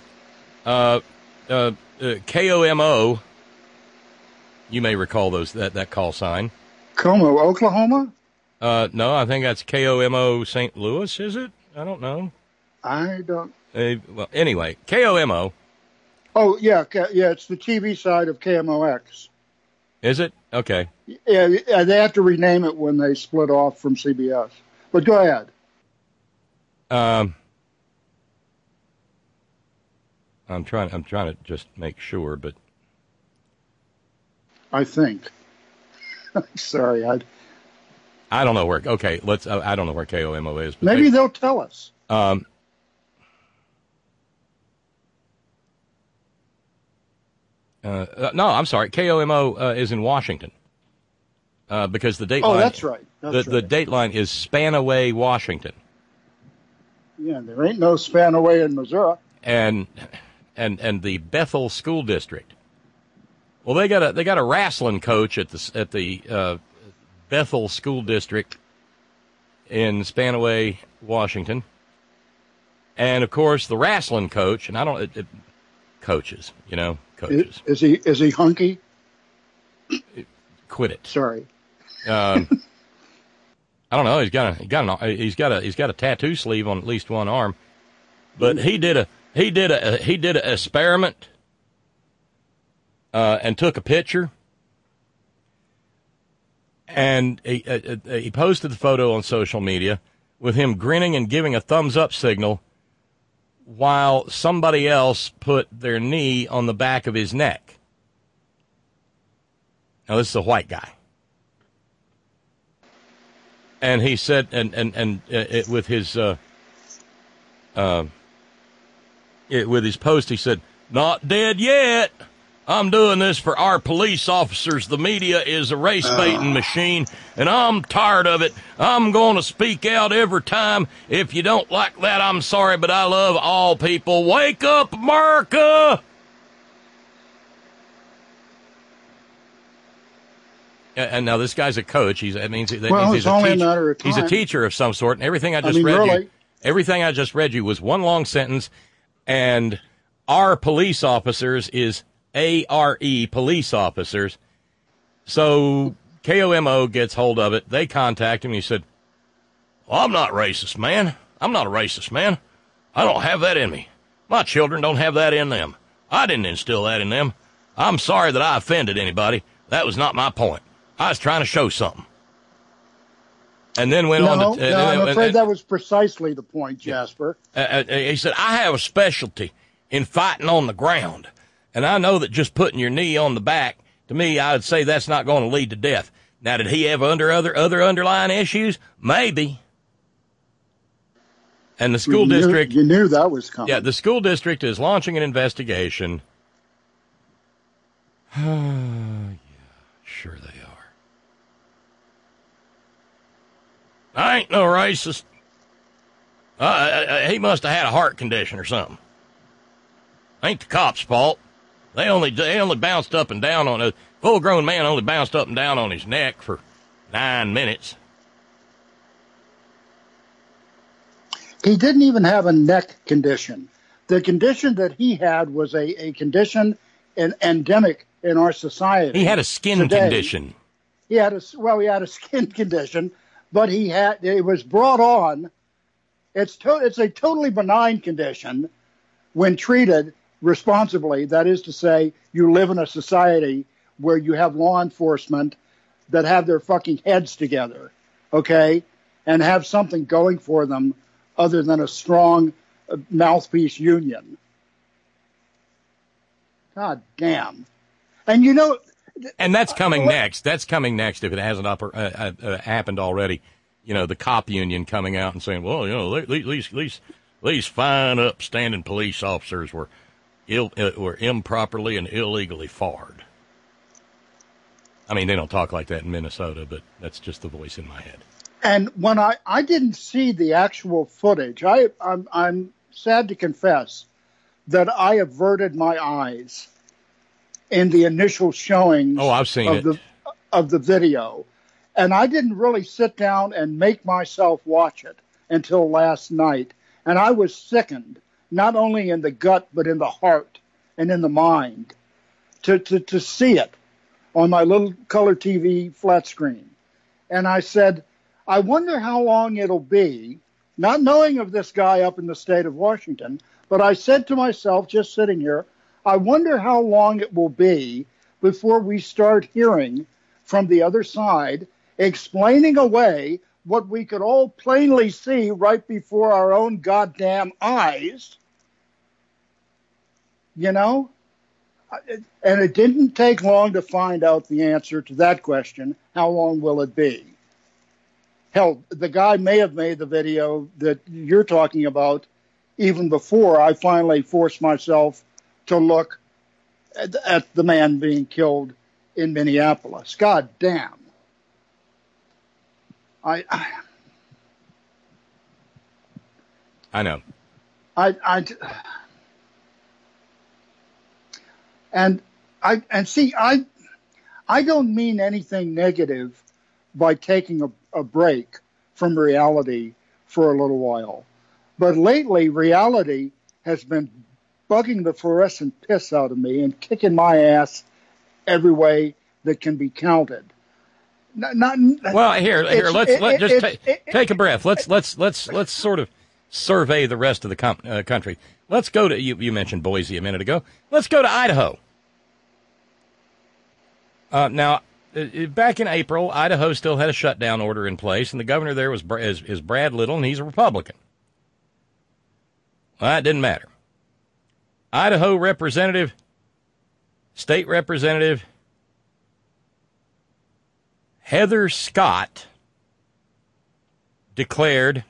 KOMO, you may recall that call sign. Como, Oklahoma? No, I think that's KOMO St. Louis, is it? I don't know. I don't. Well, anyway, KOMO. Oh, yeah, it's the TV side of KMOX. Is it? Okay. Yeah, they have to rename it when they split off from CBS. But go ahead. I'm trying to just make sure, but I think. Sorry, I don't know where. Okay, let's. I don't know where KOMO is. But maybe they'll tell us. No, I'm sorry. KOMO is in Washington. Because the date line. Oh, that's right. The date line is Spanaway, Washington. Yeah, there ain't no Spanaway in Missouri. And the Bethel School District. Well, they got a wrestling coach at the Bethel School District in Spanaway, Washington. And of course, the wrestling coach, and I don't coaches, coaches. Is he hunky? Quit it. Sorry. I don't know. He's got a tattoo sleeve on at least one arm, but he did an experiment and took a picture, and he posted the photo on social media with him grinning and giving a thumbs up signal while somebody else put their knee on the back of his neck. Now this is a white guy. And he said, with his post, he said, "Not dead yet. I'm doing this for our police officers. The media is a race baiting machine, and I'm tired of it. I'm going to speak out every time. If you don't like that, I'm sorry, but I love all people. Wake up, America!" And now this guy's a coach. He's a teacher of some sort. And everything I just read you was one long sentence. And our police officers is ARE, police officers. So KOMO gets hold of it. They contact him. And he said, "Well, I'm not racist, man. I'm not a racist, man. I don't have that in me. My children don't have that in them. I didn't instill that in them. I'm sorry that I offended anybody. That was not my point. I was trying to show something." And then went on to... I'm afraid that was precisely the point, Jasper. He said, "I have a specialty in fighting on the ground. And I know that just putting your knee on the back, to me, I would say that's not going to lead to death." Now, did he have other underlying issues? Maybe. And the school district... You knew that was coming. Yeah, the school district is launching an investigation. Yeah, sure they are. I ain't no racist. He must have had a heart condition or something. Ain't the cops' fault. They only bounced up and down on a full-grown man. Only bounced up and down on his neck for 9 minutes. He didn't even have a neck condition. The condition that he had was a condition endemic in our society. He had a skin condition. He had a skin condition, but it was brought on. It's a totally benign condition when treated responsibly. That is to say, you live in a society where you have law enforcement that have their fucking heads together, okay, and have something going for them other than a strong mouthpiece union. God damn. And and that's coming next. That's coming next if it hasn't happened already. The cop union coming out and saying, well, these fine, upstanding police officers were improperly and illegally fired. I mean, they don't talk like that in Minnesota, but that's just the voice in my head. And when I didn't see the actual footage, I'm sad to confess that I averted my eyes in the initial showings I've seen of the video. And I didn't really sit down and make myself watch it until last night. And I was sickened, not only in the gut, but in the heart and in the mind, to see it on my little color TV flat screen. And I said, I wonder how long it'll be, not knowing of this guy up in the state of Washington, but I said to myself, just sitting here, I wonder how long it will be before we start hearing from the other side explaining away what we could all plainly see right before our own goddamn eyes. And it didn't take long to find out the answer to that question. How long will it be? Hell, the guy may have made the video that you're talking about even before I finally forced myself to look at the man being killed in Minneapolis. God damn. I know. I don't mean anything negative by taking a break from reality for a little while. But lately, reality has been bugging the fluorescent piss out of me and kicking my ass every way that can be counted. Let's take a breath. Let's sort of survey the rest of the country. Let's go to you mentioned Boise a minute ago. Let's go to Idaho. Now, back in April, Idaho still had a shutdown order in place, and the governor there is Brad Little, and he's a Republican. Well, that didn't matter. Idaho State Representative Heather Scott declared,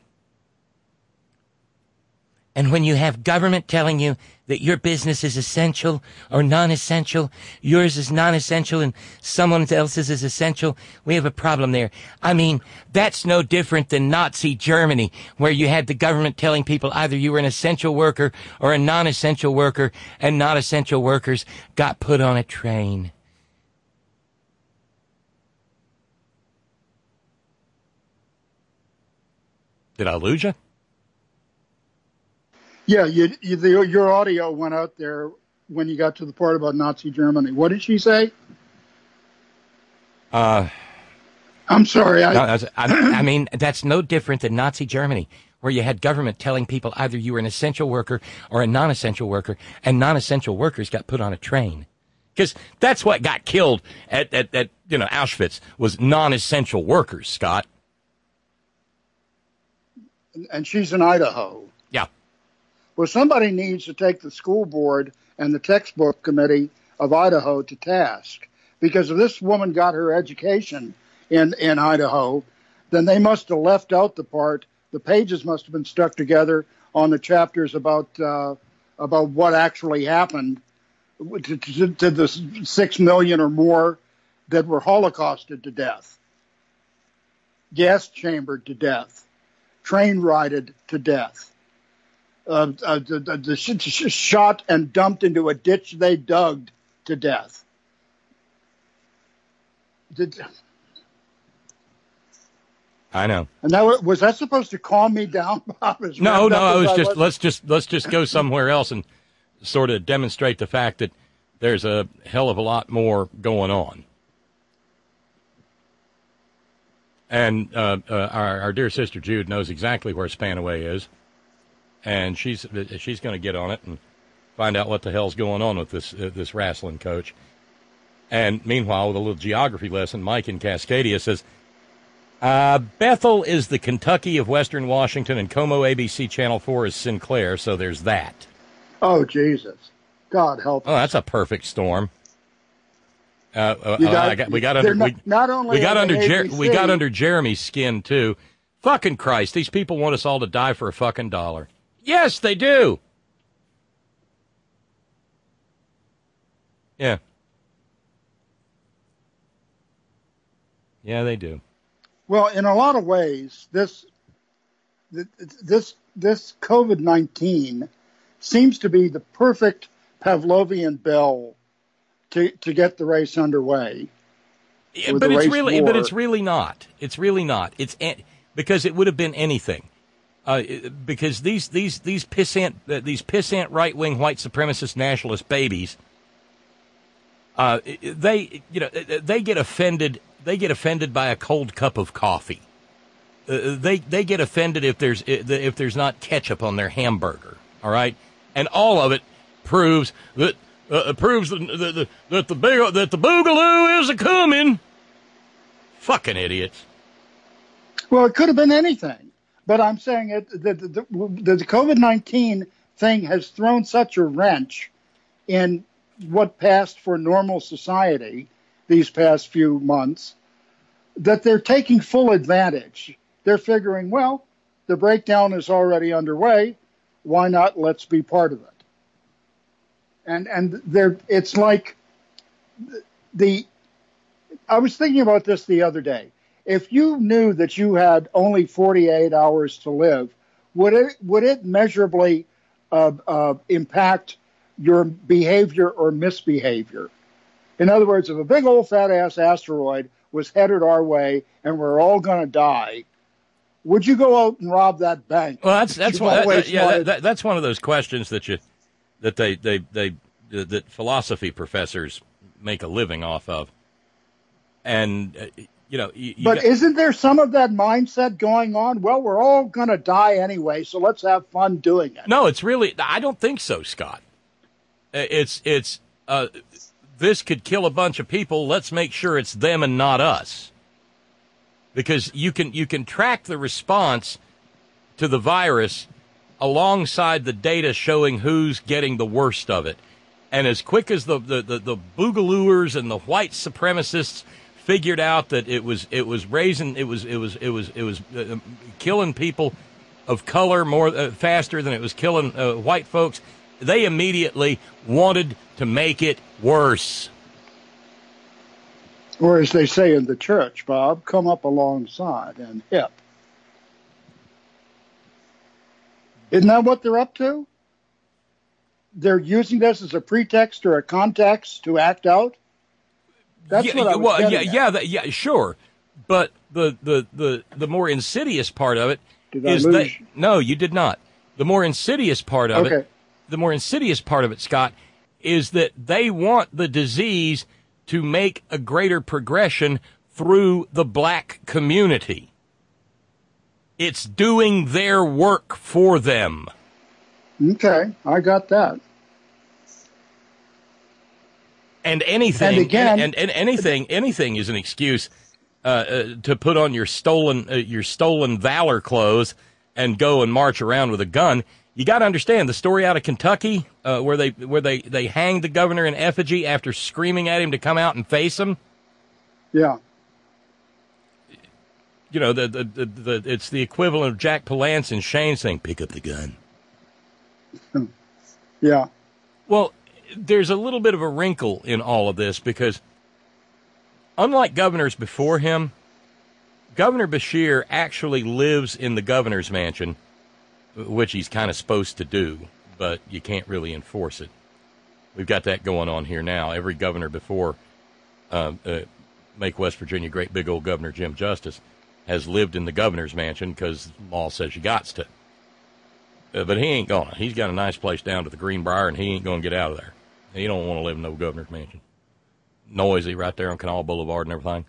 and when you have government telling you that your business is essential or non-essential, yours is non-essential and someone else's is essential, we have a problem there. I mean, that's no different than Nazi Germany, where you had the government telling people either you were an essential worker or a non-essential worker, and non-essential workers got put on a train. Did I lose you? Yeah, your audio went out there when you got to the part about Nazi Germany. What did she say? I'm sorry. I mean, that's no different than Nazi Germany, where you had government telling people either you were an essential worker or a non-essential worker, and non-essential workers got put on a train. Because that's what got killed at Auschwitz was non-essential workers, Scott. And she's in Idaho. Yeah. Well, somebody needs to take the school board and the textbook committee of Idaho to task, because if this woman got her education in Idaho, then they must have left out the part. The pages must have been stuck together on the chapters about what actually happened to the 6 million or more that were Holocausted to death, gas chambered to death, train rided to death. Shot and dumped into a ditch they dug to death. I know. And that was that supposed to calm me down, Bob? No. I was just let's just go somewhere else and sort of demonstrate the fact that there's a hell of a lot more going on. And our dear sister Jude knows exactly where Spanaway is. And she's going to get on it and find out what the hell's going on with this wrestling coach. And meanwhile, with a little geography lesson, Mike in Cascadia says, Bethel is the Kentucky of Western Washington, and Como ABC Channel 4 is Sinclair, so there's that. Oh, Jesus. God help us. Oh, that's a perfect storm. We got under Jeremy's skin, too. Fucking Christ, these people want us all to die for a fucking dollar. Yes, they do. Yeah. Yeah, they do. Well, in a lot of ways, this COVID-19 seems to be the perfect Pavlovian bell to get the race underway. Yeah, but it's really not. It's really not. Because it would have been anything. Because these pissant right-wing white supremacist nationalist babies, they get offended. They get offended by a cold cup of coffee. They get offended if there's not ketchup on their hamburger. All right, and all of it proves that the boogaloo is a coming. Fucking idiots. Well, it could have been anything. But I'm saying the COVID-19 thing has thrown such a wrench in what passed for normal society these past few months that they're taking full advantage. They're figuring, well, the breakdown is already underway. Why not? Let's be part of it. and it's like I was thinking about this the other day. If you knew that you had only 48 hours to live, would it measurably impact your behavior or misbehavior? In other words, if a big old fat ass asteroid was headed our way and we're all going to die, would you go out and rob that bank? Well, that's one of those questions that philosophy professors make a living off of. And but isn't there some of that mindset going on? Well, we're all going to die anyway, so let's have fun doing it. No, it's really, I don't think so, Scott. It's this could kill a bunch of people. Let's make sure it's them and not us. Because you can track the response to the virus alongside the data showing who's getting the worst of it. And as quick as the boogalooers and the white supremacists figured out that it was killing people of color more faster than it was killing white folks, they immediately wanted to make it worse. Or as they say in the church, Bob, come up alongside and help. Isn't that what they're up to? They're using this as a pretext or a context to act out? That's what I was getting at. Sure. But the more insidious part of it is that no, you did not. The more insidious part of it, Scott, is that they want the disease to make a greater progression through the black community. It's doing their work for them. Okay, I got that. And anything, and again, and anything is an excuse to put on your stolen valor clothes and go and march around with a gun. You got to understand the story out of Kentucky where they hanged the governor in effigy after screaming at him to come out and face him. Yeah. You know, it's the equivalent of Jack Palance and Shane saying, "Pick up the gun." Yeah. Well, there's a little bit of a wrinkle in all of this because, unlike governors before him, Governor Beshear actually lives in the governor's mansion, which he's kind of supposed to do, but you can't really enforce it. We've got that going on here now. Every governor before Make West Virginia Great Big Old Governor Jim Justice has lived in the governor's mansion because the law says you got to. But he ain't gonna. He's got a nice place down to the Greenbrier, and he ain't gonna get out of there. He don't want to live in no governor's mansion. Noisy right there on Canal Boulevard and everything.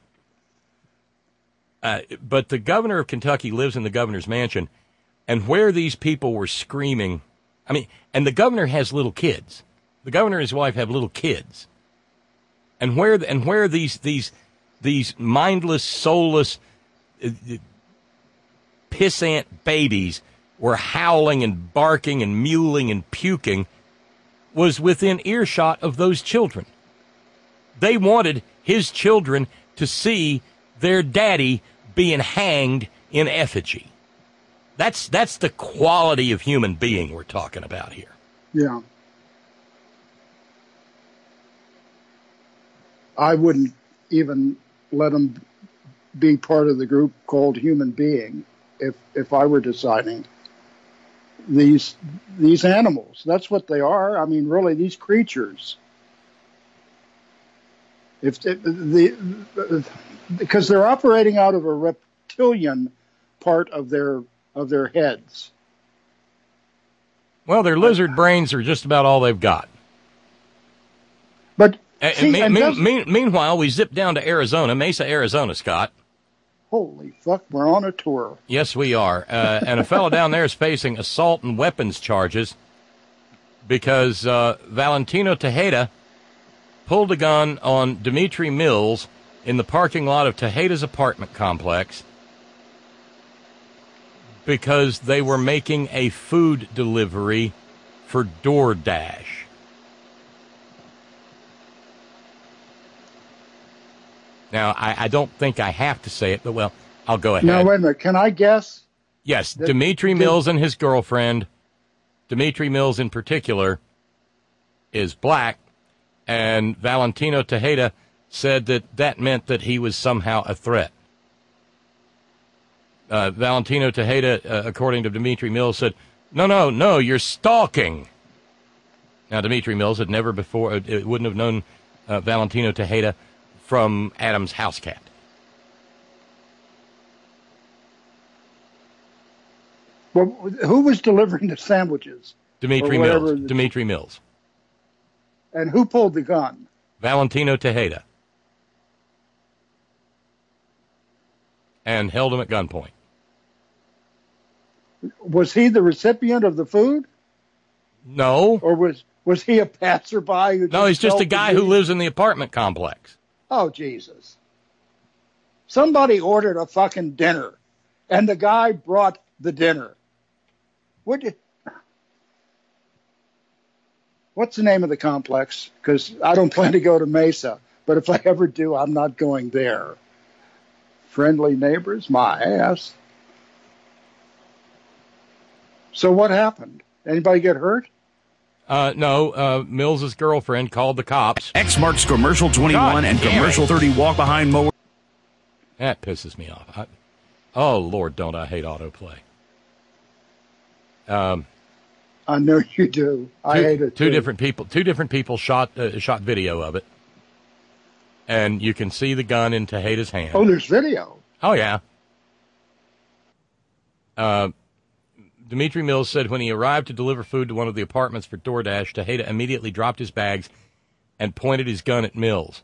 But the governor of Kentucky lives in the governor's mansion, and where these people were screaming, I mean, and the governor has little kids. The governor and his wife have little kids, and where these mindless, soulless, pissant babies were howling and barking and mewling and puking was within earshot of those children. They wanted his children to see their daddy being hanged in effigy. That's the quality of human being we're talking about here. Yeah. I wouldn't even let them be part of the group called human being if I were deciding. These animals, that's what they are. I mean, really, these creatures. Because they're operating out of a reptilian part of their heads. Well, their lizard brains are just about all they've got. But meanwhile, we zip down to Arizona, Mesa, Arizona, Scott. Holy fuck, we're on a tour. Yes, we are. And a fellow down there is facing assault and weapons charges because Valentino Tejeda pulled a gun on Dimitri Mills in the parking lot of Tejeda's apartment complex because they were making a food delivery for DoorDash. Now, I don't think I have to say it, but, well, I'll go ahead. Now, wait a minute. Can I guess? Yes, Dimitri Mills and his girlfriend, Dimitri Mills in particular, is black, and Valentino Tejeda said that meant that he was somehow a threat. Valentino Tejeda, according to Dimitri Mills, said, no, you're stalking. Now, Dimitri Mills had never before, wouldn't have known Valentino Tejeda from Adam's house cat. Well, who was delivering the sandwiches? Dimitri Mills. And who pulled the gun? Valentino Tejeda. And held him at gunpoint. Was he the recipient of the food? No. Or was he a passerby? No, he's just a guy who lives in the apartment complex. Oh, Jesus. Somebody ordered a fucking dinner, and the guy brought the dinner. What's the name of the complex? Because I don't plan to go to Mesa, but if I ever do, I'm not going there. Friendly neighbors? My ass. So what happened? Anybody get hurt? No. Mills's girlfriend called the cops. X marks commercial 21 and commercial 30 walk behind mower. That pisses me off. Oh, Lord, don't I hate autoplay. I know you do. I hate it too. Two different people shot video of it. And you can see the gun in Tejeda's hand. Oh, there's video. Oh, yeah. Dimitri Mills said when he arrived to deliver food to one of the apartments for DoorDash, Tejeda immediately dropped his bags and pointed his gun at Mills.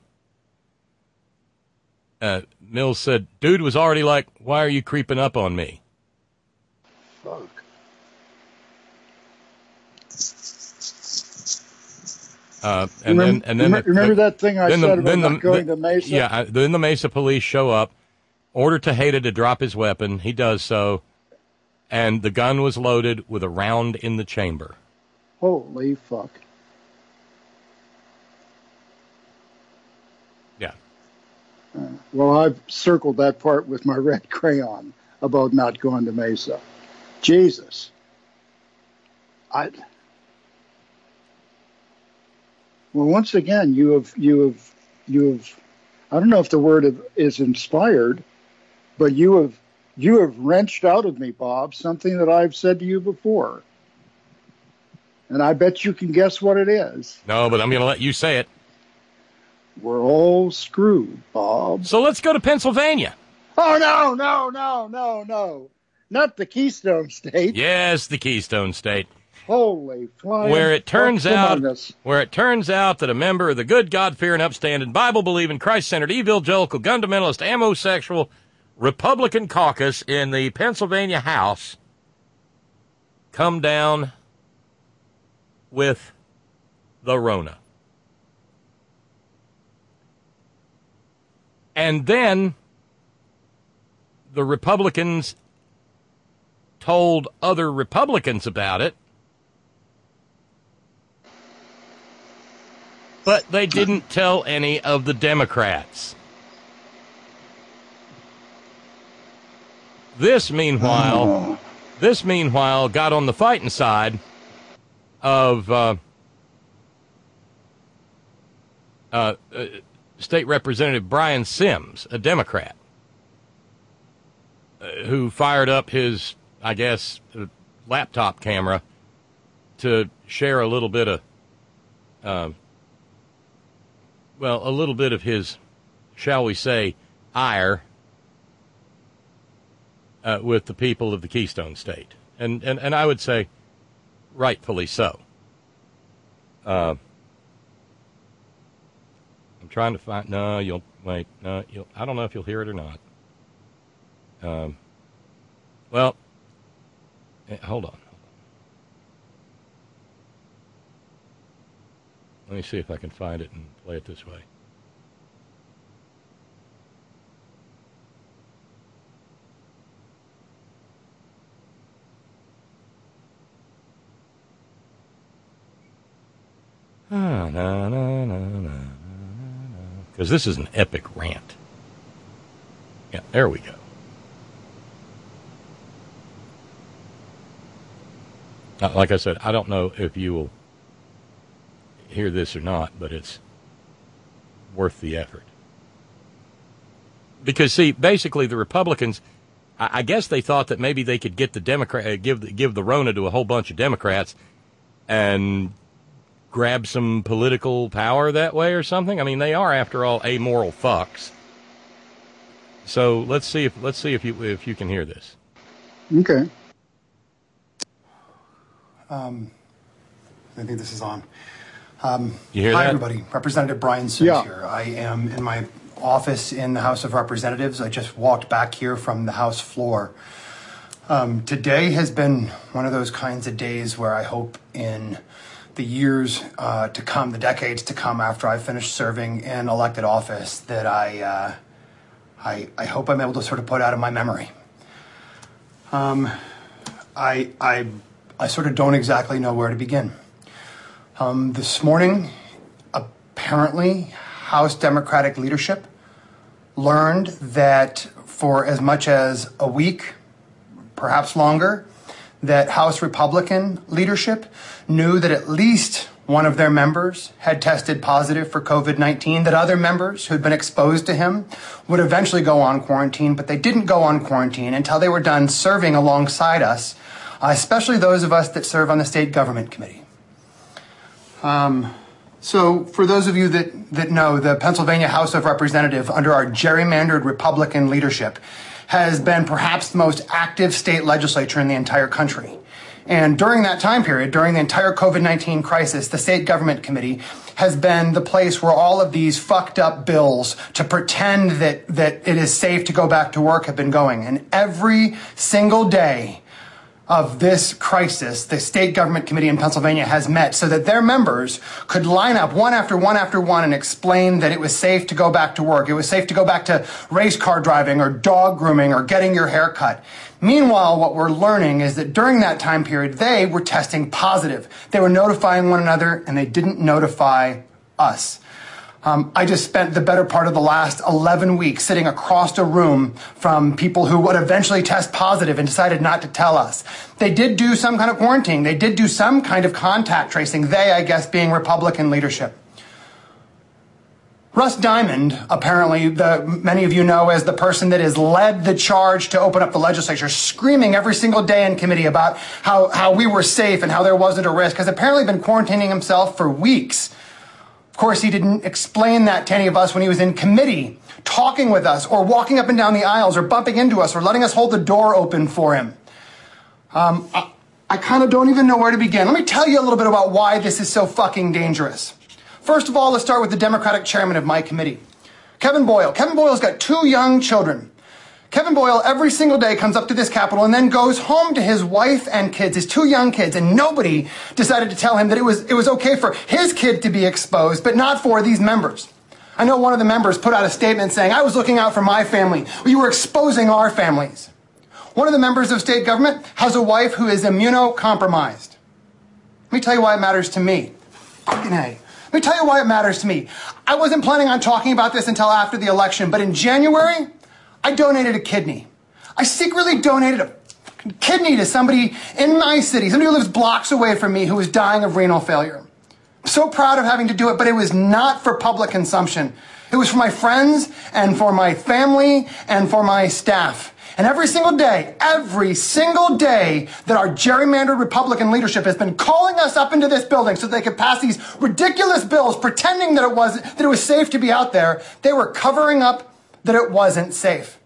Mills said, dude was already like, why are you creeping up on me? Fuck. Remember that thing I said about not going to Mesa? Yeah, then the Mesa police show up, order Tejeda to drop his weapon. He does so, and the gun was loaded with a round in the chamber. Holy fuck. Yeah. Well, I've circled that part with my red crayon about not going to Mesa. Jesus. Well, once again, you have. I don't know if the word is inspired, but you have wrenched out of me, Bob, something that I've said to you before, and I bet you can guess what it is. No, but I'm going to let you say it. We're all screwed, Bob. So let's go to Pennsylvania. Oh no, not the Keystone State. Yes, the Keystone State. Holy flying! Where it turns out that a member of the good, God-fearing, upstanding, Bible-believing, Christ-centered, evangelical, gun-fundamentalist, amosexual Republican caucus in the Pennsylvania House come down with the Rona. And then the Republicans told other Republicans about it, but they didn't tell any of the Democrats. This, meanwhile, got on the fighting side of State Representative Brian Sims, a Democrat, who fired up his, I guess, laptop camera to share a little bit of, a little bit of his, shall we say, ire with the people of the Keystone State. And I would say rightfully so. I'm trying to find, I don't know if you'll hear it or not. Hold on. Let me see if I can find it and play it this way. Because this is an epic rant. Yeah, there we go. Like I said, I don't know if you will hear this or not, but it's worth the effort. Because, see, basically the Republicans, I guess they thought that maybe they could get the give the Rona to a whole bunch of Democrats and grab some political power that way or something. I mean, they are, after all, amoral fucks. So let's see if you can hear this. Okay. I think this is on. You hear hi, that? everybody. Representative Brian Sims here. I am in my office in the House of Representatives. I just walked back here from the House floor. Today has been one of those kinds of days where I hope in the years to come, the decades to come after I finish serving in elected office, that I hope I'm able to sort of put out of my memory. I sort of don't exactly know where to begin. This morning, apparently, House Democratic leadership learned that for as much as a week, perhaps longer, that House Republican leadership knew that at least one of their members had tested positive for COVID-19, that other members who'd been exposed to him would eventually go on quarantine, but they didn't go on quarantine until they were done serving alongside us, especially those of us that serve on the State Government Committee. So for those of you that know, the Pennsylvania House of Representatives, under our gerrymandered Republican leadership, has been perhaps the most active state legislature in the entire country. And during that time period, during the entire COVID-19 crisis, the State Government Committee has been the place where all of these fucked up bills to pretend that it is safe to go back to work have been going. And every single day of this crisis, the State Government Committee in Pennsylvania has met so that their members could line up one after one and explain that it was safe to go back to work. It was safe to go back to race car driving or dog grooming or getting your hair cut. Meanwhile, what we're learning is that during that time period, they were testing positive. They were notifying one another, and they didn't notify us. I just spent the better part of the last 11 weeks sitting across a room from people who would eventually test positive and decided not to tell us. They did do some kind of quarantine. They did do some kind of contact tracing, they, I guess, being Republican leadership. Russ Diamond, apparently, many of you know as the person that has led the charge to open up the legislature, screaming every single day in committee about how we were safe and how there wasn't a risk, has apparently been quarantining himself for weeks. Of course, he didn't explain that to any of us when he was in committee, talking with us, or walking up and down the aisles, or bumping into us, or letting us hold the door open for him. I kind of don't even know where to begin. Let me tell you a little bit about why this is so fucking dangerous. First of all, let's start with the Democratic chairman of my committee, Kevin Boyle. Kevin Boyle's got 2 young children. Kevin Boyle every single day comes up to this Capitol and then goes home to his wife and kids, his 2 young kids, and nobody decided to tell him that it was okay for his kid to be exposed, but not for these members. I know one of the members put out a statement saying, "I was looking out for my family. You were exposing our families." One of the members of state government has a wife who is immunocompromised. Let me tell you why it matters to me. Fucking A. Let me tell you why it matters to me. I wasn't planning on talking about this until after the election, but in January, I donated a kidney. I secretly donated a kidney to somebody in my city, somebody who lives blocks away from me who was dying of renal failure. I'm so proud of having to do it, but it was not for public consumption. It was for my friends and for my family and for my staff. And every single day that our gerrymandered Republican leadership has been calling us up into this building so they could pass these ridiculous bills pretending that it was safe to be out there, they were covering up that it wasn't safe.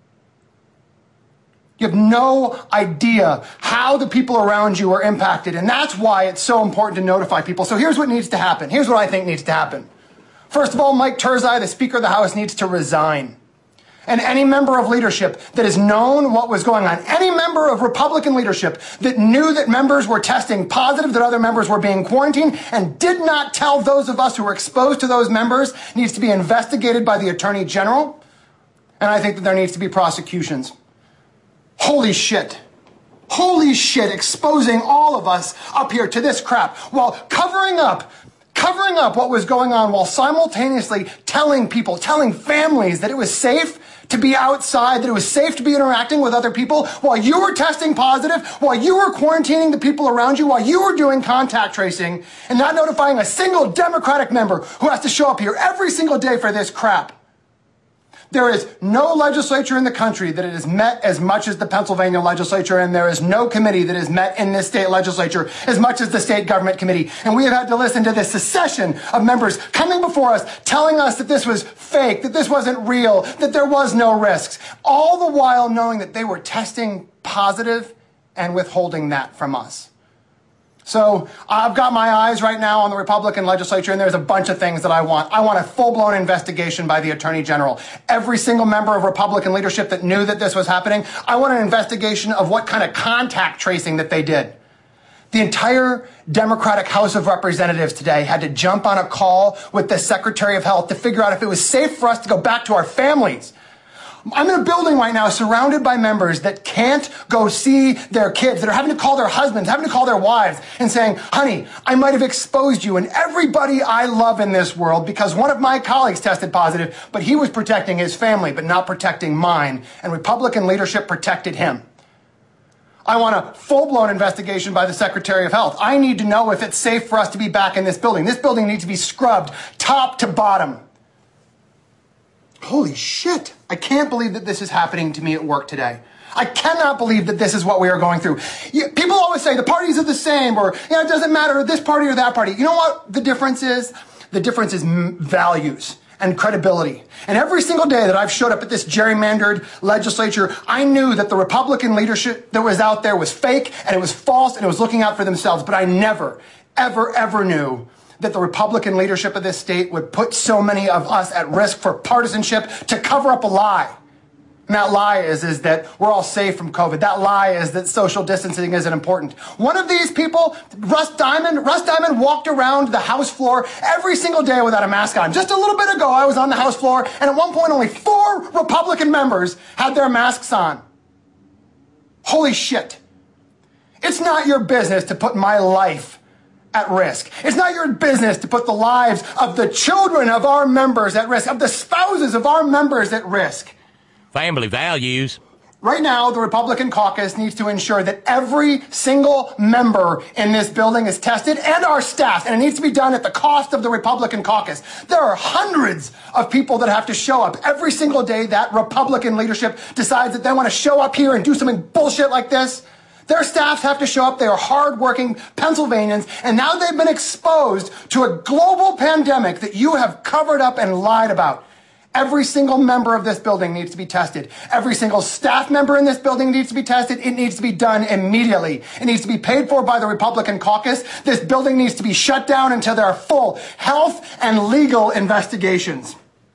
You have no idea how the people around you are impacted, and that's why it's so important to notify people. So here's what needs to happen. Here's what I think needs to happen. First of all, Mike Turzai, the Speaker of the House, needs to resign. And any member of leadership that has known what was going on, any member of Republican leadership that knew that members were testing positive, that other members were being quarantined, and did not tell those of us who were exposed to those members, needs to be investigated by the Attorney General. And I think that there needs to be prosecutions. Holy shit. Holy shit, exposing all of us up here to this crap while covering up covering up what was going on while simultaneously telling people, telling families that it was safe to be outside, that it was safe to be interacting with other people, while you were testing positive, while you were quarantining the people around you, while you were doing contact tracing, and not notifying a single Democratic member who has to show up here every single day for this crap. There is no legislature in the country that has met as much as the Pennsylvania legislature, and there is no committee that has met in this state legislature as much as the state government committee. And we have had to listen to this succession of members coming before us, telling us that this was fake, that this wasn't real, that there was no risks, all the while knowing that they were testing positive and withholding that from us. So I've got my eyes right now on the Republican legislature, and there's a bunch of things that I want. I want a full-blown investigation by the Attorney General. Every single member of Republican leadership that knew that this was happening, I want an investigation of what kind of contact tracing that they did. The entire Democratic House of Representatives today had to jump on a call with the Secretary of Health to figure out if it was safe for us to go back to our families. I'm in a building right now surrounded by members that can't go see their kids, that are having to call their husbands, having to call their wives and saying, honey, I might have exposed you and everybody I love in this world because one of my colleagues tested positive, but he was protecting his family, but not protecting mine. And Republican leadership protected him. I want a full-blown investigation by the Secretary of Health. I need to know if it's safe for us to be back in this building. This building needs to be scrubbed top to bottom. Holy shit. I can't believe that this is happening to me at work today. I cannot believe that this is what we are going through. People always say the parties are the same, or it doesn't matter this party or that party. You know what the difference is? The difference is values and credibility. And every single day that I've showed up at this gerrymandered legislature, I knew that the Republican leadership that was out there was fake and it was false and it was looking out for themselves. But I never, ever, ever knew that the Republican leadership of this state would put so many of us at risk for partisanship to cover up a lie. And that lie is that we're all safe from COVID. That lie is that social distancing isn't important. One of these people, Russ Diamond walked around the House floor every single day without a mask on. Just a little bit ago, I was on the House floor, and at one point, only 4 Republican members had their masks on. Holy shit. It's not your business to put my life at risk. It's not your business to put the lives of the children of our members at risk, of the spouses of our members at risk. Family values. Right now, the Republican caucus needs to ensure that every single member in this building is tested, and our staff, and it needs to be done at the cost of the Republican caucus. There are hundreds of people that have to show up every single day that Republican leadership decides that they want to show up here and do something bullshit like this. Their staffs have to show up. They are hardworking Pennsylvanians, and now they've been exposed to a global pandemic that you have covered up and lied about. Every single member of this building needs to be tested. Every single staff member in this building needs to be tested. It needs to be done immediately. It needs to be paid for by the Republican caucus. This building needs to be shut down until there are full health and legal investigations.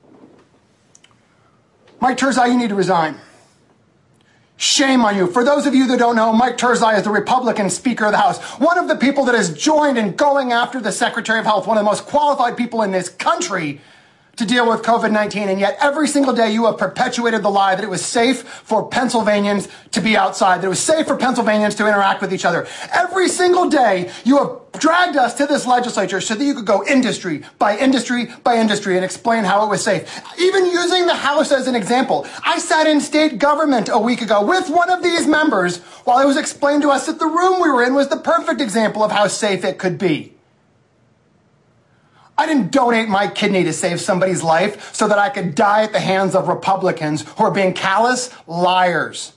Mike Turzai, you need to resign. Shame on you. For those of you that don't know, Mike Turzai is the Republican Speaker of the House, one of the people that has joined in going after the Secretary of Health, one of the most qualified people in this country to deal with COVID-19, and yet every single day you have perpetuated the lie that it was safe for Pennsylvanians to be outside, that it was safe for Pennsylvanians to interact with each other. Every single day you have dragged us to this legislature so that you could go industry by industry by industry and explain how it was safe. Even using the House as an example. I sat in state government a week ago with one of these members while it was explained to us that the room we were in was the perfect example of how safe it could be. I didn't donate my kidney to save somebody's life so that I could die at the hands of Republicans who are being callous liars.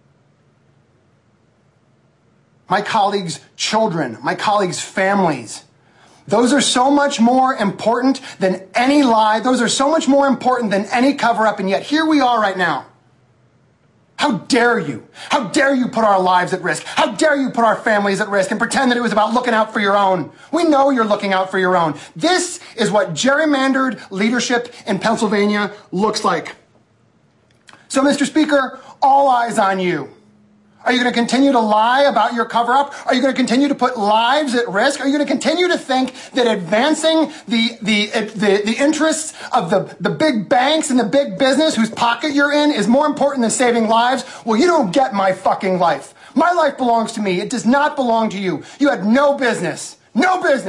My colleagues' children, my colleagues' families, those are so much more important than any lie. Those are so much more important than any cover-up, and yet here we are right now. How dare you? How dare you put our lives at risk? How dare you put our families at risk and pretend that it was about looking out for your own? We know you're looking out for your own. This is what gerrymandered leadership in Pennsylvania looks like. So, Mr. Speaker, all eyes on you. Are you going to continue to lie about your cover-up? Are you going to continue to put lives at risk? Are you going to continue to think that advancing the interests of the big banks and the big business whose pocket you're in is more important than saving lives? Well, you don't get my fucking life. My life belongs to me. It does not belong to you. You had no business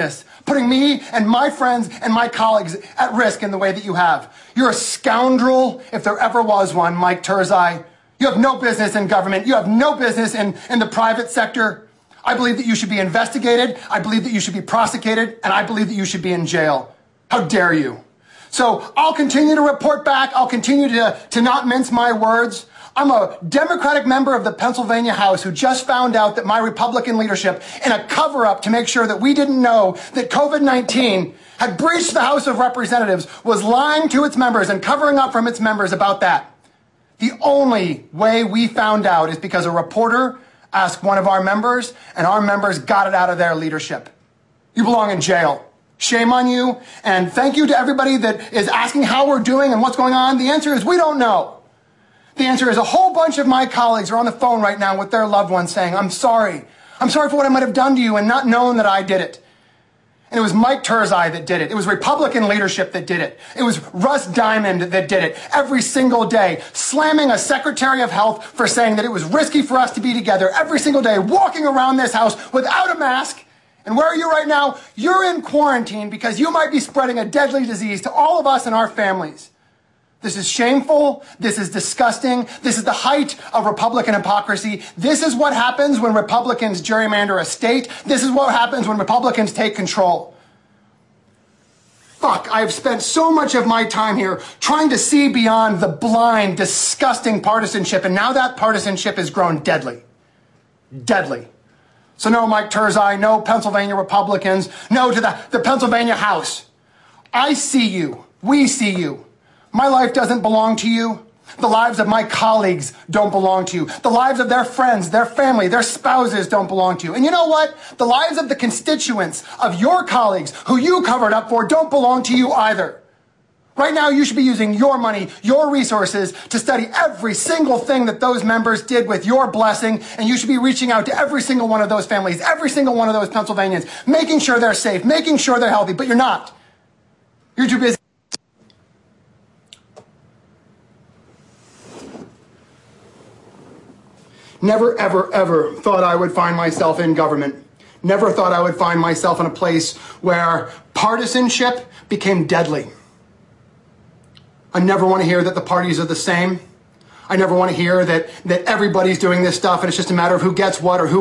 putting me and my friends and my colleagues at risk in the way that you have. You're a scoundrel, if there ever was one, Mike Turzai. You have no business in government. You have no business in the private sector. I believe that you should be investigated. I believe that you should be prosecuted. And I believe that you should be in jail. How dare you? So I'll continue to report back. I'll continue to not mince my words. I'm a Democratic member of the Pennsylvania House who just found out that my Republican leadership, in a cover-up to make sure that we didn't know that COVID-19 had breached the House of Representatives, was lying to its members and covering up from its members about that. The only way we found out is because a reporter asked one of our members, and our members got it out of their leadership. You belong in jail. Shame on you, and thank you to everybody that is asking how we're doing and what's going on. The answer is we don't know. The answer is a whole bunch of my colleagues are on the phone right now with their loved ones saying, I'm sorry. I'm sorry for what I might have done to you and not known that I did it. And it was Mike Turzai that did it. It was Republican leadership that did it. It was Russ Diamond that did it every single day, slamming a Secretary of Health for saying that it was risky for us to be together every single day, walking around this house without a mask. And where are you right now? You're in quarantine because you might be spreading a deadly disease to all of us and our families. This is shameful. This is disgusting. This is the height of Republican hypocrisy. This is what happens when Republicans gerrymander a state. This is what happens when Republicans take control. Fuck, I've spent so much of my time here trying to see beyond the blind, disgusting partisanship, and now that partisanship has grown deadly. Deadly. So no, Mike Turzai, no Pennsylvania Republicans, no to the Pennsylvania House. I see you. We see you. My life doesn't belong to you. The lives of my colleagues don't belong to you. The lives of their friends, their family, their spouses don't belong to you. And you know what? The lives of the constituents of your colleagues who you covered up for don't belong to you either. Right now, you should be using your money, your resources to study every single thing that those members did with your blessing. And you should be reaching out to every single one of those families, every single one of those Pennsylvanians, making sure they're safe, making sure they're healthy. But you're not. You're too busy. Never, ever, ever thought I would find myself in government. Never thought I would find myself in a place where partisanship became deadly. I never want to hear that the parties are the same. I never want to hear that everybody's doing this stuff and it's just a matter of who gets what or who.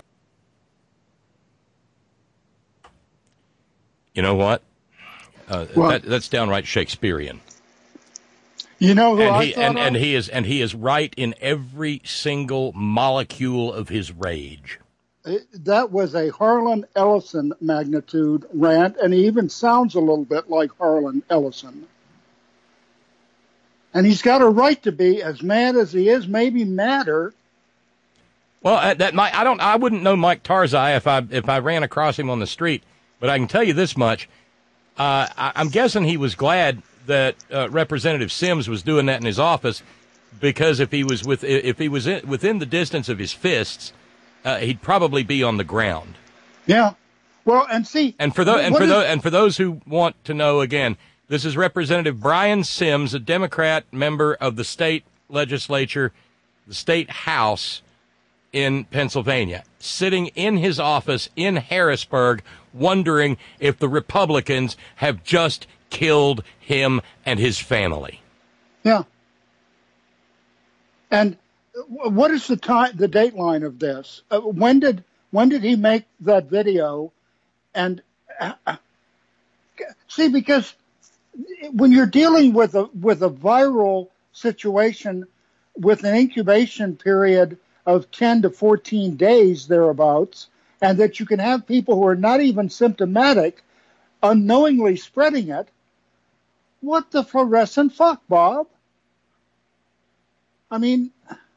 You know what? That's downright Shakespearean. You know who he is right in every single molecule of his rage. That was a Harlan Ellison magnitude rant, and he even sounds a little bit like Harlan Ellison. And he's got a right to be as mad as he is, maybe madder. Well, I wouldn't know Mike Turzai if I ran across him on the street, but I can tell you this much: I'm guessing he was glad that Representative Sims was doing that in his office, because if he was within the distance of his fists, he'd probably be on the ground. Yeah. Well, and see, and for those who want to know, again, this is Representative Brian Sims, a Democrat member of the state legislature, the state house in Pennsylvania, sitting in his office in Harrisburg, wondering if the Republicans have just killed him and his family. Yeah. And what is the dateline of this? When did he make that video? And see, because when you're dealing with a viral situation with an incubation period of 10 to 14 days thereabouts, and that you can have people who are not even symptomatic unknowingly spreading it, what the fluorescent fuck, Bob? I mean,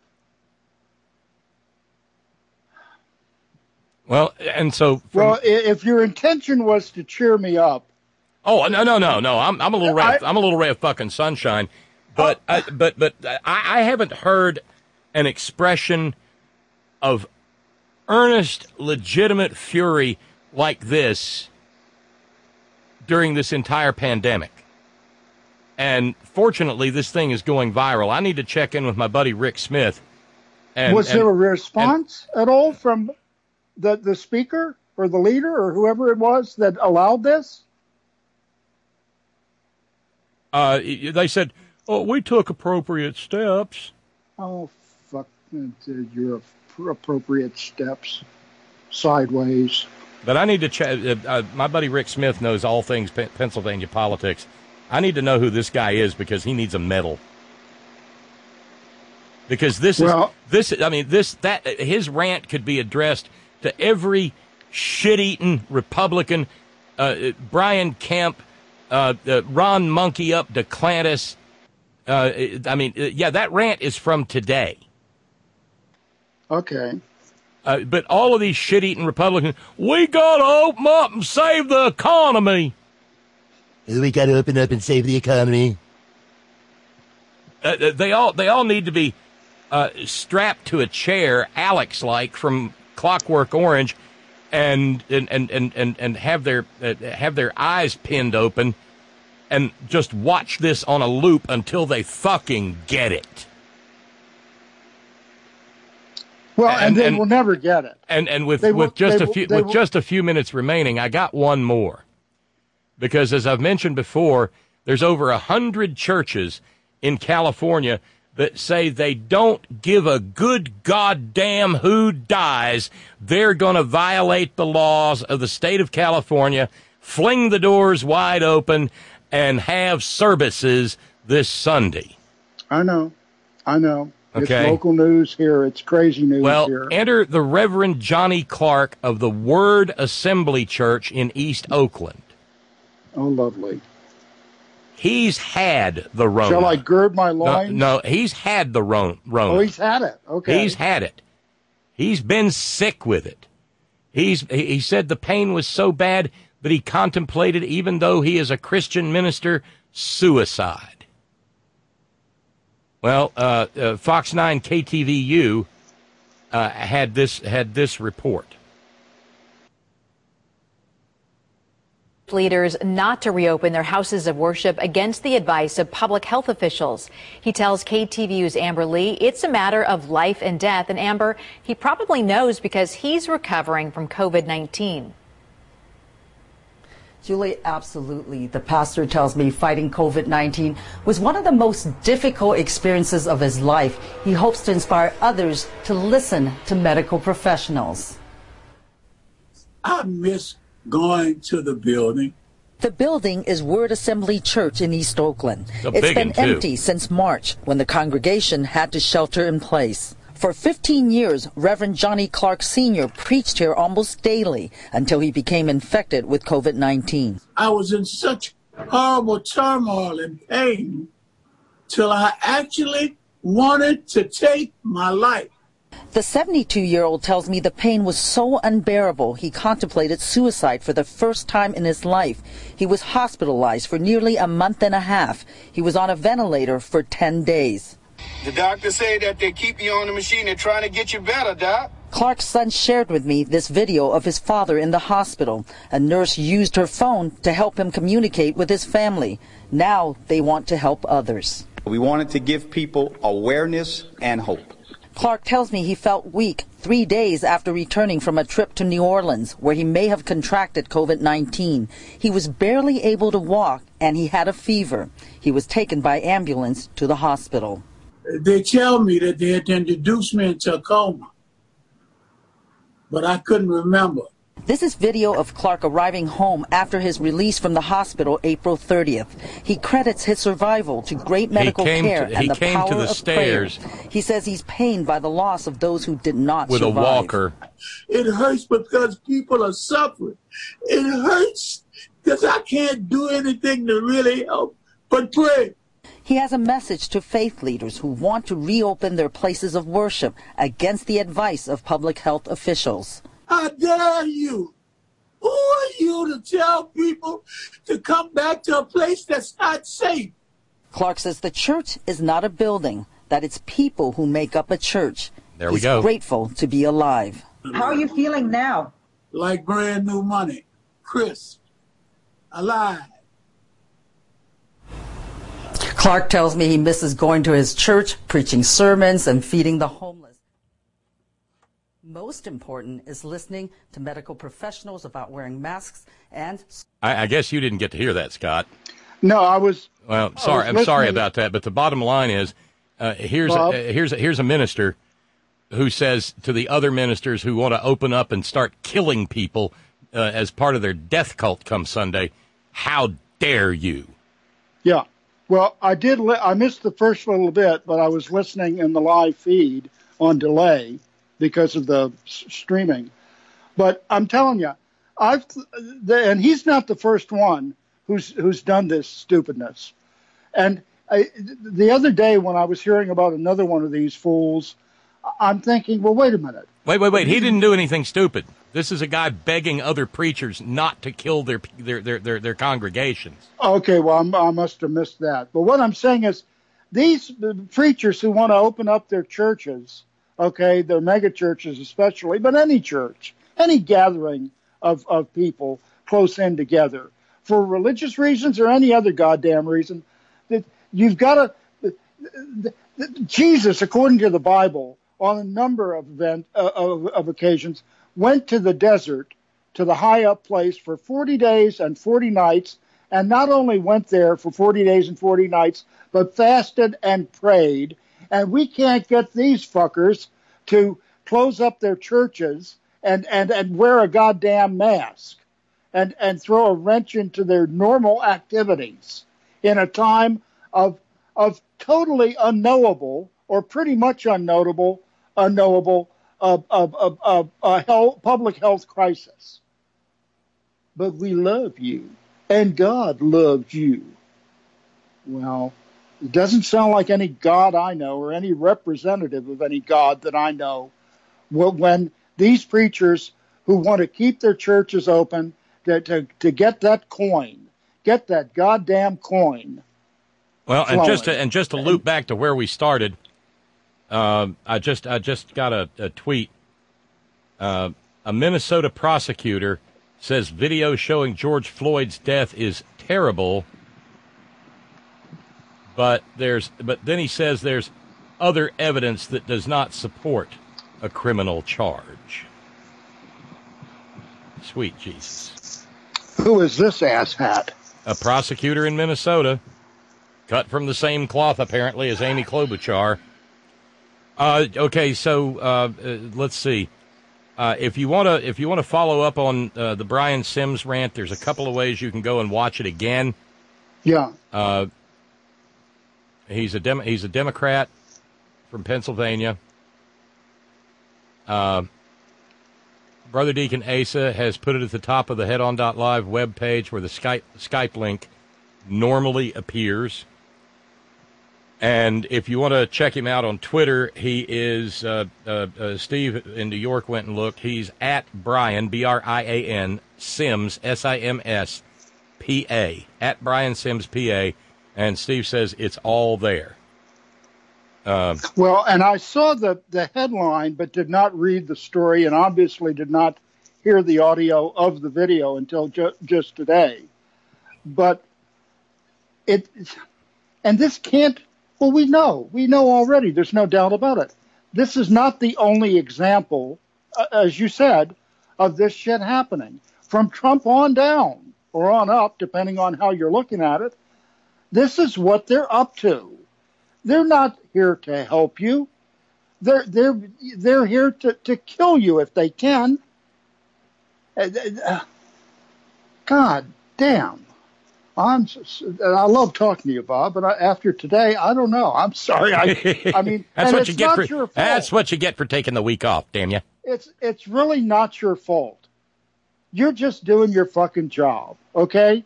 well, and so if your intention was to cheer me up, oh no, I'm a little ray of fucking sunshine, but I haven't heard an expression of earnest, legitimate fury like this during this entire pandemic. And fortunately, this thing is going viral. I need to check in with my buddy Rick Smith. Was there a response at all from the speaker? or the leader or whoever it was that allowed this? They said, "Oh, we took appropriate steps." Oh, fuck! Your appropriate steps, sideways. But I need to check. My buddy Rick Smith knows all things Pennsylvania politics. I need to know who this guy is because he needs a medal. Because his rant could be addressed to every shit-eating Republican, Brian Kemp, Ron Monkey up DeClantis. That rant is from today. Okay. But all of these shit-eating Republicans, we got to open up and save the economy. We got to open up and save the economy. They all need to be strapped to a chair, Alex-like from Clockwork Orange, and have their eyes pinned open, and just watch this on a loop until they fucking get it. Well, and they will never get it. And with just a few minutes remaining, I got one more. Because as I've mentioned before, there's over 100 churches in California that say they don't give a good goddamn who dies. They're going to violate the laws of the state of California, fling the doors wide open, and have services this Sunday. I know. Okay. It's local news here. It's crazy news here. Well, enter the Reverend Johnny Clark of the Word Assembly Church in East Oakland. Oh, lovely. He's had the Rona. Shall I gird my loins? No, he's had the Rona. Oh, he's had it. Okay. He's had it. He's been sick with it. He said the pain was so bad that he contemplated, even though he is a Christian minister, suicide. Well, Fox 9 KTVU had this report. Leaders not to reopen their houses of worship against the advice of public health officials. He tells KTVU's Amber Lee it's a matter of life and death. And Amber, he probably knows because he's recovering from COVID-19. Julie, absolutely. The pastor tells me fighting COVID-19 was one of the most difficult experiences of his life. He hopes to inspire others to listen to medical professionals. I miss going to the building. The building is Word Assembly Church in East Oakland. It's been empty since March when the congregation had to shelter in place. For 15 years, Reverend Johnny Clark Sr. preached here almost daily until he became infected with COVID-19. I was in such horrible turmoil and pain till I actually wanted to take my life. The 72-year-old tells me the pain was so unbearable he contemplated suicide for the first time in his life. He was hospitalized for nearly a month and a half. He was on a ventilator for 10 days. The doctor said that they keep you on the machine. They're trying to get you better, Doc. Clark's son shared with me this video of his father in the hospital. A nurse used her phone to help him communicate with his family. Now they want to help others. We wanted to give people awareness and hope. Clark tells me he felt weak 3 days after returning from a trip to New Orleans, where he may have contracted COVID-19. He was barely able to walk, and he had a fever. He was taken by ambulance to the hospital. They tell me that they had to introduce me into a coma, but I couldn't remember. This is video of Clark arriving home after his release from the hospital April 30th. He credits his survival to great medical care and the power of prayer. He says he's pained by the loss of those who did not survive. With a walker. It hurts because people are suffering. It hurts because I can't do anything to really help but pray. He has a message to faith leaders who want to reopen their places of worship against the advice of public health officials. How dare you? Who are you to tell people to come back to a place that's not safe? Clark says the church is not a building, that it's people who make up a church. There we go. He's grateful to be alive. How are you feeling now? Like brand new money. Crisp. Alive. Clark tells me he misses going to his church, preaching sermons, and feeding the homeless. Most important is listening to medical professionals about wearing masks and... I guess you didn't get to hear that, Scott. No, I was... Well, sorry. I'm sorry about that. But the bottom line is, here's a minister who says to the other ministers who want to open up and start killing people as part of their death cult come Sunday, how dare you? Yeah. Well, I missed the first little bit, but I was listening in the live feed on delay because of the streaming. But I'm telling you, and he's not the first one who's done this stupidness. And the other day when I was hearing about another one of these fools, I'm thinking, well, wait a minute. Wait. He didn't do anything stupid. This is a guy begging other preachers not to kill their congregations. Okay, well, I must have missed that. But what I'm saying is these preachers who want to open up their churches, okay, their mega churches especially, but any church, any gathering of people close in together for religious reasons or any other goddamn reason, that you've got to... Jesus, according to the Bible, on a number of occasions, went to the desert, to the high up place for 40 days and 40 nights, and not only went there for 40 days and 40 nights, but fasted and prayed. And we can't get these fuckers to close up their churches and wear a goddamn mask and throw a wrench into their normal activities in a time of totally unknowable or pretty much unknowable public health crisis. But we love you, and God loves you. Well, it doesn't sound like any God I know or any representative of any God that I know when these preachers who want to keep their churches open to get that coin, get that goddamn coin. Well, and just to loop back to where we started, I just got a tweet. A Minnesota prosecutor says video showing George Floyd's death is terrible, but then he says there's other evidence that does not support a criminal charge. Sweet Jesus. Who is this asshat? A prosecutor in Minnesota, cut from the same cloth apparently as Amy Klobuchar. Okay, so let's see. If you want to follow up on the Brian Sims rant, there's a couple of ways you can go and watch it again. Yeah. He's a Democrat from Pennsylvania. Brother Deacon Asa has put it at the top of the HeadOn.live webpage where the Skype link normally appears. And if you want to check him out on Twitter, he is, Steve in New York went and looked. He's at Brian, B-R-I-A-N, Sims, S-I-M-S, P-A, at Brian Sims, P-A. And Steve says it's all there. Well, and I saw the headline, but did not read the story, and obviously did not hear the audio of the video until just today. But and this can't, well, we know already, there's no doubt about it. This is not the only example, as you said, of this shit happening. From Trump on down, or on up, depending on how you're looking at it, this is what they're up to. They're not here to help you. They're here to kill you if they can. God damn. I love talking to you, Bob, but after today, I don't know. I'm sorry. I mean, that's what you get for your fault. That's what you get for taking the week off. Damn you! It's really not your fault. You're just doing your fucking job, okay?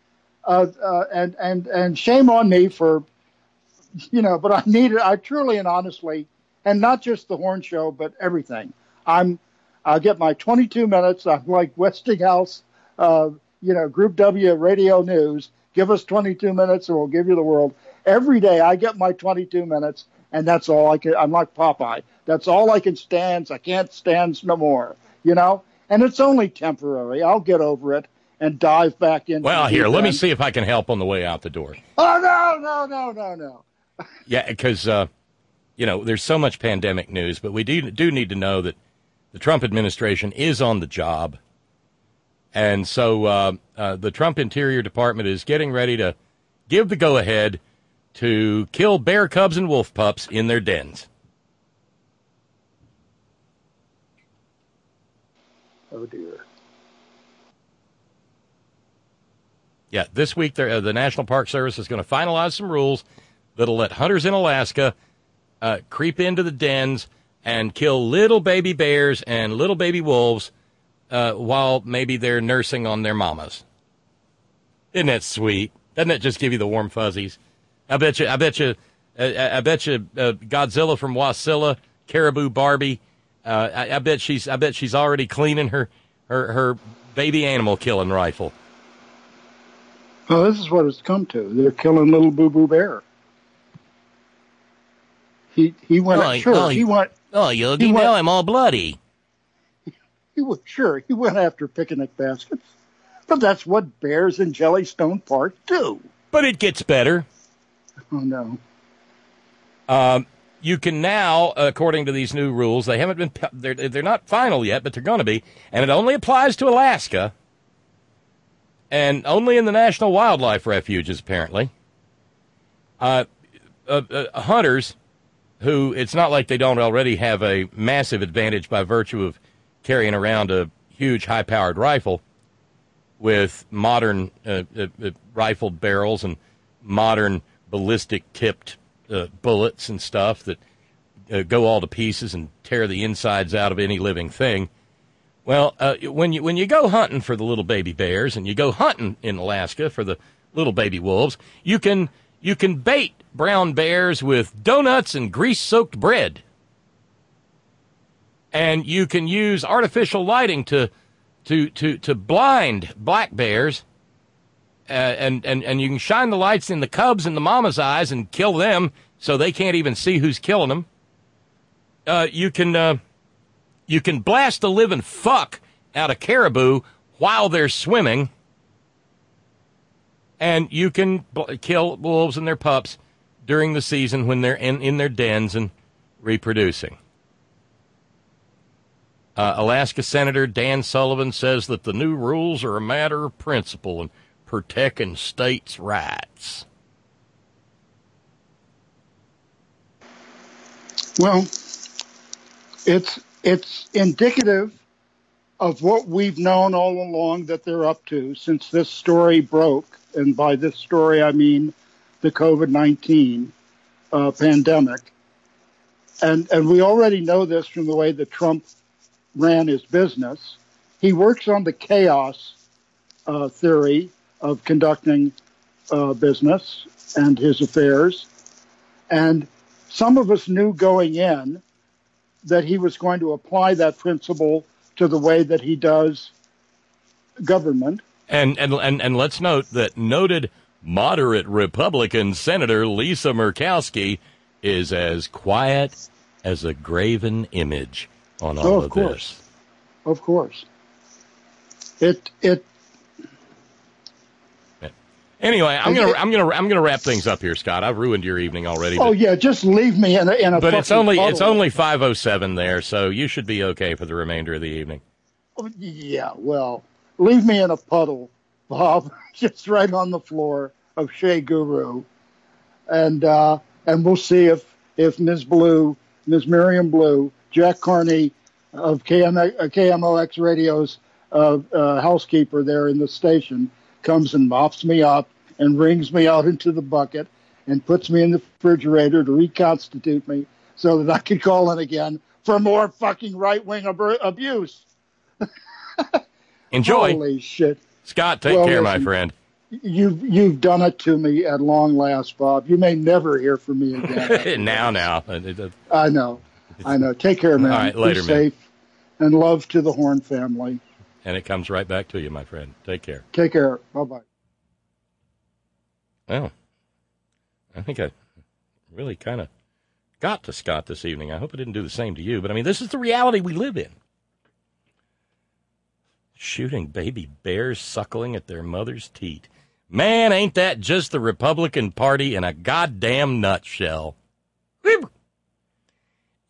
And shame on me for, but I truly and honestly, and not just the Horn Show, but everything. I'll get my 22 minutes. I'm like Westinghouse. Group W radio news, give us 22 minutes and we'll give you the world. Every day I get my 22 minutes and that's all I can. I'm like Popeye. That's all I can stand. I can't stand no more, and it's only temporary. I'll get over it and dive back in. Well, here, let me see if I can help on the way out the door. Oh, no. Yeah, because, there's so much pandemic news, but we do need to know that the Trump administration is on the job. And so the Trump Interior Department is getting ready to give the go-ahead to kill bear cubs and wolf pups in their dens. Oh, dear. Yeah, this week the National Park Service is going to finalize some rules that'll let hunters in Alaska creep into the dens and kill little baby bears and little baby wolves while maybe they're nursing on their mamas. Isn't that sweet? Doesn't that just give you the warm fuzzies? I bet you Godzilla from Wasilla, Caribou Barbie. I bet she's already cleaning her baby animal killing rifle. Well, this is what it's come to. They're killing little Boo Boo Bear. He went. He went. Oh, Yogi, now I'm all bloody. He went after picnic baskets, but that's what bears in Jellystone Park do. But it gets better. Oh no. You can now, according to these new rules, they haven't been. They're not final yet, but they're going to be, and it only applies to Alaska, and only in the National Wildlife Refuges, apparently. Hunters, who it's not like they don't already have a massive advantage by virtue of carrying around a huge, high-powered rifle with modern rifled barrels and modern ballistic-tipped bullets and stuff that go all to pieces and tear the insides out of any living thing. Well, when you go hunting for the little baby bears and you go hunting in Alaska for the little baby wolves, you can bait brown bears with donuts and grease-soaked bread. And you can use artificial lighting to blind black bears, and you can shine the lights in the cubs and the mama's eyes and kill them so they can't even see who's killing them. You can blast the living fuck out of caribou while they're swimming, and you can kill wolves and their pups during the season when they're in their dens and reproducing. Alaska Senator Dan Sullivan says that the new rules are a matter of principle and protecting states' rights. Well, it's indicative of what we've known all along that they're up to since this story broke, and by this story I mean the COVID-19 pandemic. And we already know this from the way that Trump ran his business. He works on the chaos theory of conducting business and his affairs. And some of us knew going in that he was going to apply that principle to the way that he does government. And let's note that noted moderate Republican Senator Lisa Murkowski is as quiet as a graven image on all of this. Of course. Anyway, I'm gonna wrap things up here, Scott. I've ruined your evening already. Oh yeah, just leave me in a. But it's only 5:07 there, so you should be okay for the remainder of the evening. Oh, yeah, well, leave me in a puddle, Bob, just right on the floor of Shea Guru, and we'll see if Ms. Miriam Blue, Jack Carney of KMOX Radio's housekeeper there in the station, comes and mops me up and wrings me out into the bucket and puts me in the refrigerator to reconstitute me so that I can call in again for more fucking right-wing abuse. Enjoy. Holy shit. Scott, take care, my friend. You've done it to me at long last, Bob. You may never hear from me again. now. I know. Take care, man. All right, later, Be safe. Man. And love to the Horn family. And it comes right back to you, my friend. Take care. Take care. Bye-bye. Well, I think I really kind of got to Scott this evening. I hope I didn't do the same to you. But, I mean, this is the reality we live in. Shooting baby bears suckling at their mother's teat. Man, ain't that just the Republican Party in a goddamn nutshell.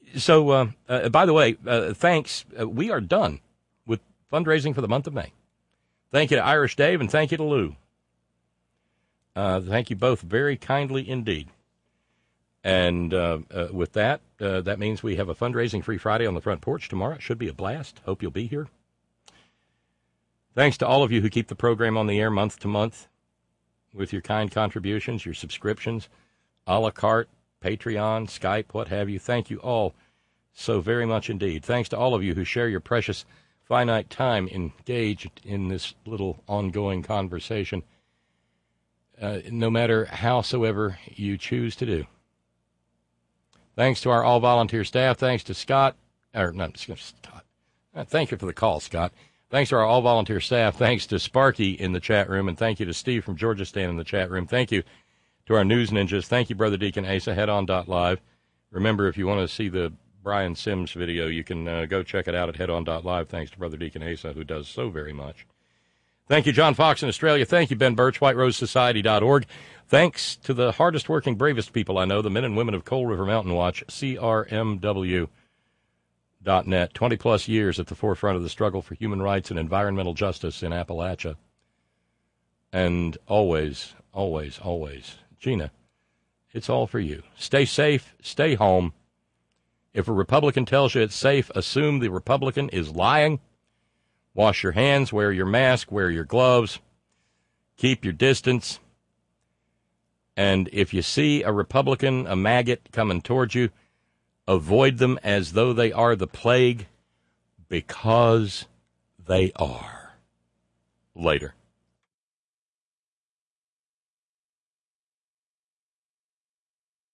So, by the way, thanks. We are done with fundraising for the month of May. Thank you to Irish Dave and thank you to Lou. Thank you both very kindly indeed. And with that, that means we have a fundraising free Friday on the front porch tomorrow. It should be a blast. Hope you'll be here. Thanks to all of you who keep the program on the air month to month with your kind contributions, your subscriptions, a la carte, Patreon, Skype, what have you. Thank you all so very much indeed. Thanks to all of you who share your precious finite time engaged in this little ongoing conversation, no matter howsoever you choose to do. Thanks to our all-volunteer staff. Thanks to Scott. Scott. Thank you for the call, Scott. Thanks to our all-volunteer staff. Thanks to Sparky in the chat room. And thank you to Steve from Georgia Stan in the chat room. Thank you to our news ninjas. Thank you, Brother Deacon Asa. Headon.live. Remember, if you want to see the Brian Sims video, you can go check it out at headon.live. Thanks to Brother Deacon Asa, who does so very much. Thank you, John Fox in Australia. Thank you, Ben Birch, WhiteRoseSociety.org. Thanks to the hardest working, bravest people I know, the men and women of Coal River Mountain Watch, CRMW.net. 20-plus years at the forefront of the struggle for human rights and environmental justice in Appalachia. And always, always, always, Gina, it's all for you. Stay safe. Stay home. If a Republican tells you it's safe, assume the Republican is lying. Wash your hands, wear your mask, wear your gloves, keep your distance. And if you see a Republican, a maggot, coming towards you, avoid them as though they are the plague, because they are. Later.